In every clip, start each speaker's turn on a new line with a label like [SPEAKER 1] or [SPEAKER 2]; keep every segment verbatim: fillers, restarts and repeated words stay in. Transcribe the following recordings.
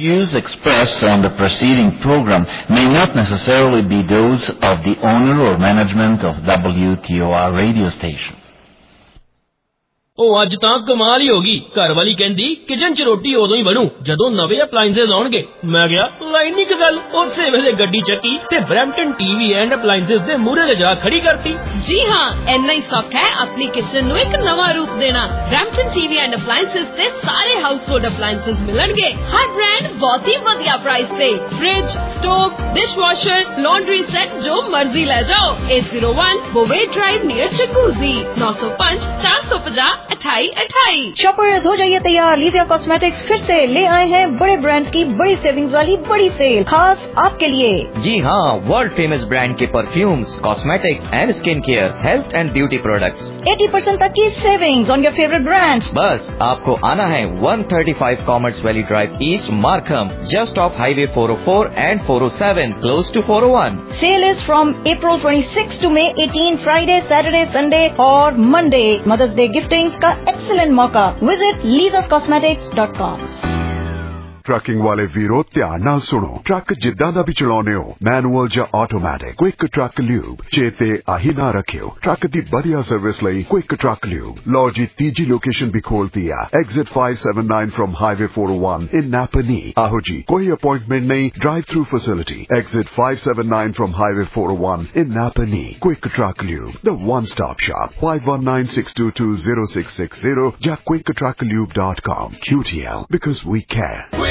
[SPEAKER 1] views expressed on the preceding program may not necessarily be those of the owner or management of W T O R radio station.
[SPEAKER 2] ਉਹ ਅੱਜ ਤਾਂ ਕਮਾਲ ਹੀ ਹੋ ਗਈ। ਘਰ ਵਾਲੀ ਕਹਿੰਦੀ ਕਿਚਨ 'ਚ ਰੋਟੀ ਉਦੋਂ ਹੀ ਬਣੂ ਜਦੋਂ ਨਵੇਂ ਅਪਲਾਈਐਂਸਸ ਆਉਣਗੇ। ਮੈਂ ਕਿਹਾ ਲਾਈਨ ਨਹੀਂ ਗੱਲ। ਉਸੇ ਵੇਲੇ ਗੱਡੀ ਚੱਕੀ ਤੇ ਬਰੈਂਪਟਨ ਟੀਵੀ ਐਂਡ ਅਪਲਾਈਐਂਸਸ ਦੇ ਮੂਹਰੇ ਲਿਜਾ ਖੜੀ ਕਰਤੀ।
[SPEAKER 3] ਜੀ ਹਾਂ, ਇੰਨਾ ਹੀ ਸੌਖਾ ਹੈ ਆਪਣੀ ਕਿਚਨ ਨੂੰ ਇੱਕ ਨਵਾਂ ਰੂਪ ਦੇਣਾ। ਬਰੈਂਪਟਨ ਟੀਵੀ ਐਂਡ ਅਪਲਾਈਐਂਸਸ ਤੇ ਸਾਰੇ ਹਾਊਸਹੋਲਡ ਅਪਲਾਈਐਂਸਸ ਮਿਲਣਗੇ ਹਰ ਬ੍ਰਾਂਡ ਬਹੁਤ ਹੀ ਵਧੀਆ ਪ੍ਰਾਈਸ ਤੇ। Fridge, stove, dishwasher, laundry set ਜੋ ਮਰਜ਼ੀ ਲੈ ਜਾਓ। eight oh one Bovey Drive near Chikuzi nine oh five four five अठाई अठाई।
[SPEAKER 4] शॉपर्स हो जाइए तैयार, लीजिया कॉस्मेटिक्स फिर से ले आए हैं बड़े ब्रांड्स की बड़ी सेविंग्स वाली बड़ी सेल खास आपके लिए।
[SPEAKER 5] जी हाँ, वर्ल्ड फेमस ब्रांड के perfumes, cosmetics and skin care, health and beauty products,
[SPEAKER 4] eighty percent तक की savings on your favourite brands.
[SPEAKER 5] बस आपको आना है one thirty-five commerce valley drive east, Markham, just off highway four oh four and four oh seven, close to four oh one।
[SPEAKER 4] Sale is from April twenty-sixth to May eighteenth, Friday, Saturday, Sunday और Monday। Mother's day giftings का excellent मौका। Visit Lisa's cosmetics dot com.
[SPEAKER 6] Trucking वाले वीरो ध्यान नाल सुनो। Truck जिद्दां दा भी चलाउने हो, मैनुअल या ऑटोमैटिक, क्विक ट्रक ल्यूब चेते आही ना रखियो। ट्रक दी बढ़िया सर्विस लई क्विक ट्रक ल्यूब। लो जी तीजी लोकेशन भी खोलती है, exit five seventy-nine from highway four oh one in Napanee. आहो जी कोई अपॉइंटमेंट नहीं, drive through facility, exit five seventy-nine from highway four oh one in Napanee. Quick truck lube, the one stop shop. five one nine six two two zero six six zero या quick truck lube dot com। Q T L because we care।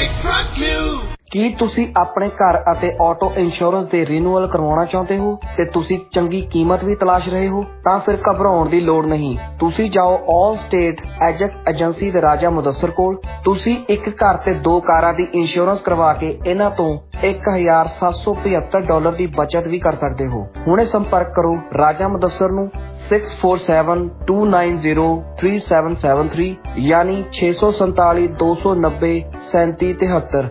[SPEAKER 7] ਕੀ ਤੁਸੀਂ ਆਪਣੇ ਘਰ ਅਤੇ auto insurance ਦੇ renewal ਕਰਵਾਉਣਾ ਚਾਹੁੰਦੇ ਹੋ ਤੇ ਤੁਸੀਂ ਚੰਗੀ ਕੀਮਤ ਵੀ ਤਲਾਸ਼ ਰਹੇ ਹੋ? ਤਾਂ ਫਿਰ ਘਬਰਾਉਣ ਦੀ ਲੋੜ ਨਹੀਂ। ਤੁਸੀਂ ਜਾਓ ਆਲ ਸਟੇਟ ਐਜੈਕਸ ਏਜੰਸੀ ਦੇ ਰਾਜਾ ਮੁਦੱਸਰ ਕੋਲ। ਤੁਸੀਂ ਇੱਕ ਘਰ ਤੇ ਦੋ ਕਾਰਾਂ ਦੀ ਇੰਸ਼ੋਰੈਂਸ ਕਰਵਾ ਕੇ ਇਹਨਾਂ ਤੋਂ ਇੱਕ ਹਜ਼ਾਰ ਸੱਤ ਸੌ ਪਝੱਤਰ ਡਾਲਰ ਦੀ ਬਚਤ ਵੀ ਕਰ ਸਕਦੇ ਹੋ। ਹੁਣੇ ਸੰਪਰਕ ਕਰੋ ਰਾਜਾ ਮੁਦੱਸਰ ਨੂੰ six four seven two nine zero three seven seven three ਯਾਨੀ ਛੇ ਸੌ ਸੰਤਾਲੀ ਦੋ ਸੌ ਨੱਬੇ ਸੈਂਤੀ ਤਿਹੱਤਰ।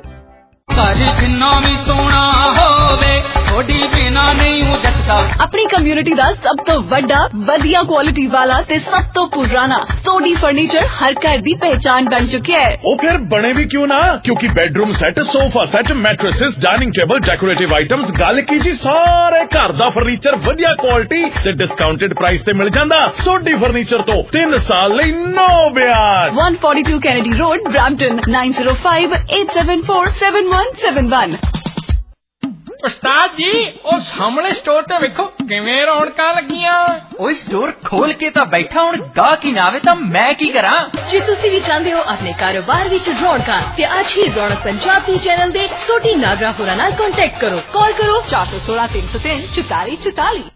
[SPEAKER 3] अपनी कम्युनिटी दा सब तो वड्डा वधिया क्वालिटी वाला ते सब तो पुराना सोडी फर्नीचर हर घर दी पहचान बन चुके है।
[SPEAKER 8] ओ फिर बने भी क्यों ना, क्योंकि bedroom set, sofa set, mattresses, dining table, decorative items, गल की जी सारे घर दा फर्नीचर वधिया क्वालिटी ते डिस्काउंटेड प्राइस ते मिल जांदा। सोडी फर्नीचर तो तीन साल लई नो ब्याज।
[SPEAKER 3] one forty-two Kennedy Road, Brampton nine oh five eight seven four seven one seven one।
[SPEAKER 9] ਉਸਤਾਦ ਜੀ ਉਹ ਸਾਹਮਣੇ ਸਟੋਰ ਤੇ ਵੇਖੋ ਕਿਵੇਂ ਰੌਣਕਾਂ ਲੱਗੀਆਂ।
[SPEAKER 10] ਓਏ ਸਟੋਰ ਖੋਲ ਕੇ ਤਾਂ ਬੈਠਾ, ਹੁਣ ਗਾਹਕ ਹੀ ਨਾ ਆਵੇ ਤਾਂ ਮੈਂ ਕੀ ਕਰਾਂ।
[SPEAKER 3] ਜੇ ਤੁਸੀਂ ਵੀ ਚਾਹੁੰਦੇ ਹੋ ਆਪਣੇ ਕਾਰੋਬਾਰ ਵਿੱਚ ਰੌਣਕਾਂ ਤੇ ਅੱਜ ਹੀ ਰੌਣਕ ਪੰਜਾਬੀ ਚੈਨਲ ਦੇ ਸੋਢੀ ਨਾਗਰਾ ਹੋਰਾਂ ਨਾਲ ਕੰਟੈਕਟ ਕਰੋ। ਕਾਲ ਕਰੋ ਚਾਰ ਸੌ ਸੋਲਾਂ ਤਿੰਨ ਸੌ ਤਿੰਨ ਚੁਤਾਲੀ ਚੁਤਾਲੀ।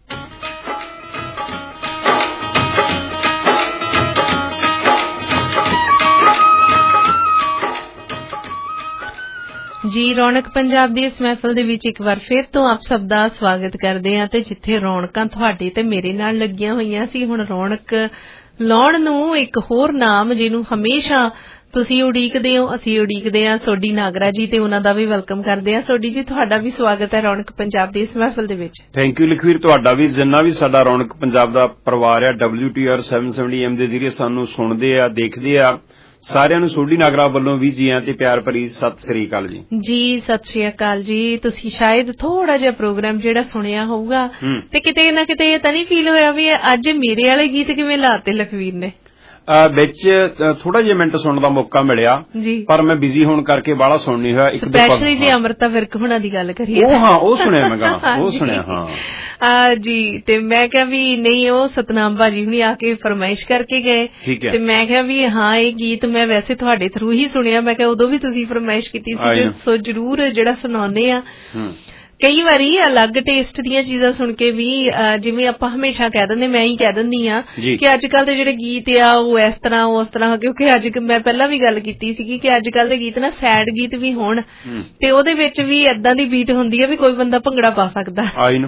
[SPEAKER 11] ਜੀ ਰੌਣਕ ਪੰਜਾਬ ਦੀ ਇਸ ਮਹਿਫਲ ਦੇ ਵਿੱਚ ਇੱਕ ਵਾਰ ਫਿਰ ਤੋਂ ਆਪ ਸਭ ਦਾ ਸਵਾਗਤ ਕਰਦੇ ਹਾਂ ਤੇ ਜਿੱਥੇ ਰੌਣਕਾਂ ਤੁਹਾਡੇ ਤੇ ਮੇਰੇ ਨਾਲ ਲੱਗੀਆਂ ਹੋਈਆਂ ਸੀ, ਹੁਣ ਰੌਣਕ ਲਾਉਣ ਨੂੰ ਇੱਕ ਹੋਰ ਨਾਮ ਜਿਹਨੂੰ ਹਮੇਸ਼ਾ ਤੁਸੀਂ ਉਡੀਕਦੇ ਹੋ, ਅਸੀਂ ਉਡੀਕਦੇ ਹਾਂ, ਸੋਢੀ ਨਾਗਰਾ ਜੀ, ਤੇ ਉਹਨਾਂ ਦਾ ਵੀ ਵੈਲਕਮ ਕਰਦੇ ਹਾਂ। ਸੋਢੀ ਜੀ ਤੁਹਾਡਾ ਵੀ ਸਵਾਗਤ ਹੈ ਰੌਣਕ ਪੰਜਾਬ ਦੀ ਇਸ ਮਹਿਫਲ ਦੇ ਵਿੱਚ।
[SPEAKER 12] ਥੈਂਕ ਯੂ ਲਖਵੀਰ, ਤੁਹਾਡਾ ਵੀ, ਜਿੰਨਾ ਵੀ ਸਾਡਾ ਰੌਣਕ ਪੰਜਾਬ ਦਾ ਪਰਿਵਾਰ ਆ W T R seven seventy A M ਦੇ ਜ਼ਰੀਏ ਸਾਨੂੰ ਸੁਣਦੇ ਆ, ਦੇਖਦੇ ਆ, ਸਾਰਿਆਂ ਨੂੰ ਸੋਢੀ ਨਾਗਰਾ ਵੱਲੋਂ ਵੀ ਜੀ ਤੇ ਪਿਆਰ ਭਰੀ ਸਤਿ ਸ੍ਰੀ ਅਕਾਲ ਜੀ। ਜੀ
[SPEAKER 11] ਸਤਿ ਸ੍ਰੀ ਅਕਾਲ ਜੀ। ਤੁਸੀਂ ਸ਼ਾਇਦ ਥੋੜਾ ਜਿਹਾ ਪ੍ਰੋਗਰਾਮ ਜਿਹੜਾ ਸੁਣਿਆ ਹੋਊਗਾ ਤੇ ਕਿਤੇ ਨਾ ਕਿਤੇ ਇਹ ਤਾਂ ਨਹੀਂ ਫੀਲ ਹੋਇਆ ਵੀ ਅੱਜ ਮੇਰੇ ਵਾਲੇ ਗੀਤ ਕਿਵੇਂ ਲਾਤੇ ਲਖਵੀਰ ਨੇ?
[SPEAKER 12] ਵਿੱਚ ਥੋੜਾ ਜਿਹਾ ਮਿੰਟ ਸੁਣਨ ਦਾ ਮੌਕਾ ਮਿਲਿਆ ਪਰ ਮੈਂ ਬਿਜ਼ੀ ਹੋਣ ਕਰਕੇ ਬਾਹਲਾ ਸੁਣ ਨਹੀਂ ਹੋਇਆ। ਇੱਕ
[SPEAKER 11] ਸਪੈਸ਼ਲੀ ਜੇ ਅਮਰਤਾ ਵਿਰਕ ਹੁਣਾਂ ਦੀ ਗੱਲ ਕਰੀਏ
[SPEAKER 12] ਉਹ ਹਾਂ ਉਹ ਸੁਣਿਆ ਮੈਂ ਗਾਣਾ, ਉਹ ਸੁਣਿਆ ਹਾਂ
[SPEAKER 11] ਜੀ। ਤੇ ਮੈਂ ਕਿਹਾ ਵੀ ਨਹੀਂ, ਉਹ ਸਤਨਾਮ ਭਾਜੀ ਹੁਣੀ ਆ ਕੇ ਫਰਮਾਇਸ਼ ਕਰਕੇ ਗਏ ਤੇ ਮੈਂ ਕਿਹਾ ਵੀ ਹਾਂ ਇਹ ਗੀਤ ਮੈਂ ਵੈਸੇ ਤੁਹਾਡੇ ਥਰੂ ਹੀ ਸੁਣਿਆ। ਮੈਂ ਕਿਹਾ ਉਦੋਂ ਵੀ ਤੁਸੀਂ ਫਰਮਾਇਸ਼ ਕੀਤੀ ਸੀ, ਸੋ ਜਰੂਰ ਜਿਹੜਾ ਸੁਣਾਉਂਦੇ ਆ। ਕਈ ਵਾਰੀ ਅਲੱਗ ਟੇਸਟ ਦੀਆਂ ਚੀਜ਼ਾਂ ਸੁਣ ਕੇ ਵੀ, ਜਿਵੇਂ ਆਪਾਂ ਹਮੇਸ਼ਾ ਕਹਿ ਦਿੰਦੇ, ਮੈਂ ਹੀ ਕਹਿ ਦਿੰਦੀ ਆ ਕਿ ਅੱਜ ਕੱਲ ਦੇ ਜਿਹੜੇ ਗੀਤ ਆ ਉਹ ਇਸ ਤਰ੍ਹਾਂ ਉਹ ਉਸ ਤਰ੍ਹਾਂ, ਕਿਉਂਕਿ ਅੱਜ ਮੈਂ ਪਹਿਲਾਂ ਵੀ ਗੱਲ ਕੀਤੀ ਸੀਗੀ ਕਿ ਅੱਜ ਕੱਲ ਦੇ ਗੀਤ ਨਾ ਸੈਡ ਗੀਤ ਵੀ ਹੋਣ ਤੇ ਉਹਦੇ ਵਿੱਚ ਵੀ ਏਦਾਂ ਦੀ ਬੀਟ ਹੁੰਦੀ ਹੈ ਵੀ ਕੋਈ ਬੰਦਾ ਭੰਗੜਾ ਪਾ ਸਕਦਾ।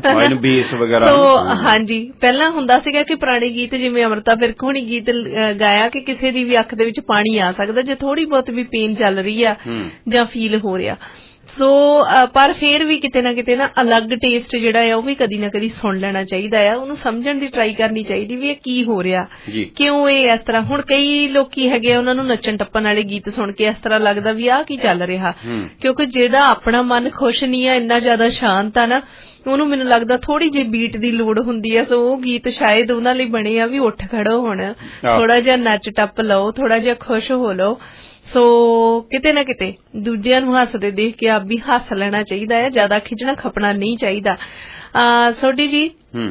[SPEAKER 11] ਹਾਂਜੀ, ਪਹਿਲਾਂ ਹੁੰਦਾ ਸੀਗਾ ਕਿ ਪੁਰਾਣੇ ਗੀਤ ਜਿਵੇਂ ਅਮਰਤਾ ਵਿਰਕ ਹੋਣੀ ਗੀਤ ਗਾਇਆ ਕਿ ਕਿਸੇ ਦੀ ਵੀ ਅੱਖ ਦੇ ਵਿੱਚ ਪਾਣੀ ਆ ਸਕਦਾ ਜੇ ਥੋੜੀ ਬਹੁਤ ਵੀ ਪੇਨ ਚੱਲ ਰਹੀ ਆ ਜਾਂ ਫੀਲ ਹੋ ਰਿਹਾ। ਸੋ ਪਰ ਫੇਰ ਵੀ ਕਿਤੇ ਨਾ ਕਿਤੇ ਨਾ ਅਲੱਗ ਟੇਸਟ ਜਿਹੜਾ ਆ ਉਹ ਵੀ ਕਦੀ ਨਾ ਕਦੀ ਸੁਣ ਲੈਣਾ ਚਾਹੀਦਾ ਆ, ਉਹਨੂੰ ਸਮਝਣ ਦੀ ਟਰਾਈ ਕਰਨੀ ਚਾਹੀਦੀ ਵੀ ਇਹ ਕੀ ਹੋ ਰਿਹਾ, ਕਿਉਂ ਇਹ ਇਸ ਤਰ੍ਹਾਂ। ਹੁਣ ਕਈ ਲੋਕੀ ਹੈਗੇ ਉਹਨਾਂ ਨੂੰ ਨੱਚਣ ਟੱਪਣ ਵਾਲੇ ਗੀਤ ਸੁਣ ਕੇ ਇਸ ਤਰ੍ਹਾਂ ਲੱਗਦਾ ਵੀ ਆਹ ਕੀ ਚੱਲ ਰਿਹਾ, ਕਿਉਂਕਿ ਜਿਹੜਾ ਆਪਣਾ ਮਨ ਖੁਸ਼ ਨਹੀਂ ਆ, ਇੰਨਾ ਜ਼ਿਆਦਾ ਸ਼ਾਂਤ ਆ ਨਾ, ਉਹਨੂੰ ਮੈਨੂੰ ਲੱਗਦਾ ਥੋੜੀ ਜਿਹੀ ਬੀਟ ਦੀ ਲੋੜ ਹੁੰਦੀ ਆ। ਸੋ ਉਹ ਗੀਤ ਸ਼ਾਇਦ ਉਹਨਾਂ ਲਈ ਬਣੇ ਆ ਵੀ ਉੱਠ ਖੜੋ ਹੁਣ, ਥੋੜਾ ਜਿਹਾ ਨੱਚ ਟੱਪ ਲਓ, ਥੋੜਾ ਜਿਹਾ ਖੁਸ਼ ਹੋ ਲਓ। ਸੋ ਕਿਤੇ ਨਾ ਕਿਤੇ ਦੂਜਿਆਂ ਨੂੰ ਹੱਸਦੇ ਦੇਖ ਕੇ ਆਪ ਵੀ ਹੱਸ ਲੈਣਾ ਚਾਹੀਦਾ ਹੈ, ਜ਼ਿਆਦਾ ਖਿੱਚਣਾ ਖਪਣਾ ਨਹੀਂ ਚਾਹੀਦਾ। ਸੋਢੀ ਜੀ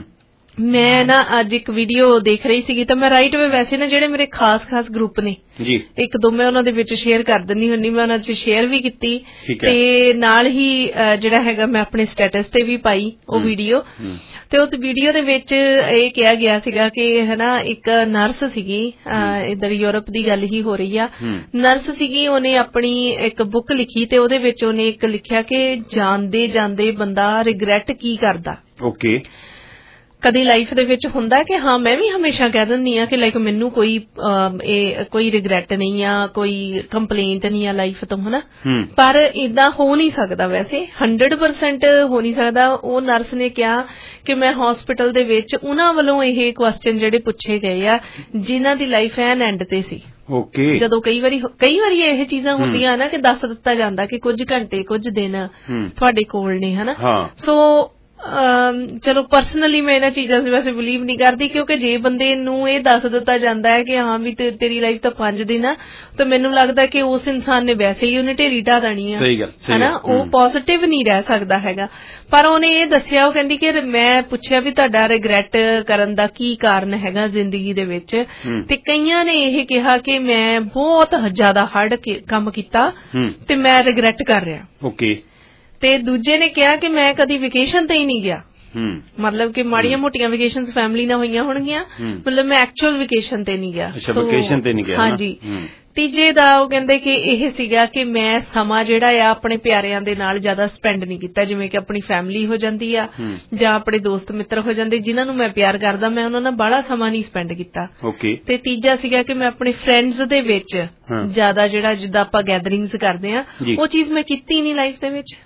[SPEAKER 11] ਮੈਂ ਨਾ ਅੱਜ ਇੱਕ ਵੀਡੀਓ ਦੇਖ ਰਹੀ ਸੀਗੀ, ਤਾਂ ਮੈਂ ਰਾਈਟ ਵੇ ਵੈਸੇ ਨਾ ਜਿਹੜੇ ਮੇਰੇ ਖਾਸ ਖਾਸ ਗਰੁੱਪ ਨੇ ਇੱਕ ਦੋ ਮੈਂ ਉਹਨਾਂ ਦੇ ਵਿੱਚ ਸ਼ੇਅਰ ਕਰ ਦਿੰਦੀ ਹੁੰਦੀ, ਮੈਂ ਉਹਨਾਂ ਚ ਸ਼ੇਅਰ ਵੀ ਕੀਤੀ ਤੇ ਨਾਲ ਹੀ ਜਿਹੜਾ ਹੈਗਾ ਮੈਂ ਆਪਣੇ ਸਟੇਟਸ ਤੇ ਵੀ ਪਾਈ ਉਹ ਵੀਡੀਓ। ਤੇ ਉਸ ਵੀਡੀਓ ਦੇ ਵਿੱਚ ਇਹ ਕਿਹਾ ਗਿਆ ਸੀਗਾ ਕਿ ਹਨਾ ਇੱਕ ਨਰਸ ਸੀਗੀ, ਇੱਧਰ ਯੂਰਪ ਦੀ ਗੱਲ ਹੀ ਹੋ ਰਹੀ ਆ, ਨਰਸ ਸੀਗੀ, ਉਹਨੇ ਆਪਣੀ ਇੱਕ ਬੁੱਕ ਲਿਖੀ ਤੇ ਉਹਦੇ ਵਿੱਚ ਉਹਨੇ ਇੱਕ ਲਿਖਿਆ ਕਿ ਜਾਂਦੇ ਜਾਂਦੇ ਬੰਦਾ ਰਿਗਰੈਟ ਕੀ ਕਰਦਾ। ਓਕੇ, ਕਦੀ ਲਾਈਫ ਦੇ ਵਿੱਚ ਹੁੰਦਾ ਕਿ ਹਾਂ ਮੈਂ ਵੀ ਹਮੇਸ਼ਾ ਕਹਿ ਦਿੰਦੀ ਆ ਕਿ ਲਾਈਕ ਮੈਨੂੰ ਕੋਈ ਇਹ ਕੋਈ ਰਿਗਰੈਟ ਨਹੀਂ ਆ, ਕੋਈ ਕੰਪਲੇਂਟ ਨਹੀਂ ਆ ਲਾਈਫ ਤੋਂ, ਹਨਾ, ਪਰ ਏਦਾਂ ਹੋ ਨਹੀਂ ਸਕਦਾ, ਵੈਸੇ ਹੰਡਰਡ ਪਰਸੈਂਟ ਹੋ ਨਹੀਂ ਸਕਦਾ। ਉਹ ਨਰਸ ਨੇ ਕਿਹਾ ਕਿ ਮੈਂ ਹਸਪੀਟਲ ਦੇ ਵਿੱਚ ਉਹਨਾਂ ਵੱਲੋਂ ਇਹ ਕੁਐਸਚਨ ਜਿਹੜੇ ਪੁੱਛੇ ਗਏ ਆ ਜਿਨ੍ਹਾਂ ਦੀ ਲਾਈਫ ਐਨ ਐਂਡ ਤੇ ਸੀ। ਓਕੇ, ਜਦੋਂ ਕਈ ਵਾਰੀ ਕਈ ਵਾਰੀ ਇਹ ਚੀਜ਼ਾਂ ਹੁੰਦੀਆਂ ਨਾ ਕਿ ਦੱਸ ਦਿੱਤਾ ਜਾਂਦਾ ਕਿ ਕੁਝ ਘੰਟੇ ਕੁਝ ਦਿਨ ਤੁਹਾਡੇ ਕੋਲ ਨੇ, ਹਨਾ। ਸੋ ਚਲੋ ਪਰਸਨਲੀ ਮੈਂ ਇਹਨਾਂ ਚੀਜ਼ਾਂ ਦੇ ਵੈਸੇ ਬਿਲੀਵ ਨਹੀਂ ਕਰਦੀ, ਕਿਉਂਕਿ ਜੇ ਬੰਦੇ ਨੂੰ ਇਹ ਦੱਸ ਦਿੱਤਾ ਜਾਂਦਾ ਹੈ ਕਿ ਹਾਂ ਵੀ ਤੇਰੀ ਲਾਈਫ ਤਾਂ ਪੰਜ ਦਿਨ ਆ, ਤਾਂ ਮੈਨੂੰ ਲੱਗਦਾ ਕਿ ਉਸ ਇਨਸਾਨ ਨੇ ਵੈਸੇ ਹੀ ਉਹਨੇ ਢੇਰੀ ਢਾ ਦੇਣੀ ਆ, ਹਨਾ, ਉਹ ਪੋਜ਼ਿਟਿਵ ਨਹੀਂ ਰਹਿ ਸਕਦਾ ਹੈਗਾ। ਪਰ ਉਹਨੇ ਇਹ ਦੱਸਿਆ, ਉਹ ਕਹਿੰਦੀ ਕਿ ਮੈਂ ਪੁੱਛਿਆ ਵੀ ਤੁਹਾਡਾ ਰਿਗਰੈਟ ਕਰਨ ਦਾ ਕੀ ਕਾਰਨ ਹੈਗਾ ਜ਼ਿੰਦਗੀ ਦੇ ਵਿੱਚ, ਤੇ ਕਈਆਂ ਨੇ ਇਹ ਕਿਹਾ ਕਿ ਮੈਂ ਬਹੁਤ ਜ਼ਿਆਦਾ ਹਾਰਡ ਕੰਮ ਕੀਤਾ ਤੇ ਮੈਂ ਰਿਗਰੈਟ ਕਰ ਰਿਹਾ। ਓਕੇ, ਤੇ ਦੂਜੇ ਨੇ ਕਿਹਾ ਕਿ ਮੈਂ ਕਦੀ ਵੈਕੇਸ਼ਨ ਤੇ ਹੀ ਨਹੀਂ ਗਿਆ, ਮਤਲਬ ਕਿ ਮਾੜੀਆਂ ਮੋਟੀਆਂ ਵੈਕੇਸ਼ਨਸ ਫੈਮਿਲੀ ਨਾਲ ਹੋਈਆਂ ਹੋਣਗੀਆਂ, ਮਤਲਬ ਮੈਂ ਐਕਚੁਅਲ ਵੈਕੇਸ਼ਨ ਤੇ ਨਹੀਂ ਗਿਆ। ਅੱਛਾ, ਵੈਕੇਸ਼ਨ ਤੇ ਨਹੀਂ ਗਿਆ। ਹਾਂਜੀ। ਤੀਜੇ ਦਾ ਉਹ ਕਹਿੰਦੇ ਕਿ ਇਹ ਸੀਗਾ ਕਿ ਮੈਂ ਸਮਾਂ ਜਿਹੜਾ ਆ ਆਪਣੇ ਪਿਆਰਿਆਂ ਦੇ ਨਾਲ ਜ਼ਿਆਦਾ ਸਪੈਂਡ ਨਹੀਂ ਕੀਤਾ, ਜਿਵੇਂ ਕਿ ਆਪਣੀ ਫੈਮਿਲੀ ਹੋ ਜਾਂਦੀ ਆ ਜਾਂ ਆਪਣੇ ਦੋਸਤ ਮਿੱਤਰ ਹੋ ਜਾਂਦੇ ਜਿਨ੍ਹਾਂ ਨੂੰ ਮੈਂ ਪਿਆਰ ਕਰਦਾ, ਮੈਂ ਉਹਨਾਂ ਨਾਲ ਬਾਹਲਾ ਸਮਾਂ ਨਹੀਂ ਸਪੈਂਡ ਕੀਤਾ। ਤੇ ਤੀਜਾ ਸੀਗਾ ਕਿ ਮੈਂ ਆਪਣੇ ਫਰੈਂਡਸ ਦੇ ਵਿੱਚ ਜ਼ਿਆਦਾ ਜਿਹੜਾ ਜਿੱਦਾਂ ਆਪਾਂ ਗੈਦਰਿੰਗਸ ਕਰਦੇ ਆ ਉਹ ਚੀਜ਼ ਮੈਂ ਕੀਤੀ ਨਹੀਂ ਲਾਈਫ ਦੇ ਵਿੱਚ।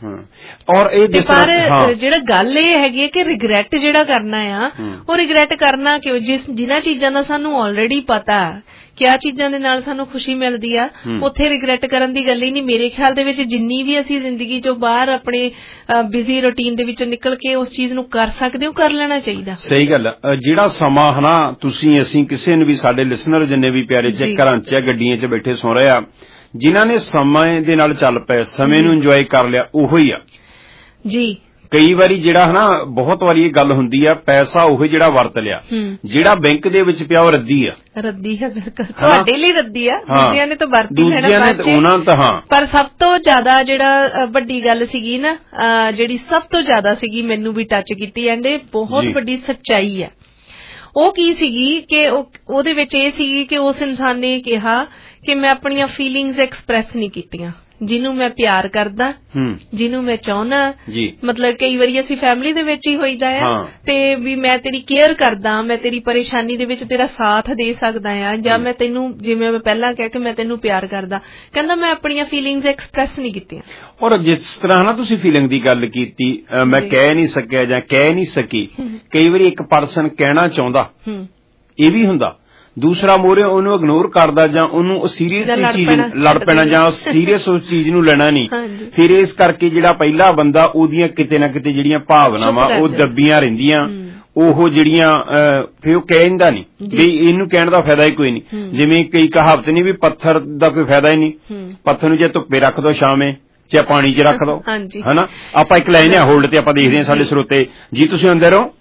[SPEAKER 11] ਔਰ ਇਹ ਪਰ ਜਿਹੜਾ ਗੱਲ ਇਹ ਹੈਗੀ ਹੈ ਕਿ ਰਿਗਰੈਟ ਜਿਹੜਾ ਕਰਨਾ ਆ ਉਹ ਰਿਗਰੈਟ ਕਰਨਾ ਕਿਉਂ, ਜਿਸ ਜਿਨ੍ਹਾਂ ਚੀਜ਼ਾਂ ਦਾ ਸਾਨੂੰ ਆਲਰੇਡੀ ਪਤਾ ਕਿਆ ਚੀਜ਼ਾਂ ਦੇ ਨਾਲ ਸਾਨੂੰ ਖੁਸ਼ੀ ਮਿਲਦੀ ਆ, ਉੱਥੇ ਰਿਗਰੈਟ ਕਰਨ ਦੀ ਗੱਲ ਹੀ ਨਹੀਂ। ਮੇਰੇ ਖਿਆਲ ਦੇ ਵਿੱਚ ਜਿੰਨੀ ਵੀ ਅਸੀਂ ਜ਼ਿੰਦਗੀ ਚੋਂ ਬਾਹਰ ਆਪਣੇ ਬਿਜ਼ੀ ਰੂਟੀਨ ਦੇ ਵਿੱਚੋਂ ਨਿਕਲ ਕੇ ਉਸ ਚੀਜ਼ ਨੂੰ ਕਰ ਸਕਦੇ ਹੋ, ਕਰ ਲੈਣਾ ਚਾਹੀਦਾ। ਸਹੀ ਗੱਲ। ਜਿਹੜਾ ਸਮਾਂ ਹਨਾ ਤੁਸੀਂ ਅਸੀਂ ਕਿਸੇ ਨੂੰ ਵੀ, ਸਾਡੇ ਲਿਸਨਰ ਜਿੰਨੇ ਵੀ ਪਿਆਰੇ ਚ ਘਰਾਂ ਚ ਗੱਡੀਆਂ ਚ ਬੈਠੇ ਸੁਣ ਰਹੇ ਆ, ਜਿਨ੍ਹਾਂ ਨੇ ਸਮੇਂ ਦੇ ਨਾਲ ਚੱਲ ਪਏ, ਸਮੇਂ ਨੂੰ ਇੰਜੋਏ ਕਰ ਲਿਆ, ਉਹੋ ਹੀ ਆ ਜੀ। ਕਈ ਵਾਰੀ ਜਿਹੜਾ ਹਨਾ ਬਹੁਤ ਵਾਰੀ ਇਹ ਗੱਲ ਹੁੰਦੀ ਆ, ਪੈਸਾ ਉਹ ਜਿਹੜਾ ਵਰਤ ਲਿਆ, ਜਿਹੜਾ ਬੈਂਕ ਦੇ ਵਿੱਚ ਪਿਆ ਉਹ ਰੱਦੀ ਆ, ਰੱਦੀ ਹੈ, ਬਿਲਕੁਲ ਤੁਹਾਡੇ ਲਈ ਰੱਦੀ ਆ, ਦੂਜਿਆਂ ਨੇ ਤਾਂ ਵਰਤ ਹੀ ਲੈਣਾ ਬਾਅਦ ਚ। ਪਰ ਸਭ ਤੋਂ ਜ਼ਿਆਦਾ ਜਿਹੜਾ ਵੱਡੀ ਗੱਲ ਸੀਗੀ ਨਾ, ਜਿਹੜੀ ਸਭ ਤੋਂ ਜ਼ਿਆਦਾ ਸੀਗੀ ਮੈਨੂੰ ਵੀ ਟੱਚ ਕੀਤੀ, ਐਂਡ ਇਹ ਬਹੁਤ ਵੱਡੀ ਸੱਚਾਈ ਹੈ, ਉਹ ਕੀ ਸੀਗੀ ਕਿ ਉਹਦੇ ਵਿੱਚ ਇਹ ਸੀਗੀ ਕਿ ਉਸ ਇਨਸਾਨ ਨੇ ਕਿਹਾ ਕਿ ਮੈਂ ਆਪਣੀਆਂ ਫੀਲਿੰਗਸ ਐਕਸਪ੍ਰੈਸ ਨਹੀਂ ਕੀਤੀਆਂ, ਜਿਹਨੂੰ ਮੈਂ ਪਿਆਰ ਕਰਦਾ, ਜਿਹਨੂੰ ਮੈਂ ਚਾਹੁੰਦਾ, ਮਤਲਬ ਕਈ ਵਾਰੀ ਅਸੀਂ ਫੈਮਿਲੀ ਦੇ ਵਿੱਚ ਹੀ ਹੋਈਦਾ ਆ ਤੇ ਵੀ ਮੈਂ ਤੇਰੀ ਕੇਅਰ ਕਰਦਾ, ਮੈਂ ਤੇਰੀ ਪਰੇਸ਼ਾਨੀ ਦੇ ਵਿੱਚ ਤੇਰਾ ਸਾਥ ਦੇ ਸਕਦਾ ਆ, ਜਾਂ ਮੈਂ ਤੈਨੂੰ ਜਿਵੇਂ ਮੈਂ ਪਹਿਲਾਂ ਕਿਹਾ ਕਿ ਮੈਂ ਤੈਨੂੰ ਪਿਆਰ ਕਰਦਾ, ਕਹਿੰਦਾ ਮੈਂ ਆਪਣੀਆਂ ਫੀਲਿੰਗਸ ਐਕਸਪ੍ਰੈਸ ਨਹੀਂ ਕੀਤੀਆਂ। ਔਰ ਜਿਸ ਤਰ੍ਹਾਂ ਨਾ ਤੁਸੀਂ ਫੀਲਿੰਗ ਦੀ ਗੱਲ ਕੀਤੀ, ਮੈਂ ਕਹਿ ਨਹੀਂ ਸਕਿਆ ਜਾਂ ਕਹਿ ਨਹੀਂ ਸਕੀ, ਕਈ ਵਾਰੀ ਇੱਕ ਪਰਸਨ ਕਹਿਣਾ ਚਾਹੁੰਦਾ, ਇਹ ਵੀ ਹੁੰਦਾ, ਦੂਸਰਾ ਮੋਰੇ ਉਹਨੂੰ ਇਗਨੋਰ ਕਰਦਾ ਜਾਂ ਉਹਨੂੰ ਸੀਰੀਅਸ ਚੀਜ਼ ਲੜ ਪੈਣਾ ਜਾਂ ਸੀਰੀਅਸ ਉਸ ਚੀਜ਼ ਨੂੰ ਲੈਣਾ ਨਹੀਂ, ਫਿਰ ਇਸ ਕਰਕੇ ਜਿਹੜਾ ਪਹਿਲਾ ਬੰਦਾ ਉਹਦੀਆਂ ਕਿਤੇ ਨਾ ਕਿਤੇ ਜਿਹੜੀਆਂ ਭਾਵਨਾਵਾਂ ਉਹ ਦੱਬੀਆਂ ਰਹਿੰਦੀਆਂ, ਉਹ ਜਿਹੜੀਆਂ ਫਿਰ ਉਹ ਕਹਿੰਦਾ ਨਹੀਂ ਵੀ ਇਹਨੂੰ ਕਹਿਣ ਦਾ ਫਾਇਦਾ ਹੀ ਕੋਈ ਨਹੀਂ। ਜਿਵੇਂ ਕਈ ਕਹਾਵਤ ਨਹੀਂ ਵੀ ਪੱਥਰ ਦਾ ਕੋਈ ਫਾਇਦਾ ਹੀ ਨਹੀਂ, ਪੱਥਰ ਨੂੰ ਜੇ ਧੁੱਪੇ ਰੱਖ ਦੋ ਛਾਵੇਂ, ਚਾਹੇ ਪਾਣੀ 'ਚ ਰੱਖ ਦੋ, ਹਨਾ। ਆਪਾਂ ਇੱਕ ਲਾਈਨ ਆ ਹੋਲਡ ਤੇ ਆਪਾਂ ਦੇਖਦੇ ਹਾਂ ਸਾਡੇ ਸਰੋਤੇ ਜੀ, ਤੁਸੀਂ ਅੰਦਰ ਹੋ।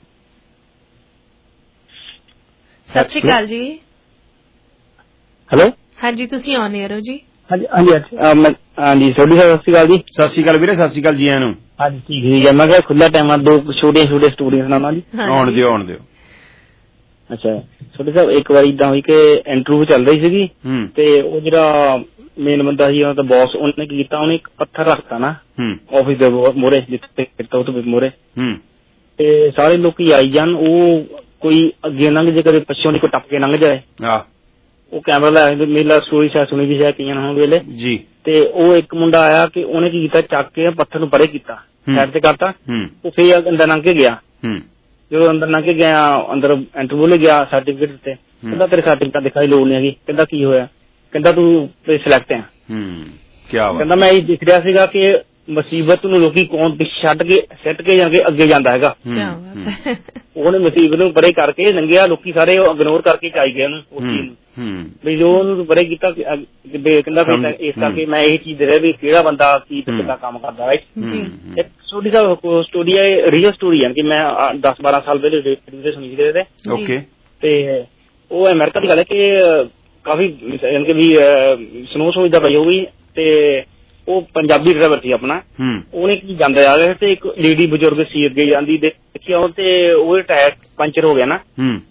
[SPEAKER 11] ਸਤਿ ਸ਼੍ਰੀ ਅਕਾਲ ਜੀ। ਹੈਲੋ, ਹਾਂਜੀ ਤੁਸੀਂ ਆਨ ਏਅਰ ਹੋ ਜੀ। ਹਾਂਜੀ ਹਾਂਜੀ ਹਾਂਜੀ ਸੋਢੀ ਸਾਹਿਬ ਸਤਿ ਸ਼੍ਰੀ ਅਕਾਲ ਜੀ। ਸਤਿ ਸ਼੍ਰੀ ਅਕਾਲ ਵੀਰੇ, ਸਤਿ ਸ਼੍ਰੀ ਅਕਾਲ ਜੀ ਆਇਆਂ ਨੂੰ। ਹਾਂਜੀ ਠੀਕ ਠੀਕ ਹੈ। ਮੈਂ ਕਿਹਾ ਖੁੱਲਾ ਟਾਈਮ ਆ, ਦੋ ਛੋਟੇ ਛੋਟੇ ਸਟੂਡੈਂਟ ਸੁਣਾਉਣਾ ਜੀ। ਆਉਣ ਦਿਓ ਆਉਣ ਦਿਓ। ਅੱਛਾ ਸੋਢੀ ਸਾਹਿਬ, ਇੱਕ ਵਾਰੀ ਏਦਾਂ ਹੋਈ ਕਿ ਇੰਟਰਵਿਊ ਚੱਲ ਰਹੀ ਸੀਗੀ ਤੇ ਉਹ ਜਿਹੜਾ ਮੇਨ ਬੰਦਾ ਸੀ ਉਹਦਾ ਬੌਸ, ਉਹਨੇ ਕੀ ਕੀਤਾ, ਉਹਨੇ ਇੱਕ ਪੱਥਰ ਰੱਖਤਾ ਨਾ ਆਫਿਸ ਦੇ ਮੋਹਰੇ, ਜਿੱਥੇ ਉਹਦੇ ਮੋਹਰੇ, ਤੇ ਸਾਰੇ ਲੋਕੀ ਆਈ ਜਾਣ, ਉਹ ਕੋਈ ਅੱਗੇ ਲੰਘ ਜੇ, ਕਦੇ ਪੱਛੋਂ ਦੀ ਕੋਈ ਟੱਪ ਕੇ ਲੰਘ ਜਾਏ,
[SPEAKER 13] ਉਹ ਕੈਮਰਾ ਲਾਇਆ ਮੇਰੀ ਲਵ ਸਟੋਰੀ ਸ਼ਾਇਦ ਸੁਣੀ ਵੀ ਸ਼ਾਇਦ ਕਈਆਂ ਨੂੰ ਵੇਲੇ
[SPEAKER 12] ਜੀ।
[SPEAKER 13] ਤੇ ਉਹ ਇੱਕ ਮੁੰਡਾ ਆਇਆ ਕਿ ਉਹਨੇ ਕੀ ਕੀਤਾ, ਚੱਕ ਕੇ ਪੱਥਰ ਨੂੰ ਪਰੇ ਕੀਤਾ, ਸਾਈਡ ਤੇ ਕਰਤਾ, ਉਹ ਫੇਰ ਅੰਦਰ ਲੰਘ ਕੇ ਗਿਆ। ਜਦੋਂ ਅੰਦਰ ਲੰਘ ਕੇ ਗਿਆ, ਅੰਦਰ ਇੰਟਰਵਿਊ ਲਈ ਗਿਆ, ਸਰਟੀਫਿਕੇਟ ਦਿੱਤੇ, ਕਹਿੰਦਾ ਤੇਰੇ ਸਰਟੀਫਿਕੇਟ ਦਿਖਾਈ ਲੋੜ ਨਹੀਂ ਹੈਗੀ। ਕਹਿੰਦਾ ਕੀ ਹੋਇਆ? ਕਹਿੰਦਾ ਤੂੰ ਸਿਲੈਕਟ ਹੈ। ਕਹਿੰਦਾ ਮੈਂ ਇਹ ਦੇਖ ਰਿਹਾ ਸੀਗਾ ਕਿ ਮੁਸੀਬਤ ਨੂੰ ਲੋਕੀ ਕੌਣ ਛੱਡ ਕੇ ਸਿੱਟ ਕੇ ਜਾ ਕੇ ਅੱਗੇ ਜਾਂਦਾ ਹੈਗਾ। ਉਹਨੇ ਮੁਸੀਬਤ ਨੂੰ ਪਰੇ ਕਰਕੇ ਲੰਘਿਆ, ਲੋਕੀ ਸਾਰੇ ਇਗਨੋਰ ਕਰਕੇ ਚਾਈ ਗਏ ਉਹਨੂੰ ਉਸ ਚੀਜ਼ ਨੂੰ ਵੀ ਜੋ ਉਹਨੂੰ ਪਰੇ ਕੀਤਾ। ਕਹਿੰਦਾ ਇਸ ਕਰਕੇ ਮੈਂ ਇਹ ਚੀਜ਼ ਦੇ ਰਿਹਾ ਵੀ ਕਿਹੜਾ ਬੰਦਾ ਕੀ ਕਿੱਦਾਂ ਕੰਮ ਕਰਦਾ। ਰਾਈਟ, ਇੱਕ ਸਟੋਰੀ ਦਾ ਸਟੋਰੀ ਹੈ, ਰੀਅਲ ਸਟੋਰੀ ਹੈ ਕਿ ਮੈਂ ਦਸ ਬਾਰਾਂ ਸਾਲ ਪਹਿਲੇ ਸੁਣੀ ਸੀ ਤੇ ਉਹ ਅਮਰੀਕਾ ਦੀ ਗੱਲ ਹੈ ਕਿ ਕਾਫੀ ਵੀ ਸਨੋ ਸੋਚ ਦਾ ਪਈ ਹੋ ਗਈ ਤੇ ਉਹ ਪੰਜਾਬੀ ਡਰਾਈਵਰ ਸੀ ਆਪਣਾ। ਉਹਨੇ ਕੀ ਜਾਂਦਾ ਜਾ ਰਿਹਾ ਤੇ ਇੱਕ ਲੇਡੀ ਬਜ਼ੁਰਗ ਸੀ ਅੱਗੇ ਜਾਂਦੀ ਦੇਖਿਆ ਉਹ ਤੇ ਉਹਦੇ ਟਾਇਰ ਪੰਚਰ ਹੋ ਗਿਆ ਨਾ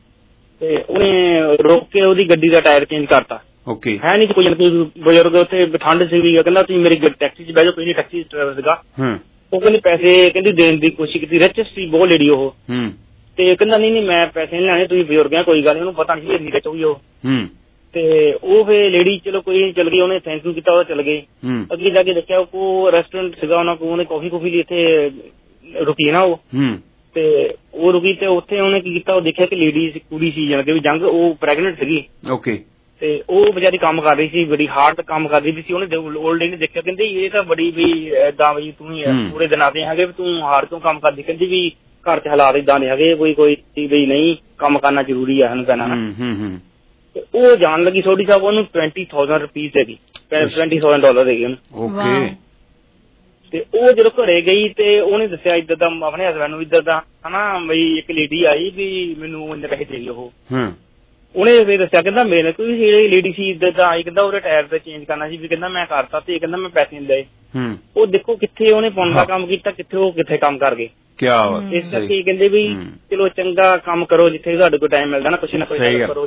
[SPEAKER 13] ਤੇ ਉਹਨੇ ਰੋਕ ਕੇ ਉਹਦੀ ਗੱਡੀ ਦਾ ਟਾਇਰ ਚੇਂਜ ਕਰਤਾ। ਹੈ ਨੀ ਕੋਈ ਬਜ਼ੁਰਗ ਉੱਥੇ ਠੰਡ ਸੀ, ਕਹਿੰਦਾ ਤੁਸੀਂ ਮੇਰੀ ਟੈਕਸੀ ਚ ਬਹਿ ਜਾਓ, ਕੋਈ ਟੈਕਸੀ ਡਰਾਈਵਰ ਸੀਗਾ। ਉਹ ਕਹਿੰਦੀ ਪੈਸੇ ਕਹਿੰਦੀ ਦੇਣ ਦੀ ਕੋਸ਼ਿਸ਼ ਕੀਤੀ, ਰਿਚ ਸੀ ਬਹੁਤ ਲੇਡੀ ਉਹ, ਤੇ ਕਹਿੰਦਾ ਨਹੀਂ ਨਹੀਂ ਮੈਂ ਪੈਸੇ ਨਹੀਂ ਲੈਣੇ, ਤੁਸੀਂ ਬਜ਼ੁਰਗ ਆ ਕੋਈ ਗੱਲ ਨੀ। ਉਹਨੂੰ ਪਤਾ ਨਹੀਂ ਇੰਨੀ ਰਿਚ ਹੋਈ ਉਹ ਤੇ ਉਹ ਫੇਰ ਲੇਡੀ ਚਲੋ ਕੋਈ ਨੀ ਚਲ ਗਈ, ਉਹਨੇ ਥੈਂਕ ਯੂ ਕੀਤਾ, ਉਹ ਚਲ ਗਏ। ਅੱਗੇ ਜਾ ਕੇ ਦੇਖਿਆ ਉਹ ਰੈਸਟੋਰੈਂਟ ਸੀਗਾ ਉਹਨਾਂ ਕੋਲ, ਉਹਨੇ ਕਾਫੀ ਕੁਫੀ ਲਈ ਇੱਥੇ ਰੁਕੀ ਨਾ ਉਹ ਤੇ ਉਹ ਰੁਕੀ ਤੇ ਉੱਥੇ ਉਹਨੇ ਕੀ ਕੀਤਾ, ਉਹ ਦੇਖਿਆ ਕਿ ਲੇਡੀ ਕੁੜੀ ਸੀ ਜਾਨ ਕੇ ਵੀ ਜੰਗ ਉਹ ਪ੍ਰੈਗਨੈਂਟ ਸੀਗੀ। ਓਕੇ, ਤੇ ਉਹ ਵਿਚਾਰੀ ਕੰਮ ਕਰ ਰਹੀ ਸੀ, ਬੜੀ ਹਾਰਡ ਕੰਮ ਕਰਦੀ ਵੀ ਸੀ। ਉਹਨੇ ਓਲਡ ਏਜ ਨੇ ਦੇਖਿਆ, ਕਹਿੰਦੀ ਇਹ ਤਾਂ ਬੜੀ ਵੀ ਏਦਾਂ ਵੀ ਤੂੰ ਪੂਰੇ ਦਿਨਾਂ ਦੇ ਹੈਗੇ ਵੀ ਤੂੰ ਹਾਰਡ ਕਿਉਂ ਕੰਮ ਕਰਦੀ। ਕਹਿੰਦੀ ਵੀ ਘਰ ਚ ਹਾਲਾਤ ਏਦਾਂ ਦੇ ਹੈਗੇ, ਕੋਈ ਕੋਈ ਵੀ ਨਹੀਂ ਕੰਮ ਕਰਨਾ ਜ਼ਰੂਰੀ ਹੈ ਸਾਨੂੰ ਕਹਿਣਾ ਨਾ। ਉਹ ਜਾਣ ਲੱਗੀ ਸੋਢੀ ਸਾਹਿਬ ਉਹਨੂੰ ਟਵੈਂਟੀ ਥਾਊਜੈਂਡ ਰੁਪੀਜ਼ ਹੈਗੀ, ਟਵੈਂਟੀ ਥਾਊਜੈਂਡ ਡਾਲਰ ਹੈਗੀ ਉਹਨੂੰ। ਤੇ ਉਹ ਜਦੋਂ ਘਰੇ ਗਈ ਤੇ ਉਹਨੇ ਦੱਸਿਆ ਇੱਧਰ ਦਾ ਆਪਣੇ ਹਸਬੈਂਡ ਨੂੰ ਇੱਧਰ ਦਾ ਹਨਾ ਬਈ ਇੱਕ ਲੇਡੀ ਆਈ ਵੀ ਮੈਨੂੰ ਇੰਨੇ ਪੈਸੇ ਦੇ ਉਹ। ਉਹਨੇ ਫਿਰ ਦੱਸਿਆ ਕਹਿੰਦਾ ਮੇਰੇ ਕੋਈ ਜਿਹੜੀ ਲੇਡੀ ਸੀ ਇੱਧਰ ਦਾ ਆਈ, ਕਹਿੰਦਾ ਉਹਦੇ ਟਾਇਰ ਤੇ ਚੇਂਜ ਕਰਨਾ ਸੀ ਵੀ ਕਹਿੰਦਾ ਮੈਂ ਕਰਤਾ ਤੇ ਕਹਿੰਦਾ ਮੈਂ ਪੈਸੇ ਨਹੀਂ ਲਏ। ਉਹ ਦੇਖੋ ਕਿੱਥੇ ਉਹਨੇ ਪੁੰਨ ਦਾ ਕੰਮ ਕੀਤਾ, ਕਿੱਥੇ ਉਹ ਕਿੱਥੇ ਕੰਮ ਕਰ ਗਏ। ਇਸ ਕਰਕੇ ਕਹਿੰਦੇ ਵੀ ਚਲੋ ਚੰਗਾ ਕੰਮ ਕਰੋ ਜਿੱਥੇ ਤੁਹਾਡੇ ਕੋਲ ਟਾਈਮ ਮਿਲਦਾ ਨਾ, ਕੁਛ ਨਾ ਕੁਛ ਕਰੋ।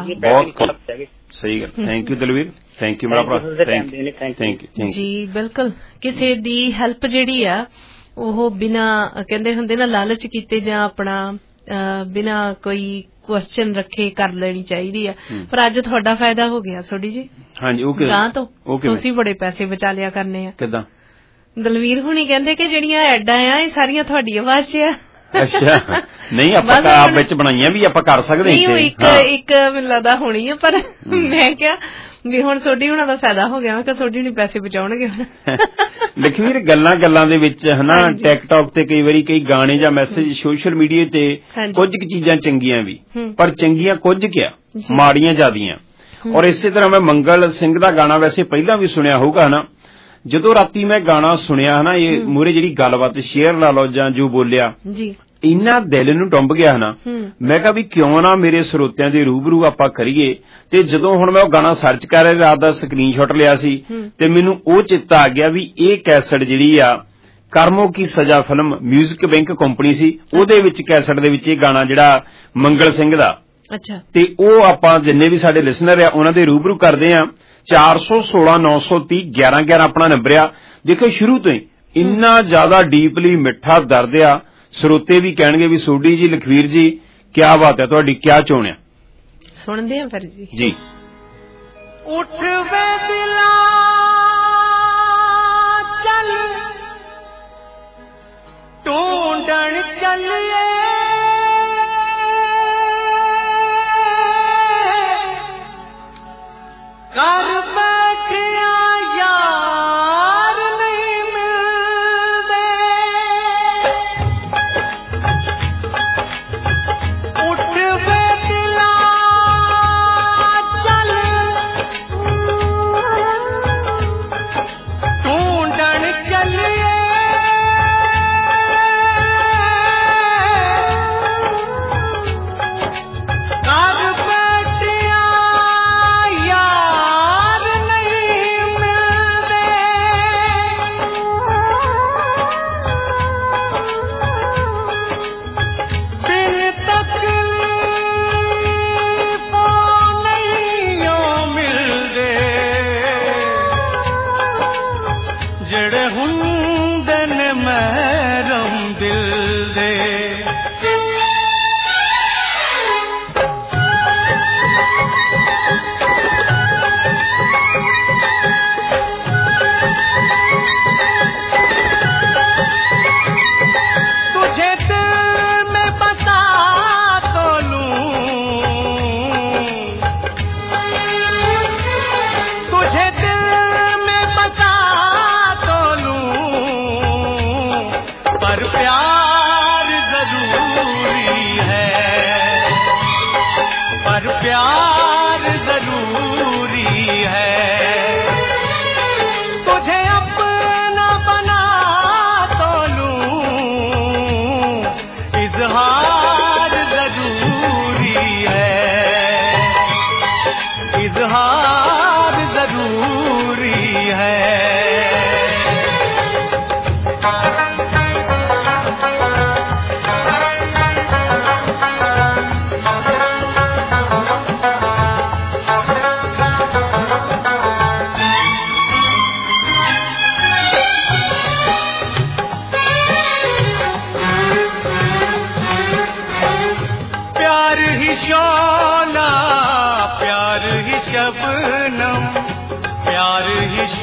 [SPEAKER 13] ਸਹੀ ਗੱਲ। Thank you Dalvir, thank you ਮੇਰਾ ਭਰਾ, ਥੈਂਕ ਯੂ
[SPEAKER 11] ਜੀ। ਬਿਲਕੁਲ ਕਿਸੇ ਦੀ ਹੈਲਪ ਜਿਹੜੀ ਆ ਉਹ ਬਿਨਾ ਕਹਿੰਦੇ ਹੁੰਦੇ ਨਾ ਲਾਲਚ ਕੀਤੇ ਜਾਂ ਆਪਣਾ ਬਿਨਾ ਕੋਈ ਕੁਐਸਚਨ ਰੱਖੇ ਕਰ ਲੈਣੀ ਚਾਹੀਦੀ ਆ। ਪਰ ਅੱਜ ਤੁਹਾਡਾ ਫਾਇਦਾ ਹੋ ਗਿਆ ਥੋੜੀ ਜੀ। ਹਾਂਜੀ, ਗਾਂ ਤੋਂ ਤੁਸੀਂ ਬੜੇ ਪੈਸੇ ਬਚਾ ਲਿਆ ਕਰਨੇ ਆ। ਕਿੱਦਾਂ? ਦਲਵੀਰ ਹੁਣੀ ਕਹਿੰਦੇ ਕਿ ਜਿਹੜੀਆਂ ਐਡਾਂ ਆ ਇਹ ਸਾਰੀਆਂ ਤੁਹਾਡੀ ਆਵਾਜ਼ 'ਚ ਆ।
[SPEAKER 12] ਅੱਛਾ, ਨਹੀਂ ਆਪਾਂ ਆਪ ਵਿੱਚ ਬਣਾਈਆਂ ਵੀ ਆਪਾਂ ਕਰ ਸਕਦੇ
[SPEAKER 11] ਹਾਂ। ਇੱਕ ਇੱਕ ਮੈਨੂੰ ਲੱਗਦਾ ਹੋਣੀ ਆ, ਪਰ ਮੈਂ ਕਿਹਾ ਵੀ ਹੁਣ ਸੋਢੀ ਹੁਣਾਂ ਦਾ ਫਾਇਦਾ ਹੋ ਗਿਆ। ਮੈਂ ਕਿਹਾ ਸੋਢੀ ਹੁਣੀ ਪੈਸੇ ਬਚਾਉਣਗੇ ਹੁਣ।
[SPEAKER 12] ਲਖਵੀਰ ਗੱਲਾਂ ਗੱਲਾਂ ਦੇ ਵਿੱਚ ਹਨਾ ਟਿਕਟੌਕ ਤੇ ਕਈ ਵਾਰੀ ਕਈ ਗਾਣੇ ਜਾਂ ਮੈਸੇਜ ਸੋਸ਼ਲ ਮੀਡੀਆ ਤੇ ਕੁਝ ਕੁ ਚੀਜ਼ਾਂ ਚੰਗੀਆਂ ਵੀ, ਪਰ ਚੰਗੀਆਂ ਕੁਝ ਕਿਆ ਮਾੜੀਆਂ ਜ਼ਿਆਦੀਆਂ। ਔਰ ਇਸੇ ਤਰ੍ਹਾਂ ਮੈਂ ਮੰਗਲ ਸਿੰਘ ਦਾ ਗਾਣਾ ਵੈਸੇ ਪਹਿਲਾਂ ਵੀ ਸੁਣਿਆ ਹੋਊਗਾ ਨਾ, ਜਦੋਂ ਰਾਤੀ ਮੈਂ ਗਾਣਾ ਸੁਣਿਆ ਹਨਾ ਇਹ ਮੂਹਰੇ ਜਿਹੜੀ ਗੱਲਬਾਤ ਸ਼ੇਅਰ ਲਾ ਲਓ ਜਾਂ ਜੋ ਬੋਲਿਆ ਇੰਨਾ ਦਿਲ ਨੂੰ ਟੁੰਬ ਗਿਆ ਨਾ। ਮੈਂ ਕਿਹਾ ਵੀ ਕਿਉਂ ਨਾ ਮੇਰੇ ਸਰੋਤਿਆਂ ਦੇ ਰੂਬਰੂ ਆਪਾਂ ਕਰੀਏ। ਤੇ ਜਦੋਂ ਹੁਣ ਮੈਂ ਉਹ ਗਾਣਾ ਸਰਚ ਕਰ ਰਿਹਾ ਰਾਤ ਦਾ ਸਕਰੀਨਸ਼ਾਟ ਲਿਆ ਸੀ ਤੇ ਮੈਨੂੰ ਉਹ ਚਿੱਤਾ ਆ ਗਿਆ ਵੀ ਇਹ ਕੈਸਟ ਜਿਹੜੀ ਆ Karmo Ki Saza film music bank company ਸੀ, ਉਹਦੇ ਵਿੱਚ ਕੈਸਟ ਦੇ ਵਿੱਚ ਇਹ ਗਾਣਾ ਜਿਹੜਾ ਮੰਗਲ ਸਿੰਘ ਦਾ। ਅੱਛਾ, ਤੇ ਉਹ ਆਪਾਂ ਜਿੰਨੇ ਵੀ ਸਾਡੇ ਲਿਸਨਰ ਆ ਉਹਨਾਂ ਦੇ ਰੂਬਰੂ ਕਰਦੇ ਆ। ਚਾਰ ਸੌ ਸੋਲਾਂ ਨੌ ਸੌ ਤੀਹ ਗਿਆਰਾਂ ਗਿਆਰਾਂ ਆਪਣਾ ਨੰਬਰ ਆ। ਦੇਖੋ ਸ਼ੁਰੂ ਤੋਂ ਹੀ ਇੰਨਾ ਜ਼ਿਆਦਾ ਡੀਪਲੀ ਮਿੱਠਾ ਦਰਦ ਆ, ਸਰੋਤੇ ਵੀ ਕਹਿਣਗੇ ਵੀ ਸੋਢੀ ਜੀ ਲਖਵੀਰ ਜੀ ਕਿਆ ਬਾਤ ਹੈ ਤੁਹਾਡੀ, ਕਿਆ ਚੋਣ ਆ।
[SPEAKER 11] ਸੁਣਦੇ ਆ ਫਿਰ ਜੀ।
[SPEAKER 12] ਜੀ
[SPEAKER 14] ਉੱਠ ਵੇ ਦਿਲਾ ਚੱਲ ਢੂੰਡਣ ਚੱਲੀਏ ਕਰ ਬੈਠਿਆ ਯਾਰ ਨਹੀਂ ਮਿਲਦੇ। ਉੱਠ ਵੇ ਦਿਲਾ ਚੱਲ ਢੂੰਡਣ ਚੱਲੀਏ ਕਰ ਬੈਠਿਆ ਯਾਰ ਨਹੀਂ ਮਿਲਦੇ। ਬਿਨ ਤਕਲੀਫੋਂ ਨਹੀਂ ਓ ਮਿਲਦੇ ਜਿਹੜੇ ਹੁੰਦੇ ਨੇ ਮਹਿਰਮ ਦਿਲ ਦੇ।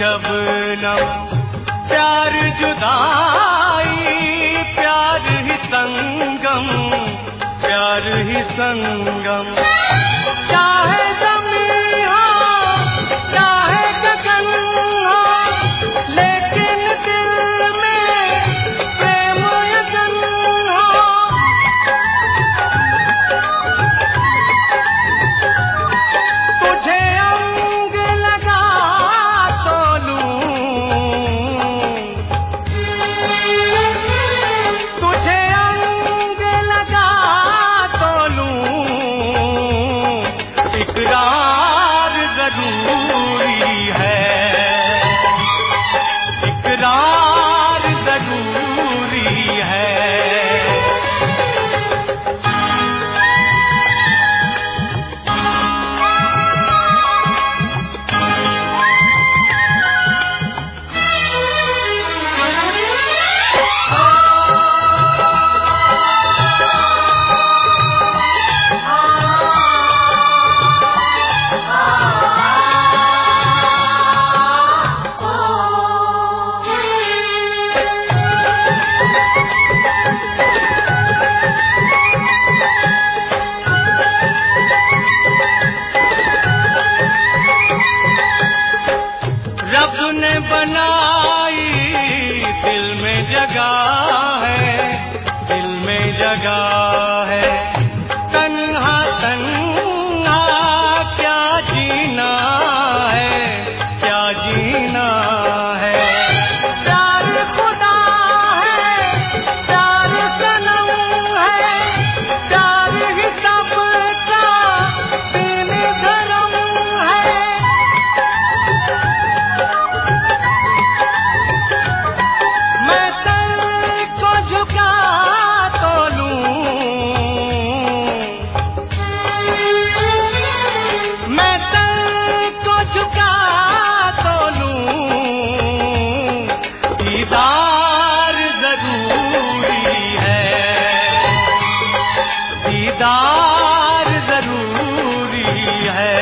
[SPEAKER 14] शबनम प्यार जुदाई प्यार ही संगम प्यार ही संगम चाहे ज़मीं हो चाहे गगन हो लेकिन दिल में प्रेम यतन हो तुझे अंग लगा तो लूं तुझे अंग लगा तो लूं इकरार जरूरी है इकरार जरूरी है रब ने बनाई दिल में जगह है दिल में जगह है तन्हा तन्हा क्या जीना है क्या जीना है प्यार खुदा है प्यार सनम है प्यार ही सबका दीन धर्म है मैं सर को झुका तो लूं मैं सर को झुका तो लूं दीदार जरूरी है दीदार जरूरी है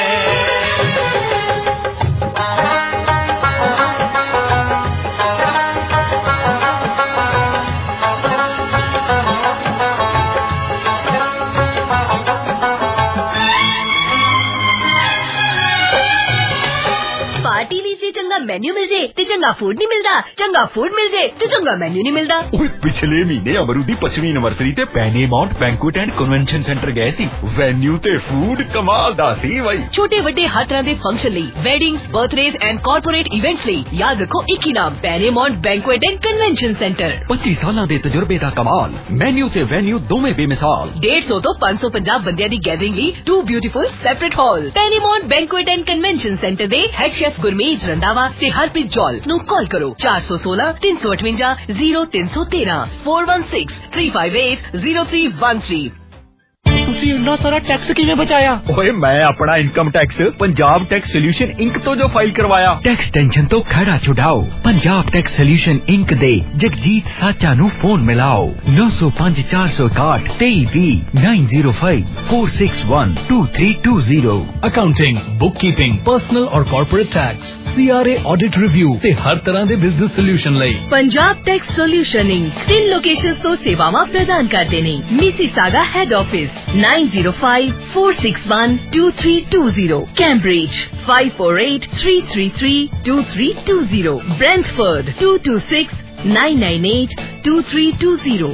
[SPEAKER 3] पार्टी लीजिए चंगा मेन्यू मिल जाए ते चंगा फूड नहीं मिलता चंगा फूड मिल जाए ते चंगा मेन्यू नहीं मिलता
[SPEAKER 15] ओए पिछले महीने अमरू दी पचवीं एनिवर्सरी ते Pennymount banquet and convention centre गए सी वेन्यू ते फूड कमाल दा सी भाई
[SPEAKER 3] छोटे ਵੱਡੇ हर तरह ਦੇ ਫੰਕਸ਼ਨ ਲਈ weddings birthdays and corporate events ਲਈ ਯਾਦ ਰੱਖੋ ਇੱਕ ਹੀ ਨਾਮ Pennymount banquet and convention centre
[SPEAKER 15] पच्चीस ਸਾਲਾਂ ਦੇ ਤਜਰਬੇ ਦਾ ਕਮਾਲ ਮੈਨੂ ਤੇ ਵੈਨਿਊ ਦੋਵੇਂ ਬੇਮਿਸਾਲ
[SPEAKER 3] डेढ़ सौ ਤੋਂ ਪੰਜ ਸੌ ਪੰਜਾਹ ਬੰਦਿਆਂ ਦੀ ਗੈਦਰਿੰਗ ਲਈ two beautiful separate hall Pennymount banquet and convention centre ਦੇ ਹੈਡ ਸ਼ੈਫ ਗੁਰਮੀਤ ਰੰਦਾਵਾ ਤੇ ਹਰਪ੍ਰੀਤ ਜੌਲ ਨੂੰ ਕਾਲ ਕਰੋ ਚਾਰ ਸੌ ਸੋਲਾਂ ਤਿੰਨ ਸੌ ਅਠਵੰਜਾ ਜ਼ੀਰੋ ਤਿੰਨ ਸੌ ਤੇਰਾਂ four one six three five eight zero three one three
[SPEAKER 15] ਤੁਸੀਂ ਇੰਨਾ ਸਾਰਾ ਟੈਕਸ ਕਿਵੇਂ ਬਚਾਇਆ ਓਏ ਮੈਂ ਆਪਣਾ income tax Punjab tax solution inc ਤੋਂ ਜੋ ਫਾਈਲ ਕਰਵਾਇਆ ਟੈਕਸ ਟੈਨਸ਼ਨ ਤੋਂ ਖੜਾ ਛੁਡਾਓ ਪੰਜਾਬ ਟੈਕਸ ਸੋਲੂਸ਼ਨ ਇੰਕ ਦੇ ਜਗਜੀਤ ਸਾਚਾ ਨੂੰ ਫੋਨ ਮਿਲਾਓ nine zero five four zero one eight three zero nine zero five four six one two three two zero
[SPEAKER 16] accounting bookkeeping personal ਔਰ corporate tax C R A audit review ਤੇ ਹਰ ਤਰ੍ਹਾਂ ਦੇ business solution ਲਈ
[SPEAKER 3] Punjab tax solution inc ਤਿੰਨ locations ਤੋਂ ਸੇਵਾਵਾਂ ਪ੍ਰਦਾਨ ਕਰਦੇ ਨੇ Mississauga head office nine zero five four six one two three two zero Cambridge five four eight three three three two three two zero Brentford two two six nine nine eight two three two zero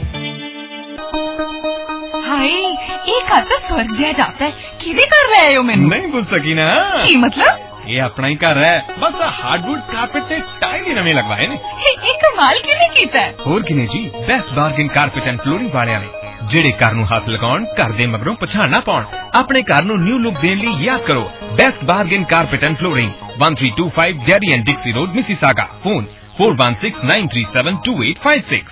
[SPEAKER 17] हाय ये खाता स्वर्ग जैसा जाता है किधे कर रहे हो मैंने
[SPEAKER 8] नहीं पूछ सकी ना
[SPEAKER 17] की मतलब
[SPEAKER 8] ये अपना ही घर है बस हार्डवुड कारपेट से टाइल ही नवे लगवाए ने
[SPEAKER 17] ये कमाल किने कीता है
[SPEAKER 8] और किने जी best bargain carpet and flooring वाले ने ਜਿਹੜੇ ਘਰ ਨੂੰ ਹੱਥ ਲਗਾਉਣ ਘਰ ਦੇ ਮਗਰੋਂ ਪਛਾਣ ਨਾ ਪਾਉਣ ਆਪਣੇ ਘਰ ਨੂੰ ਨਿਊ ਲੁੱਕ ਦੇਣ ਲਈ ਯਾਦ ਕਰੋ best bargain carpet and flooring one three two five Jerry and Dixie Road Mississauga phone four one six nine three seven two eight five six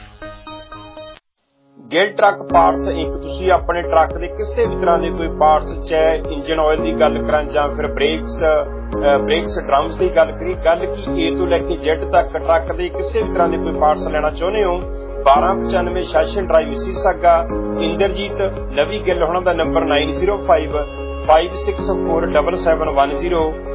[SPEAKER 12] Gill truck parts ਇੱਕ ਤੁਸੀਂ ਆਪਣੇ ਟਰੱਕ ਦੇ ਕਿਸੇ ਵੀ ਤਰ੍ਹਾਂ ਦੇ ਕੋਈ ਪਾਰਟਸ ਚਾਹੇ ਇੰਜਨ ਆਇਲ ਦੀ ਗੱਲ ਕਰਾਂ ਜਾਂ ਫਿਰ ਬ੍ਰੇਕਸ ਬ੍ਰੇਕਸ ਡਰਮਸ ਦੀ ਗੱਲ ਕਰੀ ਗੱਲ ਕੀ A ਤੋਂ ਲੈ ਕੇ Z ਤੱਕ ਟਰੱਕ ਦੇ ਕਿਸੇ ਵੀ ਤਰ੍ਹਾਂ ਦੇ ਕੋਈ ਪਾਰਟਸ ਲੈਣਾ ਚਾਹੁੰਦੇ ਹੋ बारह पचानवे Shawson drive Mississauga Inderjit Navi Gill होना दा number nine zero five five six four seven seven one zero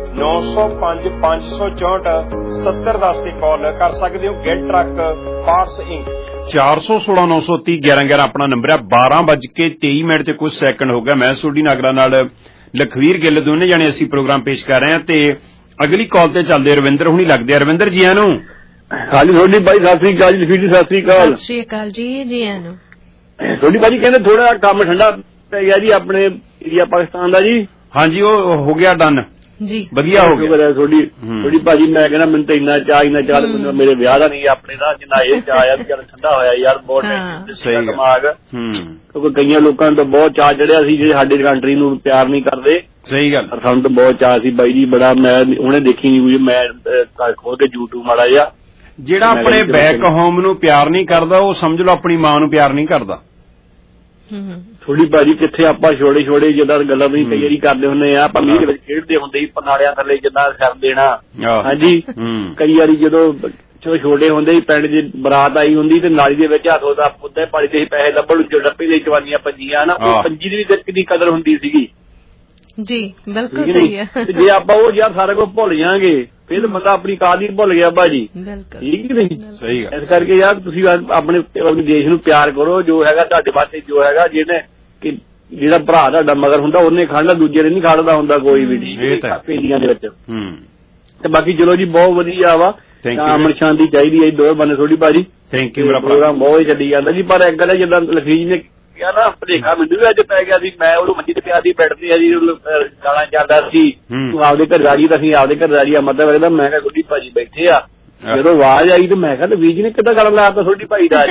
[SPEAKER 12] ਨੌ ਸੌ ਪੰਜ ਪੰਜ ਸੌ ਚੌਂਹਠ ਸਤੱਤਰ ਦਸ ਤੇ ਕਾਲ ਕਰ ਸਕਦੇ ਹੋ। ਗੈਟ ਟਰੱਕ ਪਾਰਟਸ ਇੰਕ ਚਾਰ ਸੌ ਸੋਲਾਂ ਨੌ ਸੌ ਤੀਹ ਗਿਆਰਾਂ ਗਿਆਰਾਂ ਆਪਣਾ ਨੰਬਰ ਹੈ। ਬਾਰਾਂ ਵੱਜ ਕੇ ਤੇਈ ਮਿੰਟ ਤੇ ਕੁਝ ਸੈਕਿੰਡ ਹੋ ਗਿਆ। ਮੈਂ ਸੋਢੀ ਨਾਗਰਾ ਨਾਲ ਲਖਵੀਰ ਗਿੱਲ ਦੋਨੇ ਜਾਣੇ ਅਸੀਂ ਪ੍ਰੋਗਰਾਮ ਪੇਸ਼ ਕਰ ਰਹੇ ਹਾਂ ਤੇ ਅਗਲੀ ਕਾਲ ਤੇ ਚੱਲਦੇ ਰਵਿੰਦਰ ਹੁਣੀ ਲੱਗਦੇ ਆ। ਰਵਿੰਦਰ ਜੀ ਆਇਆਂ ਨੂੰ।
[SPEAKER 18] ਹਾਂਜੀ ਸੋਢੀ ਭਾਈ ਸਤਿ ਸ੍ਰੀ ਅਕਾਲ ਜੀ। ਲਖਵੀਰ ਜੀ ਸਤਿ ਸ੍ਰੀ ਅਕਾਲ।
[SPEAKER 11] ਸਤਿ ਸ੍ਰੀ ਅਕਾਲ ਜੀ। ਜੀ ਆਇਆਂ ਨੂੰ।
[SPEAKER 18] ਸੋਢੀ ਭਾਜੀ ਕਹਿੰਦੇ ਥੋੜਾ ਕੰਮ ਠੰਡਾ ਪੈ ਗਿਆ ਜੀ ਆਪਣੇ ਏਰੀਆ ਪਾਕਿਸਤਾਨ ਦਾ ਜੀ।
[SPEAKER 12] ਹਾਂਜੀ ਉਹ ਹੋ ਗਿਆ ਡਨ
[SPEAKER 11] ਜੀ
[SPEAKER 12] ਵਧੀਆ ਹੋ ਗਿਆ।
[SPEAKER 18] ਥੋੜੀ ਥੋੜੀ ਭਾਜੀ ਮੈਂ ਕਹਿੰਦਾ ਮੈਨੂੰ ਤਾਂ ਇੰਨਾ ਚਾਹ ਇੰਨਾ ਚਾਹ ਮੇਰੇ ਵਿਆਹ ਦਾ ਨਹੀਂ ਆਪਣੇ ਦਾ ਜਿੰਨਾ ਇਹ ਚਾਹ ਆ ਵੀ ਚੱਲ ਠੰਡਾ ਹੋਇਆ ਯਾਰ ਬਹੁਤ ਸਹੀ ਦਿਮਾਗ ਕਿਉਂਕਿ ਕਈਆਂ ਲੋਕਾਂ ਨੂੰ ਤਾਂ ਬਹੁਤ ਚਾਹ ਚੜਿਆ ਸੀ ਜਿਹੜੇ ਸਾਡੇ ਕੰਟਰੀ ਨੂੰ ਪਿਆਰ ਨਹੀਂ ਕਰਦੇ।
[SPEAKER 12] ਸਹੀ ਗੱਲ
[SPEAKER 18] ਸਾਨੂੰ ਤਾਂ ਬਹੁਤ ਚਾਹ ਸੀ ਬਾਈ ਜੀ ਬੜਾ। ਮੈਂ ਉਹਨੇ ਦੇਖੀ ਨਹੀਂ ਮੈਂ ਖੋਲ ਕੇ YouTube ਮਾੜਾ ਜਿਹਾ
[SPEAKER 12] ਜਿਹੜਾ ਆਪਣੇ ਬੈਕ ਹੋਮ ਨੂੰ ਪਿਆਰ ਨਹੀਂ ਕਰਦਾ ਉਹ ਸਮਝ ਲਓ ਆਪਣੀ ਮਾਂ ਨੂੰ ਪਿਆਰ ਨਹੀਂ ਕਰਦਾ।
[SPEAKER 18] ਥੋੜੀ ਭਾਜੀ ਕਿੱਥੇ ਆਪਾਂ ਛੋੜੇ ਛੋੜੇ ਜਿੱਦਾਂ ਗੱਲਾਂ ਵੀ ਕਈ ਵਾਰੀ ਕਰਦੇ ਹੁੰਦੇ ਆ ਆਪਾਂ ਮੀਂਹ ਦੇ ਵਿੱਚ ਖੇਡਦੇ ਹੁੰਦੇ ਸੀ ਪਨਾਲਿਆਂ ਥੱਲੇ ਜਿੱਦਾਂ ਸਿਰ ਦੇਣਾ। ਹਾਂਜੀ ਕਈ ਵਾਰੀ ਜਦੋਂ ਛੋਟੇ ਹੁੰਦੇ ਸੀ ਪਿੰਡ ਚ ਬਰਾਤ ਆਈ ਹੁੰਦੀ ਤੇ ਨਾਲੀ ਦੇ ਵਿੱਚ ਹੱਥ ਉਹਦਾ ਪੁੱਤੇ ਪਾਣੀ ਦੇ ਪੈਸੇ ਲੱਭਣ ਡੱਬੇ ਦੇ ਚਵਾਨੀਆਂ ਪੰਜੀਆਂ ਨਾ ਉਹ ਪੰਜੀ ਦੀ ਵੀ ਕਿੰਨੀ ਕਦਰ ਹੁੰਦੀ ਸੀਗੀ।
[SPEAKER 11] ਜੀ ਬਿਲਕੁਲ ਸਹੀ ਹੈ।
[SPEAKER 18] ਜੇ ਆਪਾਂ ਉਹ ਯਾਰ ਸਾਰਾ ਕੁਝ ਭੁੱਲ ਜਾਾਂਗੇ ਫਿਰ ਬੰਦਾ ਆਪਣੀ ਕਾਦੀ ਭੁੱਲ ਗਿਆ ਭਾਜੀ। ਠੀਕ ਨਹੀਂ
[SPEAKER 12] ਸਹੀ
[SPEAKER 18] ਇਸ ਕਰਕੇ ਯਾਰ ਤੁਸੀਂ ਆਪਣੇ ਆਪਣੇ ਦੇਸ਼ ਨੂੰ ਪਿਆਰ ਕਰੋ। ਜੋ ਹੈਗਾ ਤੁਹਾਡੇ ਵਾਸਤੇ ਜੋ ਹੈਗਾ ਜਿਹਨੇ ਕਿ ਜਿਹੜਾ ਭਰਾ ਤੁਹਾਡਾ ਮਗਰ ਹੁੰਦਾ ਉਹਨੇ ਖੜਨਾ ਦੂਜੇ ਨੇ ਨਹੀਂ ਖੜਦਾ ਹੁੰਦਾ ਕੋਈ ਵੀ ਪੇਲੀਆਂ ਦੇ ਵਿੱਚ। ਤੇ ਬਾਕੀ ਚਲੋ ਜੀ ਬਹੁਤ ਵਧੀਆ ਵਾ ਅਮਨ ਸ਼ਾਂਤੀ ਚਾਹੀਦੀ ਹੈ ਦੋ ਬੰਦੇ ਥੋੜੀ ਭਾਜੀ।
[SPEAKER 12] Thank you.
[SPEAKER 18] ਪ੍ਰੋਗਰਾਮ ਬਹੁਤ ਚੱਲੀ ਜਾਂਦਾ ਜੀ ਪਰ ਇੱਕ ਗੱਲ ਜਿੱਦਾਂ ਲਖਵੀਰ ਨੇ ਕਿਹਾ ਨਾ ਭਲੇਖਾ ਮੈਨੂੰ ਵੀ ਅੱਜ ਪੈ ਗਿਆ ਸੀ। ਮੈਂ ਉਹਨੂੰ ਮੰਜੀ ਤੇ ਪਿਆ ਸੀ ਬੈੱਡ ਤੇ ਆ ਜੀ ਗਾਲਾਂ ਚੱਲਦਾ ਸੀ ਤੂੰ ਆਪਦੇ ਘਰ ਰਾਜੀ ਤਾਂ ਅਸੀਂ ਆਪਦੇ ਘਰ ਰਾਜੀ ਆ ਮਤਲਬ ਇਹਦਾ ਮੈਂ ਕਿਹਾ ਥੋੜੀ ਭਾਜੀ ਬੈਠੇ ਆ ਜਦੋਂ ਆਵਾਜ਼ ਆਈ ਤੇ ਮੈਂ ਕਿਹਾ ਵੀਰ ਜੀ ਨੇ ਕਿੱਦਾਂ ਗੱਲ ਲਾਤਾ ਥੋੜੀ ਭਾਈ ਦਾ।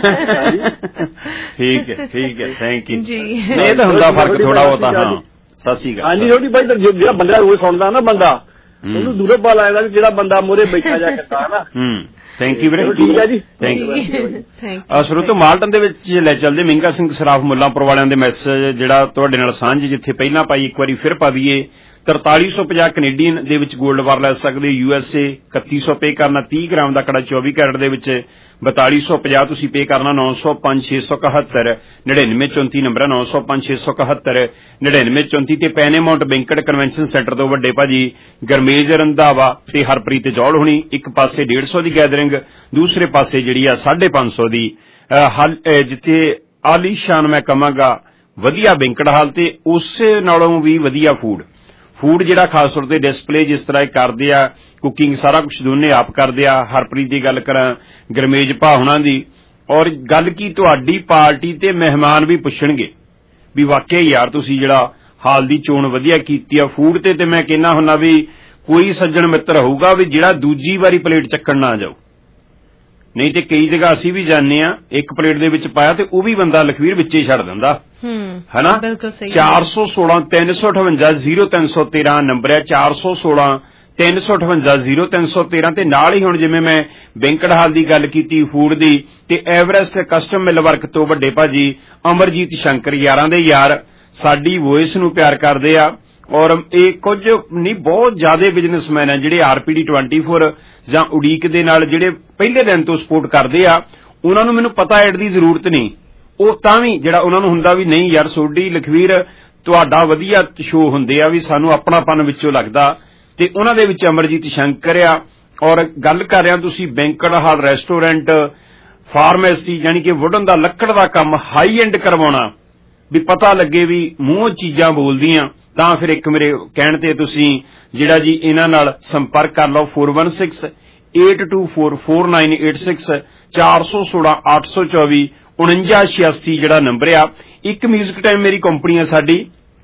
[SPEAKER 12] ਠੀਕ ਹੈ ਠੀਕ ਹੈ ਥੈਂਕ ਯੂ। ਇਹ ਤਾਂ ਹੁੰਦਾ ਫਰਕ ਥੋੜਾ ਬਹੁਤਾ। ਹਾਂ ਸਤਿ ਸ਼੍ਰੀ ਅਕਾਲ।
[SPEAKER 18] ਹਾਂਜੀ ਥੋੜੀ ਭਾਈ ਜਿਹੜਾ ਬੰਦਾ ਰੋਜ਼ ਸੁਣਦਾ ਨਾ ਬੰਦਾ ਉਹਨੂੰ ਦੂਰੋਂ ਪਾ ਲੱਗਦਾ ਜਿਹੜਾ ਬੰਦਾ ਮੋਰੇ ਬੈਠਾ ਜਾ ਕੇ ਤਾਂ ਨਾ।
[SPEAKER 12] ਥੈਂਕ ਯੂ ਵੀਰੇ।
[SPEAKER 18] ਠੀਕ ਹੈ ਜੀ
[SPEAKER 12] ਥੈਂਕ ਯੂ। ਸਰੋਤੋ ਮਾਲਟਨ ਦੇ ਵਿੱਚ ਲੈ ਚੱਲਦੇ ਮਹਿੰਗਾ ਸਿੰਘ ਸਰਾਫ ਮੁੱਲਾਂਪੁਰ ਵਾਲਿਆਂ ਦੇ ਮੈਸੇਜ ਜਿਹੜਾ ਤੁਹਾਡੇ ਨਾਲ ਸਾਂਝ ਜਿੱਥੇ ਪਹਿਲਾਂ ਪਾਈ ਇੱਕ ਵਾਰੀ ਫਿਰ ਪਾ ਦਈਏ। ਤਰਤਾਲੀ ਸੌ ਪੰਜਾਹ ਕੈਨੇਡੀਅਨ ਦੇ ਵਿੱਚ ਗੋਲਡ ਵਾਰ ਲੈ ਸਕਦੇ। ਯੂ ਐਸ ਏ ਇਕੱਤੀ ਸੌ ਪੇ ਕਰਨਾ। ਤੀਹ ਗ੍ਰਾਮ ਦਾ ਕੜਾ ਚੌਵੀ ਕੈਰਟ ਦੇ ਵਿੱਚ ਬਤਾਲੀ ਸੌ ਪੰਜਾਹ ਤੁਸੀਂ ਪੇ ਕਰਨਾ। ਨੌ ਸੌ ਪੰਜ ਛੇ ਸੌ ਇਕਹੱਤਰ ਨੜਿਨਵੇਂ ਚੌਂਤੀ ਨੰਬਰ ਹੈ ਨੌ ਸੌ ਪੰਜ ਛੇ ਸੌ ਇਕਹੱਤਰ ਨੜਿਨਵੇਂ ਚੌਂਤੀ ਤੇ ਪੈਨੇਮਾਉਂਟ ਬੈਂਕਟ ਕਨਵੈਨਸ਼ਨ ਸੈਂਟਰ ਤੋਂ ਵੱਡੇ ਭਾਜੀ ਗਰਮੇਜ ਰੰਧਾਵਾ ਤੇ ਹਰਪ੍ਰੀਤ ਜੌਲ ਹੋਣੀ। ਇੱਕ ਪਾਸੇ ਡੇਢ ਸੌ ਦੀ ਗੈਦਰਿੰਗ ਦੂਸਰੇ ਪਾਸੇ ਜਿਹੜੀ ਆ ਸਾਢੇ ਪੰਜ ਸੌ ਦੀ ਜਿੱਥੇ ਆਲੀਸ਼ਾਨ ਮੈਂ ਕਹਾਂਗਾ ਵਧੀਆ ਬੈਂਕਟ ਹਾਲ ਤੇ ਉਸੇ ਨਾਲੋਂ ਵੀ ਵਧੀਆ ਫੂਡ ਫੂਡ ਜਿਹੜਾ ਖਾਸ ਤੌਰ ਤੇ ਡਿਸਪਲੇ ਜਿਸ ਤਰ੍ਹਾਂ ਕਰਦੇ ਆ ਕੁਕਿੰਗ ਸਾਰਾ ਕੁਝ ਦੋਨੇ ਆਪ ਕਰਦੇ ਆ। ਹਰਪ੍ਰੀਤ ਦੀ ਗੱਲ ਕਰਾਂ ਗਰਮੇਜ ਭਾ ਹੁਣਾਂ ਦੀ ਔਰ ਗੱਲ ਕੀ ਤੁਹਾਡੀ ਪਾਰਟੀ ਤੇ ਮਹਿਮਾਨ ਵੀ ਪੁੱਛਣਗੇ ਵੀ ਵਾਕਿਆ ਯਾਰ ਤੁਸੀਂ ਜਿਹੜਾ ਹਾਲ ਦੀ ਚੋਣ ਵਧੀਆ ਕੀਤੀ ਆ ਫੂਡ ਤੇ ਤੇ ਮੈਂ ਕਹਿੰਦਾ ਹੁੰਦਾ ਵੀ ਕੋਈ ਸੱਜਣ ਮਿੱਤਰ ਹੋਊਗਾ ਵੀ ਜਿਹੜਾ ਦੂਜੀ ਵਾਰੀ ਪਲੇਟ ਚੱਕਣ ਨਾ ਜਾਓ। ਨਹੀਂ ਤੇ ਕਈ ਜਗ੍ਹਾ ਅਸੀਂ ਵੀ ਜਾਂਦੇ ਆ ਇੱਕ ਪਲੇਟ ਦੇ ਵਿੱਚ ਪਾਇਆ ਤੇ ਉਹ ਵੀ ਬੰਦਾ ਲਖਵੀਰ ਵਿੱਚ ਹੀ ਛੱਡ ਦਿੰਦਾ ਹਨਾ। ਚਾਰ ਸੌ ਸੋਲਾਂ ਤਿੰਨ ਸੌ ਅਠਵੰਜਾ ਜ਼ੀਰੋ ਤਿੰਨ ਸੌ ਤੇਰਾਂ ਨੰਬਰ ਹੈ ਚਾਰ ਸੌ ਸੋਲਾਂ ਤਿੰਨ ਸੌ ਅਠਵੰਜਾ ਜ਼ੀਰੋ ਤਿੰਨ ਸੌ ਤੇਰਾਂ ਤੇ ਨਾਲ ਹੀ ਹੁਣ ਜਿਵੇਂ ਮੈਂ ਬੈਂਕਟ ਹਾਲ ਦੀ ਗੱਲ ਕੀਤੀ ਫੂਡ ਦੀ ਤੇ ਐਵਰੈਸਟ ਕਸਟਮ ਮਿਲ ਵਰਕ ਤੋਂ ਵੱਡੇ ਭਾਜੀ ਅਮਰਜੀਤ ਸ਼ੰਕਰ ਯਾਰਾਂ ਦੇ ਯਾਰ ਸਾਡੀ ਵੌਇਸ ਨੂੰ ਪਿਆਰ ਕਰਦੇ ਆ ਔਰ ਇਹ ਕੁਝ ਨਹੀਂ ਬਹੁਤ ਜ਼ਿਆਦਾ ਬਿਜ਼ਨਸਮੈਨ ਆ ਜਿਹੜੇ ਆਰਪੀਡੀ ਚੌਬੀ ਜਾਂ ਉਡੀਕ ਦੇ ਨਾਲ ਜਿਹੜੇ ਪਹਿਲੇ ਦਿਨ ਤੋਂ ਸਪੋਰਟ ਕਰਦੇ ਆ। ਉਹਨਾਂ ਨੂੰ ਮੈਨੂੰ ਪਤਾ ਐਡ ਦੀ ਜ਼ਰੂਰਤ ਨਹੀਂ ਉਹ ਤਾਂ ਵੀ ਜਿਹੜਾ ਉਹਨਾਂ ਨੂੰ ਹੁੰਦਾ ਵੀ ਨਹੀਂ ਯਾਰ ਸੋਢੀ ਲਖਵੀਰ ਤੁਹਾਡਾ ਵਧੀਆ ਸ਼ੋਅ ਹੁੰਦੇ ਆ ਵੀ ਸਾਨੂੰ ਆਪਣਾਪਨ ਵਿੱਚੋਂ ਲੱਗਦਾ ਤੇ ਉਹਨਾਂ ਦੇ ਵਿੱਚ ਅਮਰਜੀਤ ਸ਼ੰਕਰ ਆ। ਔਰ ਗੱਲ ਕਰ ਰਿਹਾ ਤੁਸੀਂ ਬੈਂਕਟ ਹਾਲ ਰੈਸਟੋਰੈਂਟ ਫਾਰਮੇਸੀ ਯਾਨੀ ਕਿ ਵੁਡਨ ਦਾ ਲੱਕੜ ਦਾ ਕੰਮ ਹਾਈ ਐਂਡ ਕਰਵਾਉਣਾ ਵੀ ਪਤਾ ਲੱਗੇ ਵੀ ਮੂੰਹੋਂ ਚੀਜ਼ਾਂ ਬੋਲਦੀਆਂ ਤਾਂ ਫਿਰ ਇੱਕ ਮੇਰੇ ਕਹਿਣ ਤੇ ਤੁਸੀਂ ਜਿਹੜਾ ਜੀ ਇਹਨਾਂ ਨਾਲ ਸੰਪਰਕ ਕਰ ਲਓ ਚਾਰ ਇੱਕ ਛੇ ਅੱਠ ਦੋ ਚਾਰ ਚਾਰ ਨੌ ਅੱਠ ਛੇ ਚਾਰ ਸੌ ਸੋਲਾਂ ਅੱਠ ਸੌ ਚੌਵੀ ਉਨੰਜਾ ਛਿਆਸੀ ਜਿਹੜਾ ਨੰਬਰ ਆ। ਇੱਕ ਮਿਊਜ਼ਿਕ ਟਾਈਮ ਮੇਰੀ ਕੰਪਨੀ ਆ ਸਾਡੀ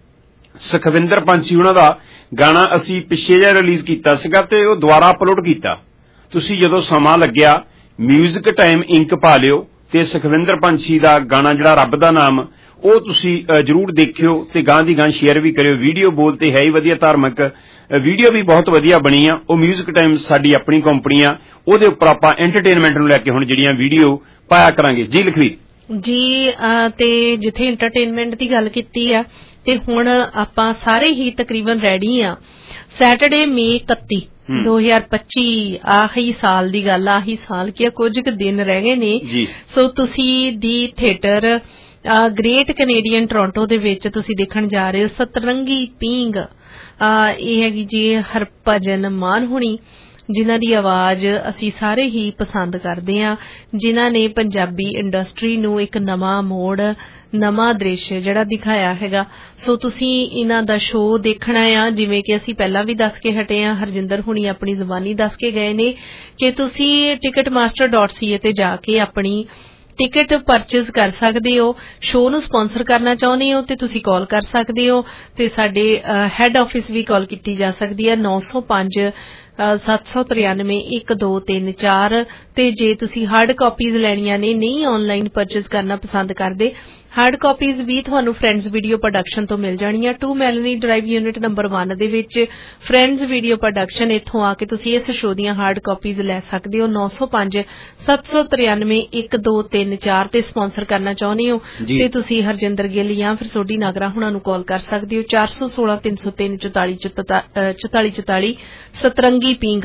[SPEAKER 12] ਸੁਖਵਿੰਦਰ ਪੰਛੀ ਉਹਨਾਂ ਦਾ ਗਾਣਾ ਅਸੀਂ ਪਿੱਛੇ ਜਿਹਾ ਰਿਲੀਜ਼ ਕੀਤਾ ਸੀਗਾ ਤੇ ਉਹ ਦੁਬਾਰਾ ਅਪਲੋਡ ਕੀਤਾ। ਤੁਸੀਂ ਜਦੋਂ ਸਮਾਂ ਲੱਗਿਆ ਮਿਊਜ਼ਿਕ ਟਾਈਮ ਇੰਕ ਪਾ ਲਿਓ ਤੇ ਸੁਖਵਿੰਦਰ ਪੰਛੀ ਦਾ ਗਾਣਾ ਜਿਹੜਾ ਰੱਬ ਦਾ ਨਾਮ ਉਹ ਤੁਸੀਂ ਜ਼ਰੂਰ ਦੇਖਿਓ ਤੇ ਗਾਂ ਦੀ ਗਾਂ ਸ਼ੇਅਰ ਵੀ ਕਰਿਓ। ਵੀਡੀਓ ਬੋਲ ਤੇ ਹੈ ਹੀ ਵਧੀਆ ਧਾਰਮਿਕ ਵੀਡੀਓ ਵੀ ਬਹੁਤ ਵਧੀਆ ਬਣੀ ਆ। ਉਹ ਮਿਊਜ਼ਿਕ ਟਾਈਮ ਸਾਡੀ ਆਪਣੀ ਕੰਪਨੀ ਆ ਉਹਦੇ ਉੱਪਰ ਆਪਾਂ ਐਂਟਰਟੇਨਮੈਂਟ ਨੂੰ ਲੈ ਕੇ ਹੁਣ ਜਿਹੜੀਆਂ ਵੀਡੀਓ ਪਾਇਆ ਕਰਾਂਗੇ। ਜੀ ਲਖਵੀਰ
[SPEAKER 11] ਜੀ ਤੇ ਜਿੱਥੇ ਐਂਟਰਟੇਨਮੈਂਟ ਦੀ ਗੱਲ ਕੀਤੀ ਆ ਤੇ ਹੁਣ ਆਪਾਂ ਸਾਰੇ ਹੀ ਤਕਰੀਬਨ ਰੈਡੀ ਆ। ਸੈਟਰਡੇ ਮਈ ਇਕੱਤੀ ਦੋ ਹਜ਼ਾਰ ਪੱਚੀ ਆਹੀ ਸਾਲ ਦੀ ਗੱਲ ਆਹੀ ਸਾਲ ਕੀ ਕੁਝ ਕੁ ਦਿਨ ਰਹਿ ਗਏ ਨੇ। ਸੋ ਤੁਸੀਂ ਦੀ ਥੀਏਟਰ ਗ੍ਰੇਟ ਕੈਨੇਡੀਅਨ ਟੋਰਾਂਟੋ ਦੇ ਵਿੱਚ ਤੁਸੀਂ ਦੇਖਣ ਜਾ ਰਹੇ ਹੋ ਸਤਰੰਗੀ ਪੀਂਗ। ਇਹ ਹੈਗੀ ਜੀ ਹਰਭਜਨ ਮਾਨ ਹੁਣੀ, ਜਿਨ੍ਹਾਂ ਦੀ ਆਵਾਜ਼ ਅਸੀਂ ਸਾਰੇ ਹੀ ਪਸੰਦ ਕਰਦੇ ਹਾਂ, ਜਿਨ੍ਹਾਂ ਨੇ ਪੰਜਾਬੀ ਇੰਡਸਟਰੀ ਨੂੰ ਇੱਕ ਨਵਾਂ ਮੋੜ, ਨਵਾਂ ਦ੍ਰਿਸ਼ ਜਿਹੜਾ ਦਿਖਾਇਆ ਹੈਗਾ। ਸੋ ਤੁਸੀਂ ਇਹਨਾਂ ਦਾ ਸ਼ੋਅ ਦੇਖਣਾ ਆ, ਜਿਵੇਂ ਕਿ ਅਸੀਂ ਪਹਿਲਾਂ ਵੀ ਦੱਸ ਕੇ ਹਟੇ ਹਾਂ, ਹਰਜਿੰਦਰ ਹੁਣੀ ਆਪਣੀ ਜ਼ੁਬਾਨੀ ਦੱਸ ਕੇ ਗਏ ਨੇ ਕਿ ਤੁਸੀਂ Ticketmaster dot C A ਤੇ ਜਾ ਕੇ ਆਪਣੀ ਟਿਕਟ ਪਰਚੇਜ਼ ਕਰ ਸਕਦੇ ਹੋ। ਸ਼ੋਅ ਨੂੰ ਸਪਾਂਸਰ ਕਰਨਾ ਚਾਹੁੰਦੇ ਹੋ ਤੇ ਤੁਸੀਂ ਕਾਲ ਕਰ ਸਕਦੇ ਹੋ, ਤੇ ਸਾਡੇ ਹੈੱਡ ਆਫਿਸ ਵੀ ਕਾਲ ਕੀਤੀ ਜਾ ਸਕਦੀ ਹੈ ਨੌ ਸੌ ਪੰਜ ਸੱਤ ਸੌ ਤਰਿਆਨਵੇਂ ਇੱਕ ਦੋ ਤਿੰਨ ਚਾਰ। ਤੇ ਜੇ ਤੁਸੀਂ ਹਾਰਡ ਕਾਪੀਜ਼ ਲੈਣੀਆਂ ਨੇ, ਨਹੀਂ ਆਨਲਾਈਨ ਪਰਚੇਜ਼ ਕਰਨਾ ਪਸੰਦ ਕਰਦੇ, ਹਾਰਡ ਕਾਪੀਜ਼ ਵੀ ਤੁਹਾਨੂੰ ਫਰੈਂਡਸ ਵੀਡੀਓ ਪ੍ਰੋਡਕਸ਼ਨ ਤੋਂ ਮਿਲ ਜਾਣੀਆਂ। Two Melanie drive unit number ਇੱਕ ਦੇ ਵਿੱਚ ਫਰੈਂਡਸ ਵੀਡੀਓ ਪ੍ਰੋਡਕਸ਼ਨ, ਇੱਥੋਂ ਆ ਕੇ ਤੁਸੀਂ ਇਸ ਸ਼ੋਅ ਦੀਆਂ ਹਾਰਡ ਕਾਪੀਜ਼ ਲੈ ਸਕਦੇ ਹੋ। ਨੌ ਸੌ ਪੰਜ ਸੱਤ ਸੌ ਤਰਿਆਨਵੇਂ ਇੱਕ ਦੋ ਤਿੰਨ ਚਾਰ ਤੇ ਸਪਾਂਸਰ ਕਰਨਾ ਚਾਹੁੰਦੇ ਹੋ ਤੇ ਤੁਸੀਂ ਹਰਜਿੰਦਰ ਗਿੱਲ ਜਾਂ ਫਿਰ ਸੋਢੀ ਨਾਗਰਾ ਹੁਣਾਂ ਨੂੰ ਕਾਲ ਕਰ ਸਕਦੇ ਹੋ ਚਾਰ ਸੌ ਸੋਲਾਂ ਤਿੰਨ ਸੌ ਤਿੰਨ ਚੁਤਾਲੀ ਚੁਤਾਲੀ ਚੁਤਾਲੀ। ਸਤਰੰਗੀ ਪੀਂਗ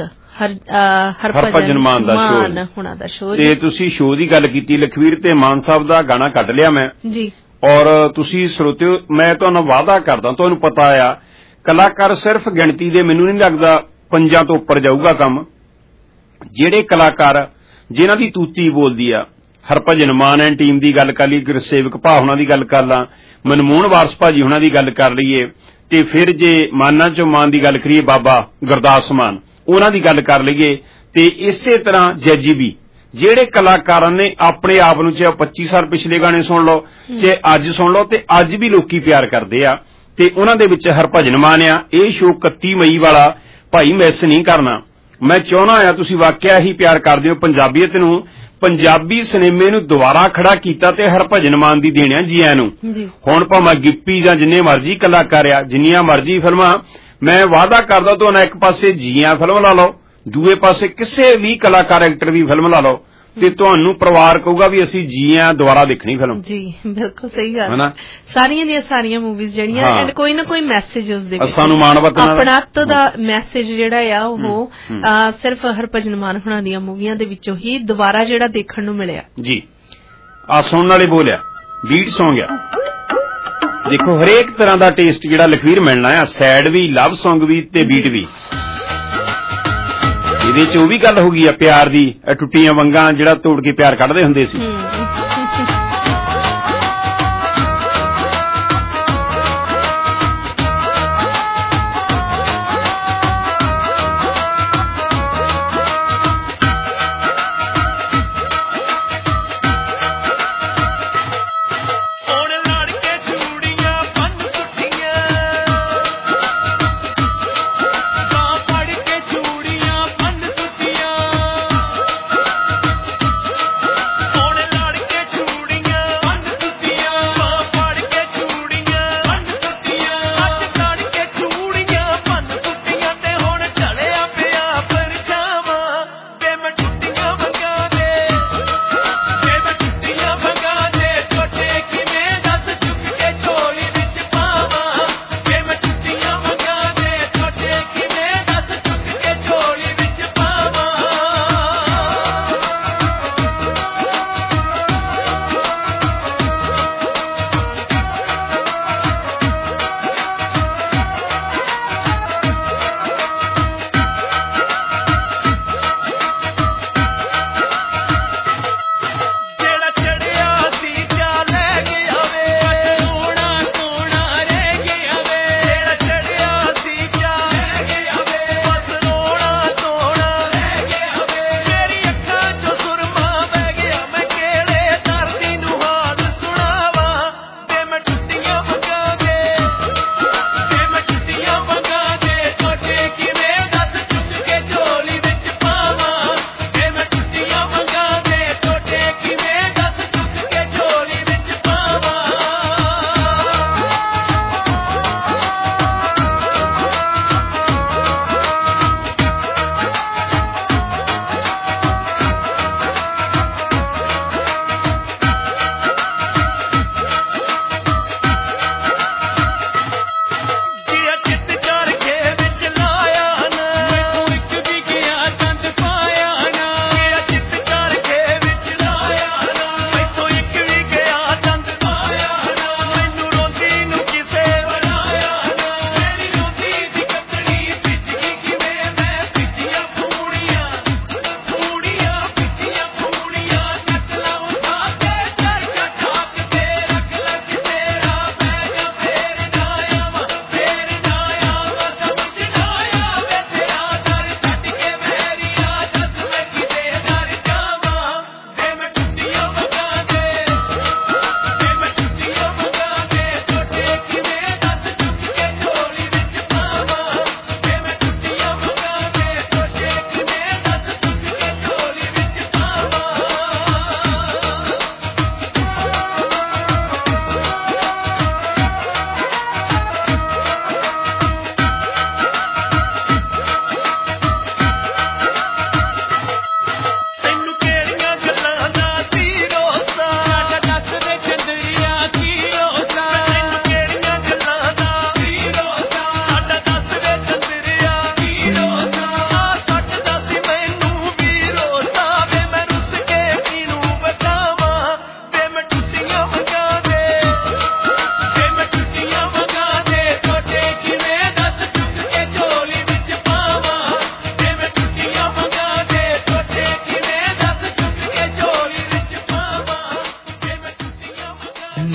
[SPEAKER 11] ਹਰਭਜਨ ਮਾਨ ਦਾ ਸ਼ੋਅ ਹੁਣਾਂ ਦਾ ਸ਼ੋਅ।
[SPEAKER 12] ਤੇ ਤੁਸੀਂ ਸ਼ੋਅ ਦੀ ਗੱਲ ਕੀਤੀ ਲਖਵੀਰ, ਤੇ ਮਾਨ ਸਾਹਿਬ ਦਾ ਗਾਣਾ ਕੱਢ ਲਿਆ ਮੈਂ
[SPEAKER 11] ਜੀ।
[SPEAKER 12] ਔਰ ਤੁਸੀਂ ਸਰੋਤਿਓ, ਮੈਂ ਤੁਹਾਨੂੰ ਵਾਅਦਾ ਕਰਦਾ, ਤੁਹਾਨੂੰ ਪਤਾ ਆ ਕਲਾਕਾਰ ਸਿਰਫ ਗਿਣਤੀ ਦੇ ਮੈਨੂੰ ਨਹੀਂ ਲੱਗਦਾ ਪੰਜਾਂ ਤੋਂ ਉੱਪਰ ਜਾਊਗਾ ਕੰਮ। ਜਿਹੜੇ ਕਲਾਕਾਰ ਜਿਨ੍ਹਾਂ ਦੀ ਤੂਤੀ ਬੋਲਦੀ ਆ, ਹਰਭਜਨ ਮਾਨ ਐਂਡ ਟੀਮ ਦੀ ਗੱਲ ਕਰ ਲਈ, ਗੁਰਸੇਵਕ ਭਾ ਹੁਣਾਂ ਦੀ ਗੱਲ ਕਰ ਲਾਂ, ਮਨਮੋਹਨ ਵਾਰਸ ਭਾਜੀ ਹੁਣਾਂ ਦੀ ਗੱਲ ਕਰ ਲਈਏ, ਤੇ ਫਿਰ ਜੇ ਮਾਨਾਂ ਚੋਂ ਮਾਨ ਦੀ ਗੱਲ ਕਰੀਏ ਬਾਬਾ ਗੁਰਦਾਸ ਮਾਨ, ਉਹਨਾਂ ਦੀ ਗੱਲ ਕਰ ਲਈਏ, ਤੇ ਇਸੇ ਤਰ੍ਹਾਂ ਜੱਜੀ ਵੀ, ਜਿਹੜੇ ਕਲਾਕਾਰਾਂ ਨੇ ਆਪਣੇ ਆਪ ਨੂੰ, ਚਾਹੇ ਪੱਚੀ ਸਾਲ ਪਿਛਲੇ ਗਾਣੇ ਸੁਣ ਲਓ ਚਾਹੇ ਅੱਜ ਸੁਣ ਲਓ, ਤੇ ਅੱਜ ਵੀ ਲੋਕੀ ਪਿਆਰ ਕਰਦੇ ਆ, ਤੇ ਉਹਨਾਂ ਦੇ ਵਿੱਚ ਹਰਭਜਨ ਮਾਨ ਆ। ਇਹ ਸ਼ੋਅ ਇਕੱਤੀ ਮਈ ਵਾਲਾ ਭਾਈ ਮਿਸ ਨਹੀਂ ਕਰਨਾ। ਮੈਂ ਚਾਹੁੰਦਾ ਆ ਤੁਸੀਂ ਵਾਕਿਆ ਹੀ ਪਿਆਰ ਕਰਦੇ ਹੋ ਪੰਜਾਬੀਅਤ ਨੂੰ, ਪੰਜਾਬੀ ਸਿਨੇਮੇ ਨੂੰ ਦੁਬਾਰਾ ਖੜਾ ਕੀਤਾ ਤੇ ਹਰਭਜਨ ਮਾਨ ਦੀ ਦੇਣ ਆ ਜੀਆਂ ਨੂੰ। ਹੁਣ ਭਾਵੇਂ ਗਿੱਪੀ ਜਾਂ ਜਿੰਨੇ ਮਰਜ਼ੀ ਕਲਾਕਾਰ ਆ, ਜਿੰਨੀਆਂ ਮਰਜ਼ੀ ਫਿਲਮਾਂ, ਮੈਂ ਵਾਅਦਾ ਕਰਦਾ ਤੁਹਾਨੂੰ ਇੱਕ ਪਾਸੇ ਜੀਆਂ ਫਿਲਮ ਲਾ ਲਓ, ਦੂਏ ਪਾਸੇ ਕਿਸੇ ਵੀ ਕਲਾਕਾਰ ਐਕਟਰ ਦੀ ਫਿਲਮ ਲਾ ਲਓ, ਤੇ ਤੁਹਾਨੂੰ ਪਰਿਵਾਰ ਕਹੂਗਾ ਵੀ ਅਸੀਂ ਜੀਆਂ ਦੁਬਾਰਾ ਦੇਖਣੀ ਫਿਲਮ।
[SPEAKER 11] ਜੀ ਬਿਲਕੁਲ ਸਹੀ ਗੱਲ। ਸਾਰੀਆਂ ਦੀਆਂ ਸਾਰੀਆਂ ਮੂਵੀਜ਼ ਜਿਹੜੀਆਂ ਐਂਡ ਕੋਈ ਨਾ ਕੋਈ ਮੈਸੇਜ ਉਸ ਦੇ ਵਿੱਚ,
[SPEAKER 12] ਸਾਨੂੰ ਮਾਣਵਤ
[SPEAKER 11] ਆਪਣਤ ਦਾ ਮੈਸੇਜ ਜਿਹੜਾ ਆ ਉਹ ਸਿਰਫ ਹਰਭਜਨ ਮਾਨ ਹੁਣਾਂ ਦੀਆਂ ਮੂਵੀਆਂ ਦੇ ਵਿੱਚੋਂ ਹੀ ਦੁਬਾਰਾ ਜਿਹੜਾ ਦੇਖਣ ਨੂੰ ਮਿਲਿਆ
[SPEAKER 12] ਜੀ। ਆ ਸੁਣਨ ਵਾਲੇ ਬੋਲਿਆ ਬੀਟ ਸੌਂਗ ਆ, ਦੇਖੋ ਹਰੇਕ ਤਰ੍ਹਾਂ ਦਾ ਟੇਸਟ ਜਿਹੜਾ ਲਖਵੀਰ ਮਿਲਣਾ ਆ, ਸੈਡ ਵੀ, ਲਵ ਸੌਂਗ ਵੀ ਤੇ ਬੀਟ ਵੀ। ਇਹਦੇ ਚ ਉਹ ਵੀ ਗੱਲ ਹੋ ਗਈ ਆ ਪਿਆਰ ਦੀ, ਟੁੱਟੀਆਂ ਵੰਗਾਂ ਜਿਹੜਾ ਤੋੜ ਕੇ ਪਿਆਰ ਕੱਢਦੇ ਹੁੰਦੇ ਸੀ।
[SPEAKER 14] ਕੇ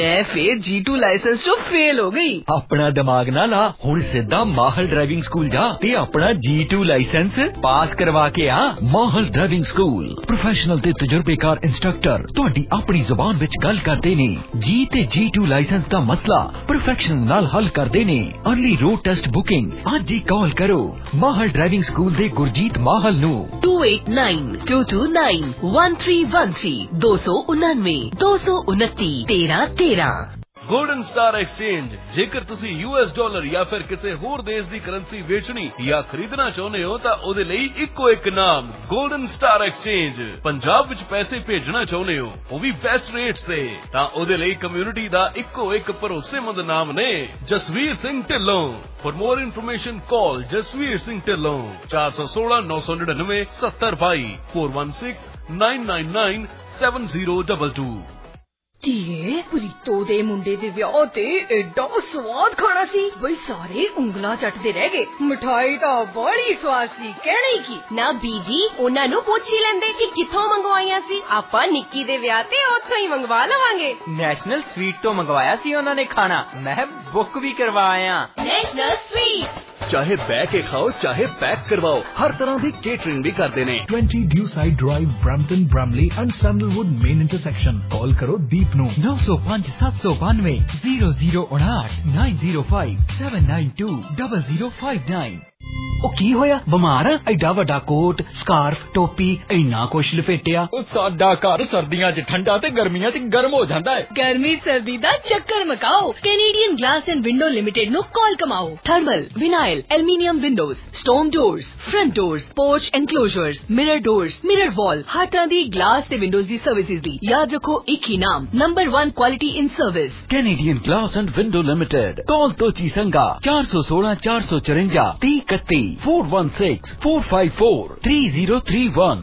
[SPEAKER 3] मैं फिर जी टू लाइसेंस तो फेल हो गई।
[SPEAKER 15] अपना दिमाग ना ला, हुण सीधा माहल ड्राइविंग स्कूल जा ते अपना जी टू लाइसेंस पास करवा के आ। माहल ड्राइविंग स्कूल प्रोफेशनल ते तजुर्बेकार इंस्ट्रक्टर तुहाडी अपनी जुबान विच गल करदे ने। जी ते जी टू लाइसेंस दा मसला प्रोफेशनल नाल हल करदे ने। अर्ली रोड टेस्ट बुकिंग अज ही कॉल करो माहल ड्राइविंग स्कूल दे गुरजीत माहल नू
[SPEAKER 3] two eight nine two two nine one three one three दो सौ उन्नानवे दो सौ उनती तेरह तेरह।
[SPEAKER 19] ਗੋਲਡਨ ਸਟਾਰ ਐਕਸਚੇਂਜ ਜੇਕਰ ਤੁਸੀਂ ਯੂ ਐਸ ਡਾਲਰ ਜਾਂ ਫਿਰ ਕਿਸੇ ਹੋਰ ਦੇਸ਼ ਦੀ ਕਰੰਸੀ ਵੇਚਣੀ ਜਾਂ ਖਰੀਦਣਾ ਚਾਹੁੰਦੇ ਹੋ ਤਾਂ ਉਹਦੇ ਲਈ ਇੱਕੋ ਇੱਕ ਨਾਮ ਗੋਲਡਨ ਸਟਾਰ ਐਕਸਚੇਂਜ। ਪੰਜਾਬ ਵਿੱਚ ਪੈਸੇ ਭੇਜਣਾ ਚਾਹੁੰਦੇ ਹੋ ਉਹ ਵੀ ਬੈਸਟ ਰੇਟਸ ਤੇ ਤਾਂ ਉਹਦੇ ਲਈ ਕਮਿਊਨਿਟੀ ਦਾ ਇੱਕੋ ਇੱਕ ਭਰੋਸੇਮੰਦ ਨਾਮ ਨੇ Jasvir Singh Dhillon. For more information call Jasvir Singh Dhillon चार सौ सोलह नौ सौ निन्यानवे सत्तर by four one six nine nine nine seven zero double two.
[SPEAKER 3] ਧੀਏ ਪ੍ਰੀਤੋ ਦੇ ਮੁੰਡੇ ਦੇ ਵਿਆਹ ਤੇ ਐਡਾ ਸਵਾਦ ਖਾਣਾ ਸੀ ਬਈ ਸਾਰੇ ਉਂਗਲਾਂ ਚੱਟਦੇ ਰਹਿ ਗਏ। ਮਠਾਈ ਤਾਂ ਬੜੀ ਸਵਾਦ ਸੀ ਕਹਿਣਾ ਹੀ ਕੀ। ਨਾ ਬੀਜੀ ਉਹਨਾਂ ਨੂੰ ਪੁੱਛ ਹੀ ਲੈਂਦੇ ਕਿ ਕਿੱਥੋਂ ਮੰਗਵਾਈਆਂ ਸੀ। ਆਪਾਂ ਨਿੱਕੀ ਦੇ ਵਿਆਹ ਤੇ ਉੱਥੋਂ ਹੀ ਮੰਗਵਾ ਲਵਾਂਗੇ।
[SPEAKER 10] ਨੈਸ਼ਨਲ ਸਵੀਟ ਤੋਂ ਮੰਗਵਾਇਆ ਸੀ ਉਹਨਾਂ ਨੇ ਖਾਣਾ, ਮੈਂ ਬੁੱਕ ਵੀ ਕਰਵਾਇਆ।
[SPEAKER 3] ਨੈਸ਼ਨਲ ਸਵੀਟ
[SPEAKER 19] ਚਾਹੇ ਬਹਿ ਕੇ ਖਾਓ ਚਾਹੇ ਪੈਕ ਕਰਵਾਓ ਹਰ ਤਰ੍ਹਾਂ ਦੀ ਕੇਟਰਿੰਗ ਵੀ ਕਰਦੇ ਨੇ।
[SPEAKER 16] Twenty Dewside drive Brampton Bramalea and Sandalwood main intersection. Call करो दीप नू
[SPEAKER 15] नौ सौ पांच सात सौ बानवे जीरो जीरो उनाठ nine zero five seven nine two double zero five nine. ਉਹ ਕੀ ਹੋਇਆ ਬਿਮਾਰ ਆ? ਐਡਾ ਵੱਡਾ ਕੋਟ ਸਕਾਰਫ ਟੋਪੀ ਇੰਨਾ ਕੁਛ ਲਪੇਟਿਆ।
[SPEAKER 9] ਉਹ ਸਾਡਾ ਘਰ ਸਰਦੀਆਂ 'ਚ ਠੰਡਾ ਤੇ ਗਰਮੀਆਂ 'ਚ ਗਰਮ ਹੋ ਜਾਂਦਾ ਹੈ।
[SPEAKER 3] ਗਰਮੀ ਸਰਦੀ ਦਾ ਚੱਕਰ ਮਕਾਓ Canadian glass and window limited ਨੂੰ ਕਾਲ ਕਮਾਓ। Thermal vinyl aluminium windows stone doors front doors porch enclosures mirror doors mirror wall ਹਰ ਤਰ੍ਹਾਂ ਦੀ ਗਲਾਸ ਤੇ ਵਿੰਡੋਜ਼ ਦੀ ਸਰਵਿਸਿਜ਼ ਦੀ ਯਾਦ ਰੱਖੋ ਇੱਕ ਹੀ ਨਾਮ number one quality in service
[SPEAKER 15] Canadian glass and window limited. Call Tochi Sanga ਚਾਰ ਸੌ ਸੋਲਾਂ ਚਾਰ ਸੌ ਚੁਰੰਜਾ तीस इकतीस four one six four five four three zero three one.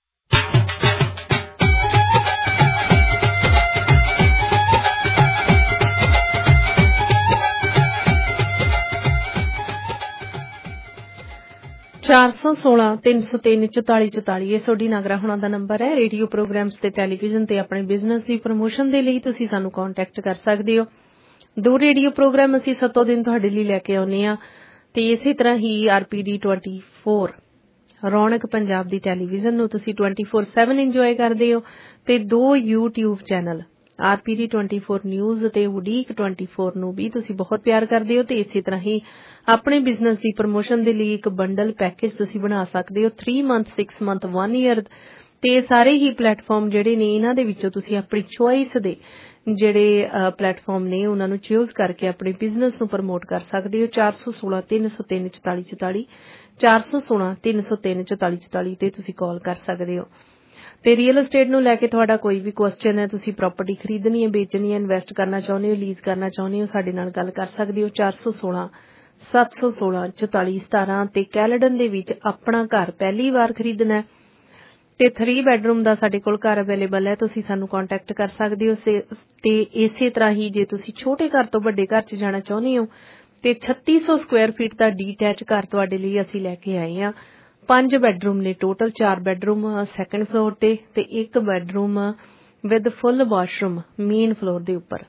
[SPEAKER 11] ਚਾਰ ਸੌ ਸੋਲਾਂ ਤਿੰਨ ਸੌ ਤਿੰਨ ਚੁਤਾਲੀ ਚੁਤਾਲੀ ਇਹ ਤੁਹਾਡੀ ਨਾਗਰਾ ਹੋਣਾ ਦਾ ਨੰਬਰ ਹੈ। ਰੇਡੀਓ ਪ੍ਰੋਗਰਾਮਸ ਤੇ ਟੈਲੀਵਿਜ਼ਨ ਤੇ ਆਪਣੇ ਬਿਜ਼ਨਸ ਦੀ ਪ੍ਰਮੋਸ਼ਨ ਦੇ ਲਈ ਤੁਸੀਂ ਸਾਨੂੰ ਕੰਟੈਕਟ ਕਰ ਸਕਦੇ ਹੋ। ਦੋ ਰੇਡੀਓ ਪ੍ਰੋਗਰਾਮ ਅਸੀਂ ਸੱਤੋਂ ਦਿਨ ਤੁਹਾਡੇ ਲਈ ਲੈ ਕੇ ਆਉਂਦੇ ਹਾਂ ਤੇ ਇਸੇ ਤਰ੍ਹਾਂ ਹੀ ਆਰਪੀਡੀ ਟਵੈਂਟੀ ਫੋਰ ਰੌਣਕ ਪੰਜਾਬ ਦੀ ਟੈਲੀਵਿਜ਼ਨ ਨੂੰ ਤੁਸੀਂ ਟਵੈਂਟੀ ਫੋਰ ਸੈਵਨ ਇੰਜੋਏ ਕਰਦੇ ਹੋ ਤੇ ਦੋ YouTube channel R P D twenty four news ਤੇ ਉਡੀਕ ਟਵੈਂਟੀ ਫੋਰ ਨੂੰ ਵੀ ਤੁਸੀਂ ਬਹੁਤ ਪਿਆਰ ਕਰਦੇ ਹੋ ਤੇ ਇਸੇ ਤਰ੍ਹਾਂ ਹੀ ਆਪਣੇ ਬਿਜ਼ਨਸ ਦੀ ਪ੍ਰਮੋਸ਼ਨ ਦੇ ਲਈ ਇੱਕ ਬੰਡਲ ਪੈਕੇਜ ਤੁਸੀਂ ਬਣਾ ਸਕਦੇ ਹੋ three month six month one year ਤੇ ਸਾਰੇ ਹੀ ਪਲੇਟਫਾਰਮ ਜਿਹੜੇ ਨੇ ਇਹਨਾਂ ਦੇ ਵਿੱਚੋਂ ਤੁਸੀਂ ਆਪਣੀ ਚੁਆਇਸ ਦੇ ਜਿਹੜੇ ਪਲੇਟਫਾਰਮ ਨੇ ਉਹਨਾਂ ਨੂੰ ਚੂਜ਼ ਕਰਕੇ ਆਪਣੇ ਬਿਜ਼ਨਸ ਨੂੰ ਪ੍ਰਮੋਟ ਕਰ ਸਕਦੇ ਹੋ। ਚਾਰ ਸੌ ਸੋਲਾਂ ਤਿੰਨ ਸੌ ਤਿੰਨ ਚੁਤਾਲੀ ਚੁਤਾਲੀ ਚਾਰ ਸੌ ਸੋਲਾਂ ਤਿੰਨ ਸੌ ਤਿੰਨ ਚੁਤਾਲੀ ਚੁਤਾਲੀ ਤੇ ਤੁਸੀਂ ਕਾਲ ਕਰ ਸਕਦੇ ਹੋ। ਤੇ ਰੀਅਲ estate ਨੂੰ ਲੈ ਕੇ ਤੁਹਾਡਾ ਕੋਈ ਵੀ ਕੁਐਸਚਨ ਹੈ, ਤੁਸੀਂ ਪ੍ਰਾਪਰਟੀ ਖਰੀਦਣੀ ਹੈ, ਵੇਚਣੀ ਹੈ, ਇਨਵੈਸਟ ਕਰਨਾ ਚਾਹੁੰਦੇ ਹੋ, ਲੀਜ਼ ਕਰਨਾ ਚਾਹੁੰਦੇ ਹੋ, ਸਾਡੇ ਨਾਲ ਗੱਲ ਕਰ ਸਕਦੇ ਹੋ। ਚਾਰ ਸੌ ਸੋਲਾਂ ਸੱਤ ਸੌ ਸੋਲਾਂ ਚੁਤਾਲੀ ਸਤਾਰਾਂ ਤੇ ਕੈਲਡਨ ਦੇ ਵਿੱਚ ਆਪਣਾ ਘਰ ਪਹਿਲੀ ਵਾਰ ਖਰੀਦਣਾ ਤੇ ਥ੍ਰੀ ਬੈਡਰੂਮ ਦਾ ਸਾਡੇ ਕੋਲ ਘਰ ਅਵੇਲੇਬਲ ਹੈ, ਤੁਸੀਂ ਸਾਨੂੰ ਕੰਟੈਕਟ ਕਰ ਸਕਦੇ ਹੋ। ਤੇ ਇਸੇ ਤਰ੍ਹਾਂ ਹੀ ਜੇ ਤੁਸੀਂ ਛੋਟੇ ਘਰ ਤੋਂ ਵੱਡੇ ਘਰ 'ਚ ਜਾਣਾ ਚਾਹੁੰਦੇ ਹੋ ਤੇ ਛੱਤੀ ਸੌ ਸਕੁਆਇਰ ਫੀਟ ਦਾ ਡੀਟੈਚ ਘਰ ਤੁਹਾਡੇ ਲਈ ਅਸੀਂ ਲੈ ਕੇ ਆਏ ਹਾਂ। ਪੰਜ ਬੈਡਰੂਮ ਨੇ ਟੋਟਲ, ਚਾਰ ਬੈਡਰੂਮ ਸੈਕੰਡ ਫਲੋਰ ਤੇ ਤੇ ਇੱਕ bedroom with full washroom main floor ਦੇ ਉੱਪਰ।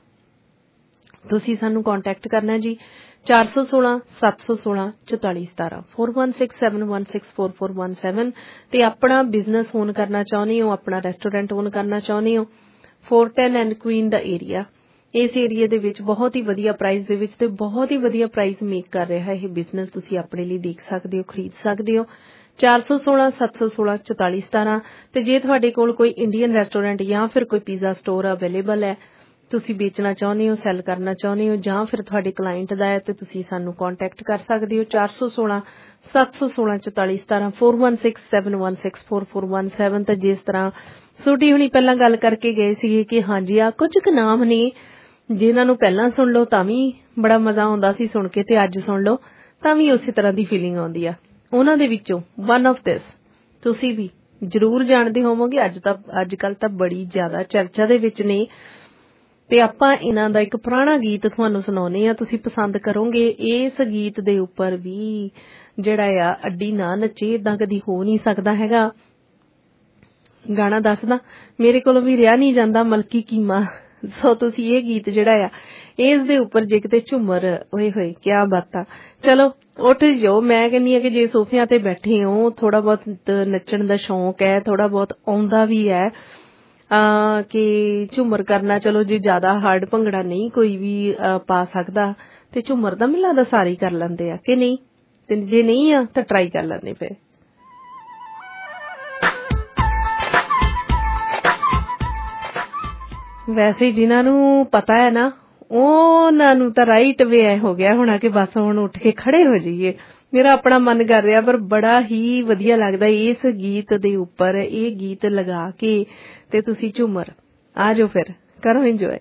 [SPEAKER 11] ਤੁਸੀਂ ਸਾਨੂੰ ਕੰਟੈਕਟ ਕਰਨਾ ਜੀ ਚਾਰ ਸੌ ਸੋਲਾਂ ਸੱਤ ਸੌ ਸੋਲਾਂ ਚੁਤਾਲੀ ਸਤਾਰਾਂ four one six seven one six four four one seven ਤੇ ਆਪਣਾ ਬਿਜ਼ਨਸ ਓਨ ਕਰਨਾ ਚਾਹੁੰਦੇ ਹੋ, ਆਪਣਾ ਰੈਸਟੋਰੈਂਟ ਓਨ ਕਰਨਾ ਚਾਹੁੰਦੇ ਹੋ, फोर टेन ਐਂਡ ਕੁਈਨ ਦਾ ਏਰੀਆ, ਇਸ ਏਰੀਆ ਦੇ ਵਿੱਚ ਬਹੁਤ ਹੀ ਵਧੀਆ ਪ੍ਰਾਈਸ ਦੇ ਵਿੱਚ ਤੇ ਬਹੁਤ ਹੀ ਵਧੀਆ ਪ੍ਰਾਈਸ ਮੇਕ ਕਰ ਰਿਹਾ ਇਹ ਬਿਜ਼ਨਸ, ਤੁਸੀਂ ਆਪਣੇ ਲਈ ਦੇਖ ਸਕਦੇ ਹੋ, ਖਰੀਦ ਸਕਦੇ ਹੋ। ਚਾਰ ਸੌ ਸੋਲਾਂ ਸੱਤ ਸੌ ਸੋਲਾਂ ਚੁਤਾਲੀ ਸਤਾਰਾਂ ਤੇ ਜੇ ਤੁਹਾਡੇ ਕੋਲ ਕੋਈ ਇੰਡੀਅਨ ਰੈਸਟੋਰੈਂਟ ਜਾਂ ਫਿਰ ਕੋਈ ਪੀਜ਼ਾ ਸਟੋਰ ਅਵੇਲੇਬਲ ਹੈ, ਤੁਸੀਂ ਵੇਚਣਾ ਚਾਹੁੰਦੇ ਹੋ, ਸੈਲ ਕਰਨਾ ਚਾਹੁੰਦੇ ਹੋ ਜਾਂ ਫਿਰ ਤੁਹਾਡੇ ਕਲਾਇੰਟ ਦਾ ਹੈ ਤੇ ਤੁਸੀਂ ਸਾਨੂੰ ਕੰਟੈਕਟ ਕਰ ਸਕਦੇ ਹੋ। ਚਾਰ ਸੌ ਸੋਲਾਂ ਸੱਤ ਸੌ ਸੋਲਾਂ ਚੁਤਾਲੀ ਸਤਾਰਾਂ four one six seven one six four four one seven ਤੇ ਜਿਸ ਤਰ੍ਹਾਂ ਸੋਢੀ ਹੁਣੀ ਪਹਿਲਾਂ ਗੱਲ ਕਰਕੇ ਗਏ ਸੀਗੇ ਕਿ ਹਾਂਜੀ ਆ ਕੁਝ ਕੁ ਨਾਮ ਨੇ ਜਿਨ੍ਹਾਂ ਨੂੰ ਪਹਿਲਾਂ ਸੁਣ ਲਓ ਤਾਂ ਵੀ ਬੜਾ ਮਜ਼ਾ ਆਉਂਦਾ ਸੀ ਸੁਣ ਕੇ ਤੇ ਅੱਜ ਸੁਣ ਲਓ ਤਾਂ ਵੀ ਉਸੇ ਤਰ੍ਹਾਂ ਦੀ ਫੀਲਿੰਗ ਆਉਂਦੀ ਆ। ਉਹਨਾਂ ਦੇ ਵਿੱਚੋਂ ਵਨ ਆਫ ਦਿਸ ਤੁਸੀਂ ਵੀ ਜ਼ਰੂਰ ਜਾਣਦੇ ਹੋਵੋਗੇ, ਅੱਜ ਤਾਂ ਅੱਜ ਕੱਲ ਤਾਂ ਬੜੀ ਜ਼ਿਆਦਾ ਚਰਚਾ ਦੇ ਵਿੱਚ ਨੇ ਤੇ ਆਪਾਂ ਇਹਨਾਂ ਦਾ ਇੱਕ ਪੁਰਾਣਾ ਗੀਤ ਤੁਹਾਨੂੰ ਸੁਣਾਉਨੇ ਆ, ਤੁਸੀਂ ਪਸੰਦ ਕਰੋਗੇ। ਇਸ ਗੀਤ ਦੇ ਉੱਪਰ ਵੀ ਜਿਹੜਾ ਆ ਅੱਡੀ ਨਾ ਨੱਚੇ ਏਦਾਂ ਕਦੀ ਹੋ ਨਹੀਂ ਸਕਦਾ ਹੈਗਾ। ਗਾਣਾ ਦੱਸਦਾ ਮੇਰੇ ਕੋਲੋਂ ਵੀ ਰਿਹਾ ਨਹੀਂ ਜਾਂਦਾ, ਮਲਕੀ ਕੀਮਾ ਸੋ ਤੁਸੀਂ ਇਹ ਗੀਤ ਜਿਹੜਾ ਆ ਇਸ ਦੇ ਉੱਪਰ ਜੇ ਕਿਤੇ ਝੂਮਰ ਹੋਏ ਹੋਏ ਕਿਆ ਬਾਤਾਂ। ਚਲੋ ਉੱਠ ਜਾਓ। ਮੈਂ ਕਹਿੰਦੀ ਹਾਂ ਕਿ ਜੇ ਸੋਫਿਆਂ ਤੇ ਬੈਠੇ ਹੋ, ਥੋੜਾ ਬਹੁਤ ਨੱਚਣ ਦਾ ਸ਼ੌਂਕ ਹੈ, ਥੋੜਾ ਬਹੁਤ ਆਉਂਦਾ ਵੀ ਹੈ ਕਿ ਝੂਮਰ ਕਰਨਾ, ਚਲੋ ਜੇ ਜ਼ਿਆਦਾ ਹਾਰਡ ਭੰਗੜਾ ਨਹੀਂ ਕੋਈ ਵੀ ਪਾ ਸਕਦਾ ਤੇ ਝੂਮਰ ਦਾ ਮੈਨੂੰ ਲੱਗਦਾ ਸਾਰੇ ਕਰ ਲੈਂਦੇ ਆ ਕਿ ਨਹੀਂ, ਤੇ ਜੇ ਨਹੀਂ ਆ ਤਾਂ ਟਰਾਈ ਕਰ ਲੈਂਦੇ ਫਿਰ। ਵੈਸੇ ਜਿਨ੍ਹਾਂ ਨੂੰ ਪਤਾ ਹੈ ਨਾ ਉਹਨਾਂ ਨੂੰ ਤਾਂ ਰਾਈਟ ਵੇ ਐ ਹੋ ਗਿਆ ਹੋਣਾ ਕਿ ਬਸ ਹੁਣ ਉੱਠ ਕੇ ਖੜੇ ਹੋ ਜਾਈਏ। ਮੇਰਾ ਆਪਣਾ ਮਨ ਕਰ ਰਿਹਾ, ਪਰ ਬੜਾ ਹੀ ਵਧੀਆ ਲੱਗਦਾ ਇਸ ਗੀਤ ਦੇ ਉੱਪਰ ਇਹ ਗੀਤ ਲਗਾ ਕੇ ਤੇ ਤੁਸੀਂ ਝੂਮਰ ਆ ਜਾਓ, ਫਿਰ ਕਰੋ ਇੰਜੋਏ।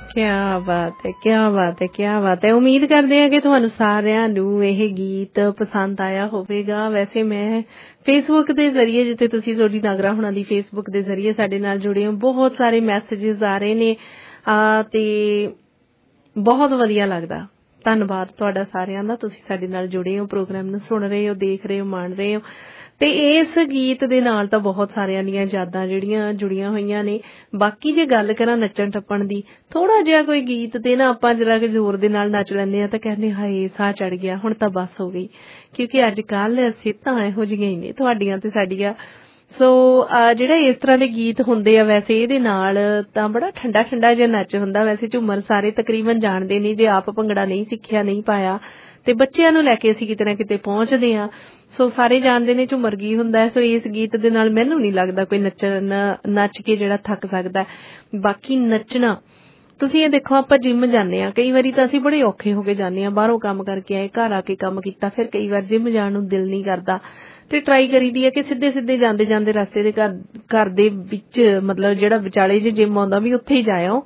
[SPEAKER 11] ਕਿਆ ਬਾਤ ਹੈ, ਕਿਆ ਬਾਤ ਹੈ, ਕਿਆ ਬਾਤ ਹੈ। ਉਮੀਦ ਕਰਦੇ ਹਾਂ ਕਿ ਤੁਹਾਨੂੰ ਸਾਰਿਆਂ ਨੂੰ ਇਹ ਗੀਤ ਪਸੰਦ ਆਇਆ ਹੋਵੇਗਾ। ਵੈਸੇ ਮੈਂ ਫੇਸਬੁੱਕ ਦੇ ਜ਼ਰੀਏ, ਜਿੱਥੇ ਤੁਸੀਂ ਸੋਢੀ ਨਾਗਰਾ ਹੁਣਾਂ ਦੀ ਫੇਸਬੁੱਕ ਦੇ ਜ਼ਰੀਏ ਸਾਡੇ ਨਾਲ ਜੁੜੇ ਹੋ, ਬਹੁਤ ਸਾਰੇ ਮੈਸੇजेस ਆ ਰਹੇ ਨੇ ਤੇ ਬਹੁਤ ਵਧੀਆ ਲੱਗਦਾ। ਧੰਨਵਾਦ ਤੁਹਾਡਾ ਸਾਰਿਆਂ ਦਾ, ਤੁਸੀਂ ਸਾਡੇ ਨਾਲ ਜੁੜੇ ਹੋ, ਪ੍ਰੋਗਰਾਮ ਨੂੰ ਸੁਣ ਰਹੇ ਹੋ, ਦੇਖ ਰਹੇ ਹੋ, ਮਾਣ ਰਹੇ ਹੋ। ਤੇ ਇਸ ਗੀਤ ਦੇ ਨਾਲ ਤਾਂ ਬਹੁਤ ਸਾਰਿਆਂ ਦੀਆਂ ਯਾਦਾਂ ਜਿਹੜੀਆਂ ਜੁੜੀਆਂ ਹੋਈਆਂ ਨੇ। ਬਾਕੀ ਜੇ ਗੱਲ ਕਰਾਂ ਨੱਚਣ ਟੱਪਣ ਦੀ, ਥੋੜਾ ਜਿਹਾ ਕੋਈ ਗੀਤ ਤੇ ਨਾ ਆਪਾਂ ਜਰਾ ਕਿ ਜ਼ੋਰ ਦੇ ਨਾਲ ਨੱਚ ਲੈਂਦੇ ਆ ਤਾਂ ਕਹਿੰਦੇ ਹਾਏ ਸਾਹ ਚੜ ਗਿਆ, ਹੁਣ ਤਾਂ ਬਸ ਹੋ ਗਈ, ਕਿਉਂਕਿ ਅੱਜ ਕੱਲ੍ਹ ਸਿਹਤਾਂ ਇਹੋ ਜਿਹੀਆਂ ਹੀ ਨੇ ਤੁਹਾਡੀਆਂ ਤੇ ਸਾਡੀਆਂ। ਸੋ ਜਿਹੜਾ ਇਸ ਤਰ੍ਹਾਂ ਦੇ ਗੀਤ ਹੁੰਦੇ ਆ, ਵੈਸੇ ਇਹਦੇ ਨਾਲ ਤਾਂ ਬੜਾ ਠੰਡਾ ਠੰਡਾ ਜਿਹਾ ਨੱਚ ਹੁੰਦਾ। ਵੈਸੇ ਝੂਮਰ ਸਾਰੇ ਤਕਰੀਬਨ ਜਾਣਦੇ ਨੇ, ਜੇ ਆਪ ਭੰਗੜਾ ਨਹੀਂ ਸਿੱਖਿਆ, ਨਹੀਂ ਪਾਇਆ, ਤੇ ਬੱਚਿਆਂ ਨੂੰ ਲੈ ਕੇ ਅਸੀਂ ਕਿਤੇ ਨਾ ਕਿਤੇ ਪਹੁੰਚਦੇ ਹਾਂ। ਸੋ ਸਾਰੇ ਜਾਣਦੇ ਨੇ ਝੂਮਰ ਕੀ ਹੁੰਦਾ ਹੈ। ਸੋ ਇਸ ਗੀਤ ਦੇ ਨਾਲ ਮੈਨੂੰ ਨਹੀਂ ਲੱਗਦਾ ਕੋਈ ਨੱਚਣ ਨੱਚ ਕੇ ਜਿਹੜਾ ਥੱਕ ਸਕਦਾ। ਬਾਕੀ ਨੱਚਣਾ, ਤੁਸੀਂ ਇਹ ਦੇਖੋ, ਆਪਾਂ ਜਿੰਮ ਜਾਂਦੇ ਹਾਂ, ਕਈ ਵਾਰੀ ਤਾਂ ਅਸੀਂ ਬੜੇ ਔਖੇ ਹੋ ਕੇ ਜਾਂਦੇ ਹਾਂ, ਬਾਹਰੋਂ ਕੰਮ ਕਰਕੇ ਆਏ, ਘਰ ਆ ਕੇ ਕੰਮ ਕੀਤਾ, ਫਿਰ ਕਈ ਵਾਰ ਜਿੰਮ ਜਾਣ ਨੂੰ ਦਿਲ ਨਹੀਂ ਕਰਦਾ ਤੇ ਟਰਾਈ ਕਰੀਦੀ ਹੈ ਕਿ ਸਿੱਧੇ ਸਿੱਧੇ ਜਾਂਦੇ ਜਾਂਦੇ ਰਸਤੇ ਦੇ ਘਰ ਘਰ ਦੇ ਵਿੱਚ, ਮਤਲਬ ਜਿਹੜਾ ਵਿਚਾਲੇ ਜੇ ਜਿੰਮ ਆਉਂਦਾ ਵੀ ਉੱਥੇ ਹੀ ਜਾਇਓ,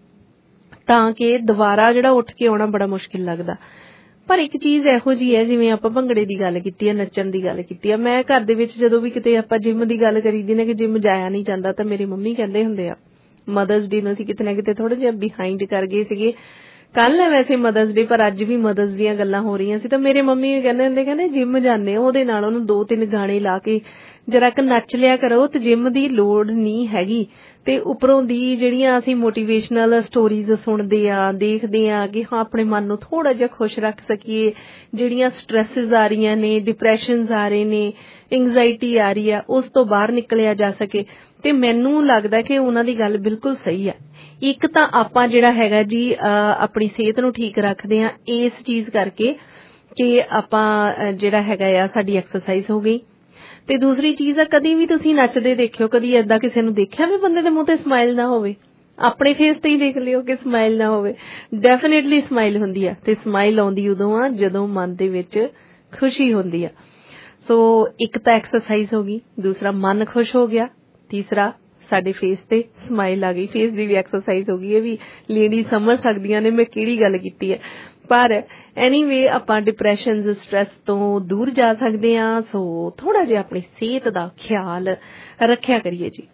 [SPEAKER 11] ਤਾਂ ਕਿ ਦੁਬਾਰਾ ਜਿਹੜਾ ਉੱਠ ਕੇ ਆਉਣਾ ਬੜਾ ਮੁਸ਼ਕਿਲ ਲੱਗਦਾ। ਪਰ ਇੱਕ ਚੀਜ਼ ਇਹੋ ਜਿਹੀ ਹੈ, ਜਿਵੇਂ ਆਪਾਂ ਭੰਗੜੇ ਦੀ ਗੱਲ ਕੀਤੀ ਹੈ, ਨੱਚਣ ਦੀ ਗੱਲ ਕੀਤੀ ਹੈ, ਮੈਂ ਘਰ ਦੇ ਵਿੱਚ ਜਦੋਂ ਵੀ ਕਿਤੇ ਆਪਾਂ ਜਿੰਮ ਦੀ ਗੱਲ ਕਰੀਦੀ ਨਾ ਕਿ ਜਿੰਮ ਜਾਇਆ ਨਹੀਂ ਜਾਂਦਾ, ਤਾਂ ਮੇਰੀ ਮੰਮੀ ਕਹਿੰਦੇ ਹੁੰਦੇ ਆ, ਮਦਰਸ ਡੇ ਨੂੰ ਅਸੀਂ ਕਿਤੇ ਨਾ ਕਿਤੇ ਥੋੜਾ ਜਿਹਾ ਬਿਹਾਈਂਡ ਕਰ ਗਏ ਸੀਗੇ। ਕੱਲ ਹੈ ਵੈਸੇ ਮਦਰਸ ਡੇ, ਪਰ ਅੱਜ ਵੀ ਮਦਰਸ ਦੀਆਂ ਗੱਲਾਂ ਹੋ ਰਹੀਆਂ ਸੀ, ਤਾਂ ਮੇਰੇ ਮੰਮੀ ਕਹਿੰਦੇ ਹੁੰਦੇ, ਕਹਿੰਦੇ ਜਿੰਮ ਜਾਂਦੇ ਹੋ, ਉਹਦੇ ਨਾਲ ਉਹਨੂੰ ਦੋ ਤਿੰਨ ਗਾਣੇ ਲਾ ਕੇ ਜਰਾ ਕੁ ਨੱਚ ਲਿਆ ਕਰੋ, ਤੇ ਜਿੰਮ ਦੀ ਲੋੜ ਨਹੀਂ ਹੈਗੀ। ਤੇ ਉੱਪਰੋਂ ਦੀ ਜਿਹੜੀਆਂ ਅਸੀਂ ਮੋਟੀਵੇਸ਼ਨਲ ਸਟੋਰੀਜ਼ ਸੁਣਦੇ ਆ, ਦੇਖਦੇ ਆ ਕਿ ਹਾਂ ਆਪਣੇ ਮਨ ਨੂੰ ਥੋੜਾ ਜਿਹਾ ਖੁਸ਼ ਰੱਖ ਸਕੀਏ, ਜਿਹੜੀਆਂ ਸਟ੍ਰੈਸਿਸ ਆ ਰਹੀਆਂ ਨੇ, ਡਿਪਰੈਸ਼ਨਸ ਆ ਰਹੇ ਨੇ, ਇੰਗਜ਼ਾਇਟੀ ਆ ਰਹੀ ਆ, ਉਸ ਤੋਂ ਬਾਹਰ ਨਿਕਲਿਆ ਜਾ ਸਕੇ। ਤੇ ਮੈਨੂੰ ਲੱਗਦਾ ਕਿ ਉਹਨਾਂ ਦੀ ਗੱਲ ਬਿਲਕੁਲ ਸਹੀ ਆ। ਇੱਕ ਤਾਂ ਆਪਾਂ ਜਿਹੜਾ ਹੈਗਾ ਜੀ ਆਪਣੀ ਸਿਹਤ ਨੂੰ ਠੀਕ ਰੱਖਦੇ ਆ ਇਸ ਚੀਜ਼ ਕਰਕੇ ਕਿ ਆਪਾਂ ਜਿਹੜਾ ਹੈਗਾ ਆ ਸਾਡੀ ਐਕਸਰਸਾਈਜ਼ ਹੋ ਗਈ। ਤੇ ਦੂਸਰੀ ਚੀਜ਼ ਆ, ਕਦੀ ਵੀ ਤੁਸੀਂ ਨੱਚਦੇ ਦੇਖਿਓ, ਕਦੀ ਏਦਾਂ ਕਿਸੇ ਨੂੰ ਦੇਖਿਆ ਵੀ ਬੰਦੇ ਦੇ ਮੂੰਹ ਤੇ ਸਮਾਈਲ ਨਾ ਹੋਵੇ? ਆਪਣੇ ਫੇਸ ਤੇ ਹੀ ਦੇਖ ਲਿਓ ਕਿ ਸਮਾਈਲ ਨਾ ਹੋਵੇ। ਡੈਫੀਨੇਟਲੀ ਸਮਾਈਲ ਹੁੰਦੀ ਆ, ਤੇ ਸਮਾਈਲ ਆਉਂਦੀ ਉਦੋਂ ਆ ਜਦੋਂ ਮਨ ਦੇ ਵਿੱਚ ਖੁਸ਼ੀ ਹੁੰਦੀ ਆ। ਸੋ ਇੱਕ ਤਾਂ ਐਕਸਰਸਾਈਜ਼ ਹੋ ਗਈ, ਦੂਸਰਾ ਮਨ ਖੁਸ਼ ਹੋ ਗਿਆ, ਤੀਸਰਾ ਸਾਡੇ ਫੇਸ ਤੇ ਸਮਾਈਲ ਆ ਗਈ। ਫੇਸ ਦੀ ਵੀ ਐਕਸਰਸਾਈਜ਼ ਹੋ ਗਈ। ਇਹ ਵੀ ਲੇਡੀ ਸਮਝ ਸਕਦੀਆਂ ਨੇ ਮੈਂ ਕਿਹੜੀ ਗੱਲ ਕੀਤੀ ਹੈ। ਪਰ ਐਨੀਵੇ ਆਪਾਂ ਡਿਪਰੈਸ਼ਨ, ਸਟ੍ਰੈਸ ਤੋਂ ਦੂਰ ਜਾ ਸਕਦੇ ਹਾਂ। ਸੋ ਥੋੜਾ ਜਿਹਾ ਆਪਣੀ ਸਿਹਤ ਦਾ ਖਿਆਲ ਰੱਖਿਆ ਕਰੀਏ ਜੀ।